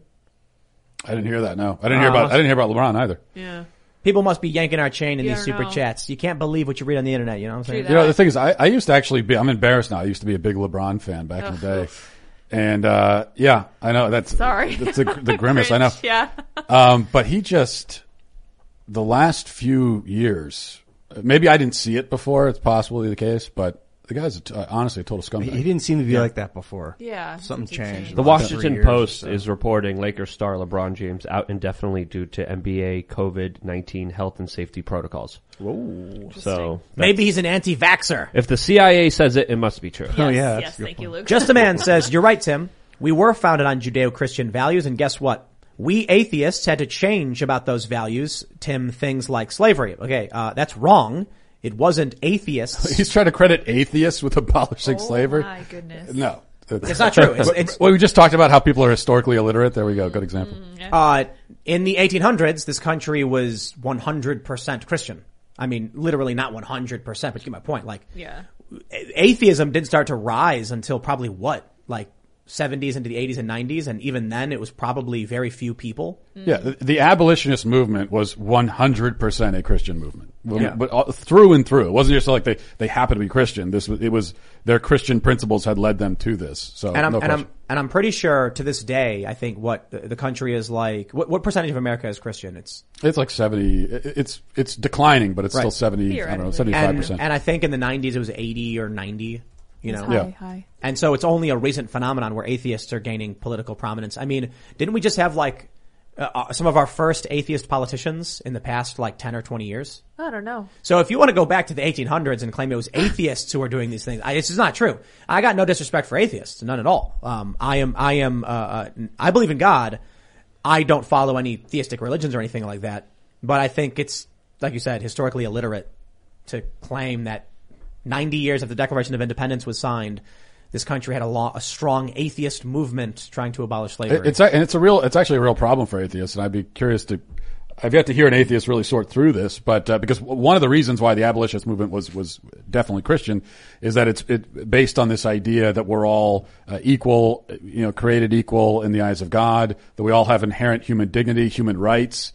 I didn't hear that. No, I didn't hear Uh, about. I didn't hear about LeBron either. Yeah. People must be yanking our chain in Yeah, these I super know. chats. You can't believe what you read on the internet. You know what I'm True saying? that. You know, the thing is, I, I used to actually be. I'm embarrassed now. I used to be a big LeBron fan back in the day, and uh yeah, I know that's Sorry. That's the, the grimace. I know. Cringe, Yeah. Um, but he just the last few years. Maybe I didn't see it before. It's possibly the case, but the guy's a t- uh, honestly a total scumbag. he didn't seem to be like that before. Yeah. Something It's a changed. change. in The last three Washington years or Post so. is reporting Lakers star LeBron James out indefinitely due to N B A COVID nineteen health and safety protocols. Whoa. So Maybe he's an anti-vaxxer. if the C I A says it, it must be true. Yes, Oh, yeah, that's yes. a good Thank you, Luke. Just a Man says, you're right, Tim. We were founded on Judeo-Christian values, and guess what? We atheists had to change about those values, Tim, things like slavery. Okay, uh, that's wrong. It wasn't atheists. He's trying to credit atheists with abolishing Oh slavery. my goodness. No, It's not true. It's, it's, well, we just talked about how people are historically illiterate. There we go. Good example. uh, in the eighteen hundreds, this country was one hundred percent Christian. I mean, literally not one hundred percent, but you get my point. Like, Yeah. atheism didn't start to rise until probably what? Like, seventies into the eighties and nineties, and even then it was probably very few people. Yeah, the, the abolitionist movement was one hundred percent a Christian movement, Well, Yeah. but all, through and through. It wasn't just like they they happened to be Christian. This was it was their Christian principles had led them to this. So And I'm, no and question. I'm, and I'm pretty sure to this day, I think what the, the country is like, what, what percentage of America is Christian? It's, It's like seventy. it- It's it's declining, but it's Right. still seventy. I don't know, Theoretically. seventy five and, percent. and I think in the nineties it was eighty or ninety, you It's know. high, Yeah. high. And so it's only a recent phenomenon where atheists are gaining political prominence. I mean, didn't we just have like, uh, uh, some of our first atheist politicians in the past like ten or twenty years? I don't know. So if you want to go back to the eighteen hundreds and claim it was atheists who were doing these things, I, this is not true. I got no disrespect for atheists, none at all. Um, I am, I am, uh, uh, I believe in God. I don't follow any theistic religions or anything like that. But I think it's, like you said, historically illiterate to claim that ninety years after the Declaration of Independence was signed, this country had a, law, a strong atheist movement trying to abolish slavery. It's a- and it's a real it's actually a real problem for atheists, and I'd be curious to. I've yet to hear an atheist really sort through this, but uh, because one of the reasons why the abolitionist movement was was definitely Christian is that it's it based on this idea that we're all uh, equal, you know, created equal in the eyes of God, that we all have inherent human dignity, human rights.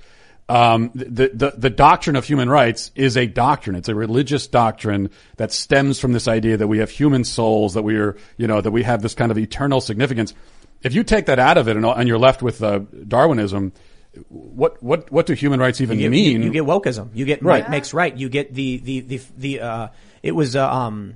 Um, the, the, the doctrine of human rights is a doctrine. It's a religious doctrine that stems from this idea that we have human souls, that we are, you know, that we have this kind of eternal significance. If you take that out of it and, and you're left with uh, Darwinism, what, what, what do human rights even you get, mean? You, you get wokeism. You get Right. right makes right. You get the, the, the, the, uh, it was, uh, um,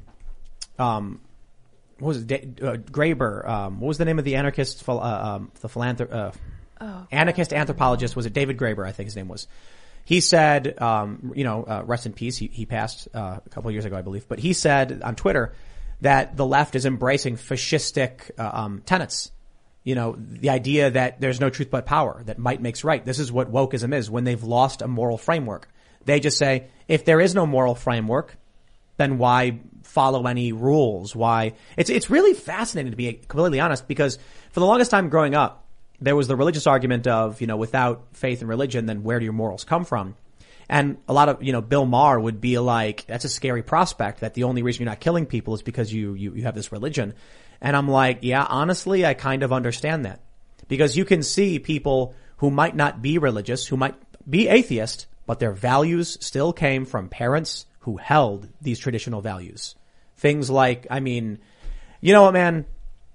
um, what was it? Da- uh, Graeber. Um, what was the name of the anarchist, phil- uh, um, the philanthrop, uh, Oh. anarchist anthropologist? Was it David Graeber? I think his name was. He said, um, you know, uh, rest in peace. He, he passed, uh, a couple of years ago, I believe. But he said on Twitter that the left is embracing fascistic, uh, um, tenets. You know, the idea that there's no truth but power, that might makes right. This is what wokeism is when they've lost a moral framework. They just say, if there is no moral framework, then why follow any rules? Why? It's, it's really fascinating, to be completely honest, because for the longest time growing up, there was the religious argument of, you know, without faith and religion, then where do your morals come from? And a lot of, you know, Bill Maher would be like, that's a scary prospect, that the only reason you're not killing people is because you, you, you have this religion. And I'm like, yeah, honestly, I kind of understand that. Because you can see people who might not be religious, who might be atheist, but their values still came from parents who held these traditional values. Things like, I mean, you know what, man?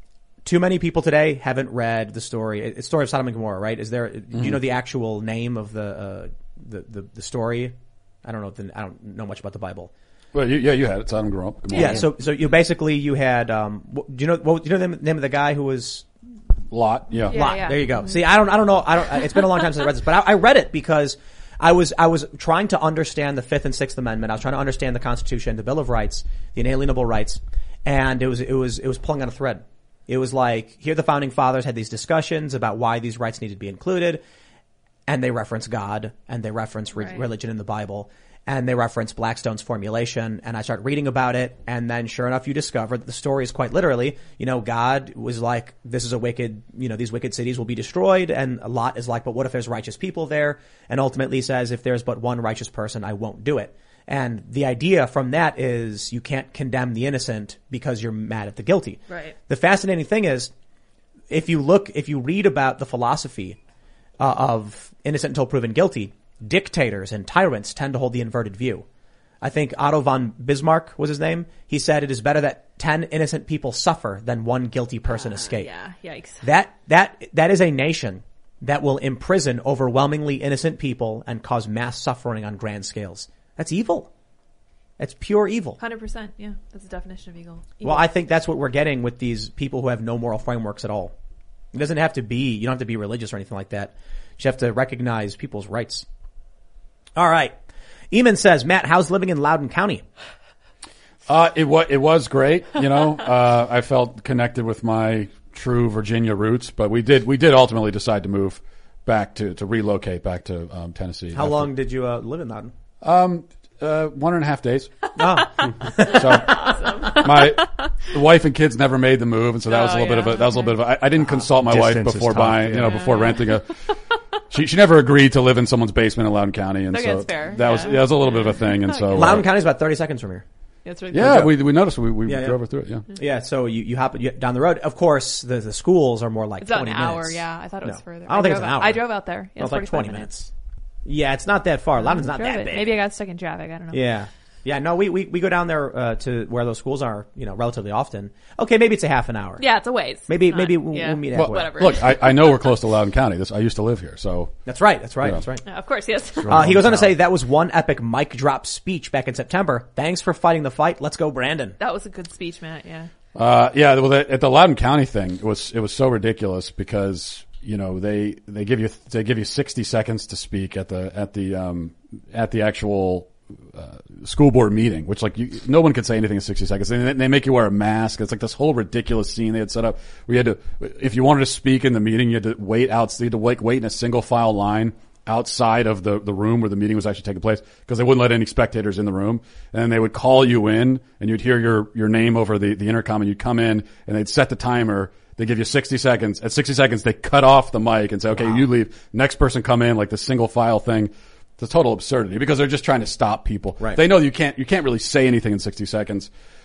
Too many people today haven't read the story. It's the story of Sodom and Gomorrah, right? Is there, mm-hmm. do you know the actual name of the, uh, the, the, the story? I don't know. The, I don't know much about the Bible. Well, you, yeah, you had it. Sodom and Gomorrah. Yeah. So, so you basically, you had, um, what, do you know, what, do you know the name of the guy who was? Lot. Yeah. Yeah. Lot. There you go. See, I don't, I don't know. I don't, it's been a long time since I read this, but I, I read it because I was, I was trying to understand the Fifth and Sixth Amendment. I was trying to understand the Constitution, the Bill of Rights, the inalienable rights. And it was, it was, it was pulling on a thread. It was like, here the founding fathers had these discussions about why these rights needed to be included. And they reference God and they reference re- Right. religion in the Bible. And they reference Blackstone's formulation. And I started reading about it. And then sure enough, you discover that the story is quite literally, you know, God was like, this is a wicked, you know, these wicked cities will be destroyed. And Lot is like, but what if there's righteous people there? And ultimately says, if there's but one righteous person, I won't do it. And the idea from that is you can't condemn the innocent because you're mad at the guilty. Right. The fascinating thing is, if you look, if you read about the philosophy uh, of innocent until proven guilty, dictators and tyrants tend to hold the inverted view. I think Otto von Bismarck was his name. He said it is better that ten innocent people suffer than one guilty person Uh, escape. yeah. Yikes. That, that, that is a nation that will imprison overwhelmingly innocent people and cause mass suffering on grand scales. That's evil. That's pure evil. one hundred percent. Yeah. That's the definition of evil. Well, I think that's what we're getting with these people who have no moral frameworks at all. It doesn't have to be, you don't have to be religious or anything like that. You just have to recognize people's rights. All right. Eamon says, Matt, how's living in Loudoun County? Uh, it was, it was great. You know, uh, I felt connected with my true Virginia roots, but we did, we did ultimately decide to move back to, to relocate back to, um, Tennessee. How after- long did you uh, live in Loudoun? Um, uh, one and a half days. Oh, So my the wife and kids never made the move, and so that was a Oh, little bit yeah. of a that was a little bit of a, I, I didn't consult my wife Distance is before tough, buying, you yeah. know, before renting a. She she never agreed to live in someone's basement in Loudoun County, and Okay, so that's fair. that was Yeah. yeah, that was a little bit of a thing, and so uh, Loudoun County is about thirty seconds from here. That's really yeah, cool. we we noticed we we Yeah, yeah. drove her through it. Yeah, Yeah, so you, you hop you, down the road. Of course, the, the schools are more like It's about twenty an hour. minutes. Yeah. I thought it was No. further. I don't think drove it's an out- hour. I drove out there. Yeah, It's like forty-five twenty minutes. Yeah, it's not that far. Loudoun's not Drove that it. big. Maybe I got stuck in traffic. I don't know. Yeah. Yeah, no, we, we, we go down there, uh, to where those schools are, you know, relatively often. Okay, maybe it's a half an hour. Yeah, it's a ways. Maybe, It's maybe not- we'll, yeah. we'll meet well, halfway. Whatever. look, I, I know we're close to Loudoun County. This I used to live here, so That's right, that's right, Yeah. that's right. Yeah, of course, yes. Uh, he goes on to say, that was one epic mic drop speech back in September. Thanks for fighting the fight. Let's go, Brandon. That was a good speech, Matt. Yeah. Uh, yeah, well, the, at the Loudoun County thing, it was it was so ridiculous because you know they they give you they give you sixty seconds to speak at the at the um at the actual uh, school board meeting, which like you, no one could say anything in sixty seconds. And they, they make you wear a mask. It's like this whole ridiculous scene they had set up. We had to, if you wanted to speak in the meeting, you had to wait out. You had to wait, wait in a single file line outside of the, the room where the meeting was actually taking place because they wouldn't let any spectators in the room. And then they would call you in and you'd hear your, your name over the, the intercom and you'd come in and they'd set the timer. They give you sixty seconds. At sixty seconds, they cut off the mic and say, okay, you leave. Next person come in, like the single file thing. It's a total absurdity because they're just trying to stop people. Right. They know you can't, you can't really say anything in sixty seconds.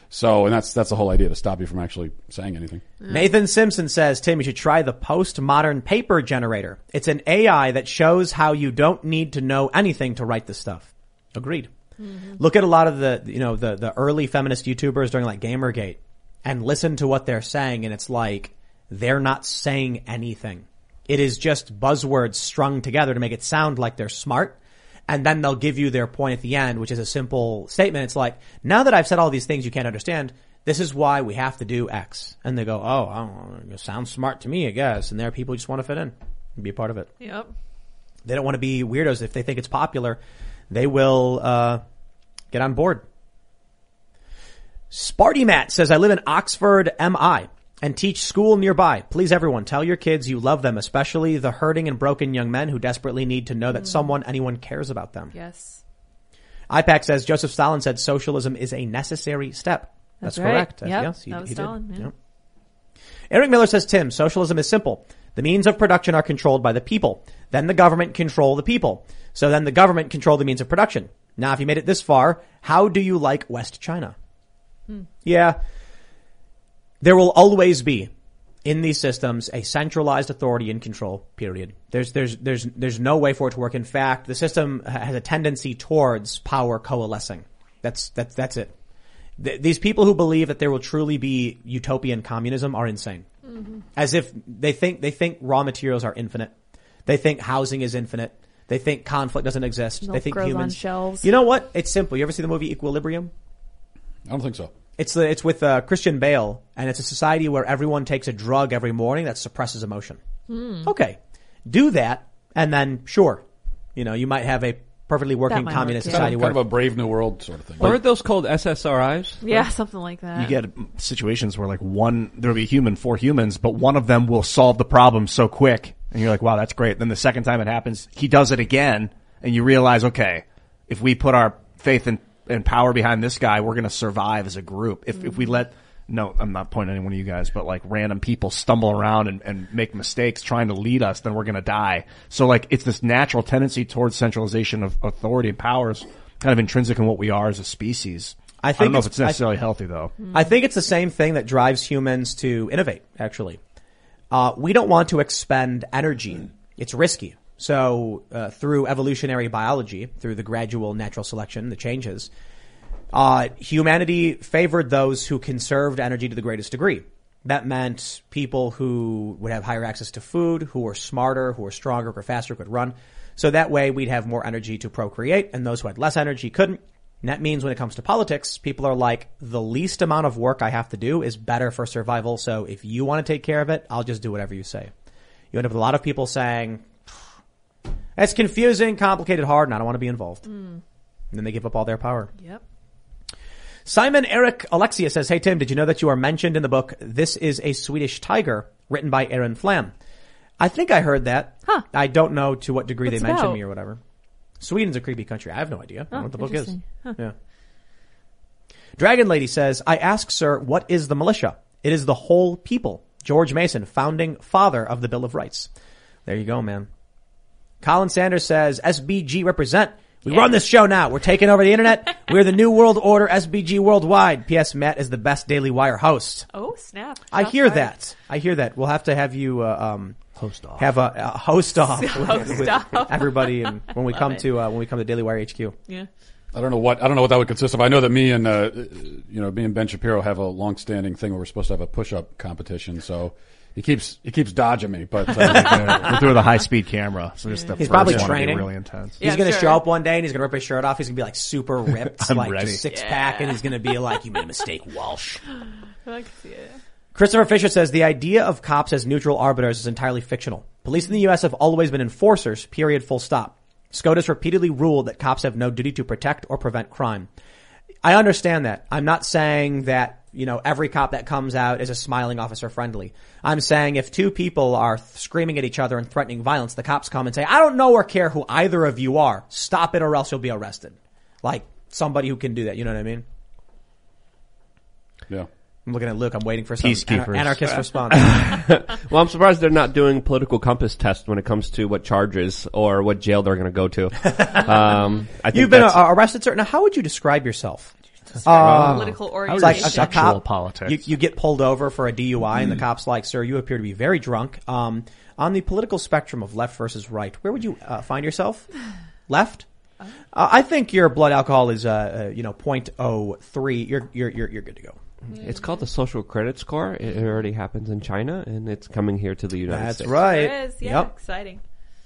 So, and that's that's the whole idea, to stop you from actually saying anything. Nathan Simpson says, Tim, you should try the postmodern paper generator. It's an A I that shows how you don't need to know anything to write the stuff. Agreed. Mm-hmm. Look at a lot of the, you know, the, the early feminist YouTubers during like Gamergate and listen to what they're saying, and it's like they're not saying anything. It is just buzzwords strung together to make it sound like they're smart. And then they'll give you their point at the end, which is a simple statement. It's like, now that I've said all these things you can't understand, this is why we have to do X. And they go, oh, I don't know, it sounds smart to me, I guess. And there are people who just want to fit in and be a part of it. Yep. They don't want to be weirdos. If they think it's popular, they will uh get on board. Sparty Matt says, I live in Oxford, M I, and teach school nearby. Please, everyone, tell your kids you love them, especially the hurting and broken young men who desperately need to know that mm. someone, anyone cares about them. Yes. IPAC says, Joseph Stalin said socialism is a necessary step. That's, That's correct. Right. Yep. Yes, he, that was he Stalin, did. yeah. Yep. Eric Miller says, Tim, socialism is simple. The means of production are controlled by the people. Then the government control the people. So then the government control the means of production. Now, if you made it this far, how do you like West China? Hmm. Yeah. There will always be, in these systems, a centralized authority and control, period. There's, there's, there's, there's no way for it to work. In fact, the system has a tendency towards power coalescing. That's, that's, that's it. Th- these people who believe that there will truly be utopian communism are insane. Mm-hmm. As if they think, they think raw materials are infinite. They think housing is infinite. They think conflict doesn't exist. Milk they think grows humans. on shelves. You know what? It's simple. You ever see the movie Equilibrium? I don't think so. It's the, it's with uh, Christian Bale, and it's a society where everyone takes a drug every morning that suppresses emotion. Hmm. Okay. Do that, and then sure, you know, you might have a perfectly working might communist work, yeah. society. Kind of where a Brave New World sort of thing. Aren't those called S S R Is? Yeah, something like that. You get situations where like one, there'll be a human, four humans, but one of them will solve the problem so quick. And you're like, wow, that's great. Then the second time it happens, he does it again. And you realize, okay, if we put our faith and, and power behind this guy, we're going to survive as a group. If, mm-hmm. if we let, no, I'm not pointing at any one of you guys, but like random people stumble around and, and make mistakes trying to lead us, then we're going to die. So like it's this natural tendency towards centralization of authority and powers, kind of intrinsic in what we are as a species. I, think I don't know it's, if it's necessarily I, healthy though. I think it's the same thing that drives humans to innovate, actually. Uh, we don't want to expend energy. It's risky. So, uh, through evolutionary biology, through the gradual natural selection, the changes, uh, humanity favored those who conserved energy to the greatest degree. That meant people who would have higher access to food, who were smarter, who were stronger, who were faster, could run. So that way we'd have more energy to procreate, and those who had less energy couldn't. And that means when it comes to politics, people are like, the least amount of work I have to do is better for survival. So if you want to take care of it, I'll just do whatever you say. You end up with a lot of people saying, it's confusing, complicated, hard, and I don't want to be involved. Mm. And then they give up all their power. Yep. Simon Eric Alexia says, hey Tim, did you know that you are mentioned in the book This is a Swedish Tiger, written by Aaron Flam? I think I heard that. Huh. I don't know to what degree What's they mentioned about? me or whatever. Sweden's a creepy country. I have no idea. I don't know what the book is. Huh. Yeah. Dragon Lady says, I ask, sir, what is the militia? It is the whole people. George Mason, founding father of the Bill of Rights. There you go, man. Colin Sanders says, S B G represent. We yeah. run this show now. We're taking over the internet. We're the new world order, S B G worldwide. P S. Matt is the best Daily Wire host. Oh, snap. I Shots hear fired. that. I hear that. We'll have to have you, uh, um, Host off. have a, a host off Host with, with off. everybody, and when we Love come it. to uh, when we come to Daily Wire H Q. Yeah. I don't know what I don't know what that would consist of. I know that me and uh, you know me and Ben Shapiro have a long-standing thing where we're supposed to have a push-up competition. So he keeps he keeps dodging me, but uh, we'll do it with a high-speed camera. So just the He's first probably one will be training. really intense. Yeah, He's going to sure. show up one day and he's going to rip his shirt off. He's going to be like super ripped, I'm like ready. six Yeah. pack, and he's going to be like, "You made a mistake, Walsh." I can see it. Christopher Fisher says the idea of cops as neutral arbiters is entirely fictional. Police in the U S have always been enforcers, period, full stop. SCOTUS repeatedly ruled that cops have no duty to protect or prevent crime. I understand that. I'm not saying that, you know, every cop that comes out is a smiling officer friendly. I'm saying if two people are th- screaming at each other and threatening violence, the cops come and say, I don't know or care who either of you are. Stop it or else you'll be arrested. Like somebody who can do that. You know what I mean? yeah. I'm looking at Luke. I'm waiting for some Peacekeepers. anar- anarchist response. Well, I'm surprised they're not doing political compass tests when it comes to what charges or what jail they're going to go to. Um, I think You've been that's- uh, arrested, sir. Now, how would you describe yourself? Um, Political It's orientation. like a, a Sexual cop, politics. You, you get pulled over for a D U I, and the cop's like, "Sir, you appear to be very drunk." Um, on the political spectrum of left versus right, where would you uh, find yourself? Left. Uh, I think your blood alcohol is, uh, uh, you know, point oh three. You're you're you're you're good to go. It's called the social credit score. It already happens in China, and it's coming here to the United That's States. right. It is, yeah, Yep. exciting.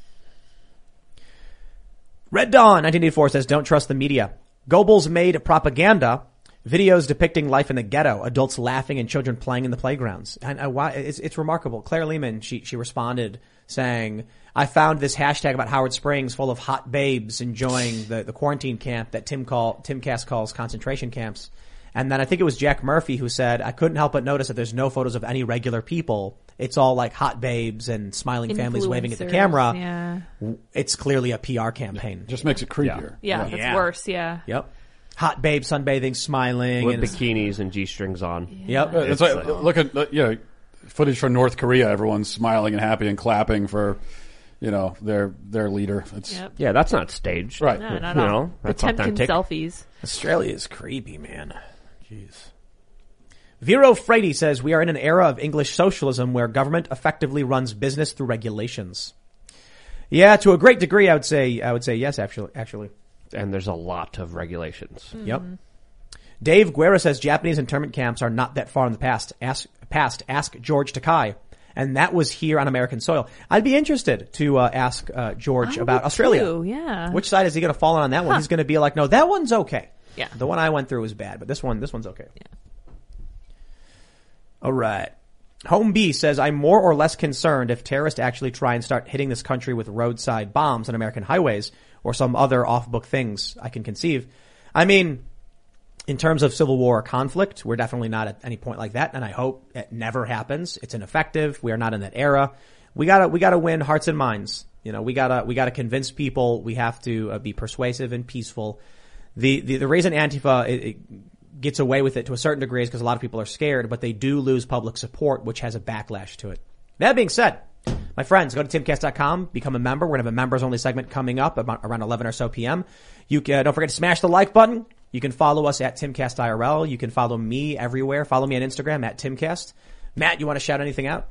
Red Dawn nineteen eighty-four says, "Don't trust the media. Goebbels made propaganda." Videos depicting life in the ghetto, adults laughing and children playing in the playgrounds. And uh, wow, it's, it's remarkable. Claire Lehman, she, she responded saying, "I found this hashtag about Howard Springs full of hot babes enjoying the, the quarantine camp that Tim call, Timcast calls concentration camps." And then I think it was Jack Murphy who said, "I couldn't help but notice that there's no photos of any regular people. It's all like hot babes and smiling families waving at the Influencers, camera." Yeah. It's clearly a P R campaign. Just makes it creepier. Yeah, that's Yeah. worse, yeah. Yep. Hot babe sunbathing, smiling. With and it's- bikinis and G-strings on. Yep. Uh, It's like, look at, uh, you know, footage from North Korea. Everyone's smiling and happy and clapping for, you know, their, their leader. It's, Yep. Yeah, that's not staged. right. No, not You at know, all. that's Potemkin authentic. selfies. Australia is creepy, man. Jeez. Vero Frady says, "We are in an era of English socialism where government effectively runs business through regulations." Yeah, to a great degree, I would say, I would say yes, actually, actually. And there's a lot of regulations. Yep. Dave Guerra says, "Japanese internment camps are not that far in the past. Ask, past, ask George Takei." And that was here on American soil. I'd be interested to uh, ask uh, George I about would Australia. too, yeah. Which side is he going to fall on on that one? He's going to be like, "No, that one's okay." Yeah. The one I went through was bad, but this one, this one's okay. Yeah. All right. Home B says, "I'm more or less concerned if terrorists actually try and start hitting this country with roadside bombs on American highways or some other off-book things I can conceive." I mean, in terms of civil war or conflict, we're definitely not at any point like that, and I hope it never happens. It's ineffective. We are not in that era. We gotta, we gotta win hearts and minds. You know, we gotta, we gotta convince people. We have to uh, be persuasive and peaceful. The, the, the reason Antifa it, it gets away with it to a certain degree is because a lot of people are scared, but they do lose public support, which has a backlash to it. That being said, my friends, go to timcast dot com, become a member. We're going to have a members only segment coming up about around eleven or so p.m. You can, don't forget to smash the like button. You can follow us at Timcast I R L. You can follow me everywhere. Follow me on Instagram at Timcast. Matt, you want to shout anything out?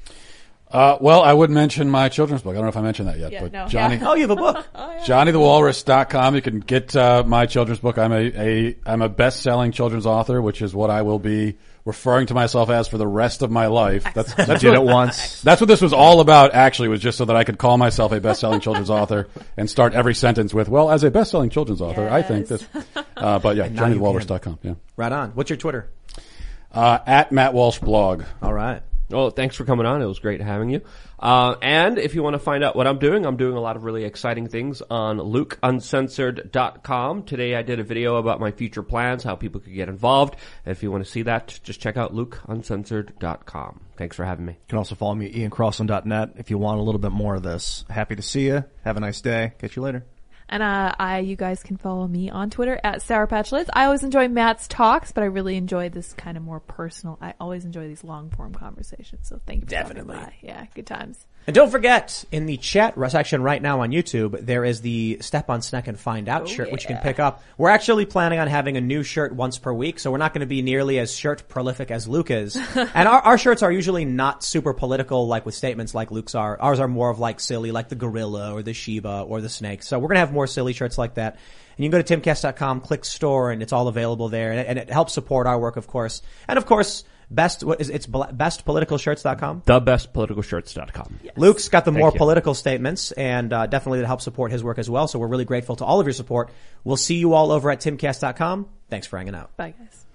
Uh, well, I would mention my children's book. I don't know if I mentioned that yet, Yeah, but no, Johnny, yeah. Oh, you have a book. Johnny the Walrus dot com. You can get, uh, my children's book. I'm a, a, I'm a best-selling children's author, which is what I will be referring to myself as for the rest of my life. That's, You that's did what, it once. That's what this was all about, actually, was just so that I could call myself a best-selling children's author and start every sentence with, well, as a best-selling children's author, I think this, uh, but yeah, now Johnny you the Walrus can. dot com, yeah. Right on. What's your Twitter? Uh, at Matt Walsh blog. All right. Well, thanks for coming on. It was great having you. Uh, and if you want to find out what I'm doing, I'm doing a lot of really exciting things on Luke Uncensored dot com. Today I did a video about my future plans, how people could get involved. If you want to see that, just check out Luke Uncensored dot com. Thanks for having me. You can also follow me at ian crossland dot net if you want a little bit more of this. Happy to see you. Have a nice day. Catch you later. And uh, I, you guys can follow me on Twitter at Sour Patch Liz. I always enjoy Matt's talks, but I really enjoy this kind of more personal. I always enjoy these long form conversations. So thank you for Definitely. stopping by. Yeah, good times. And don't forget, in the chat section right now on YouTube, there is the Step on Snack and Find Out Oh, shirt, which you yeah. can pick up. We're actually planning on having a new shirt once per week, so we're not going to be nearly as shirt prolific as Luke is. And our, our shirts are usually not super political, like with statements like Luke's are. Ours are more of like silly, like the gorilla or the Shiba or the snake. So we're going to have more silly shirts like that. And you can go to timcast dot com, click store, and it's all available there. And it, and it helps support our work, of course. And of course, best, what is it's best political shirts dot com? the best political shirts dot com. Luke's got the more you. political statements, and uh, definitely to help support his work as well. So we're really grateful to all of your support. We'll see you all over at timcast dot com. Thanks for hanging out. Bye, guys.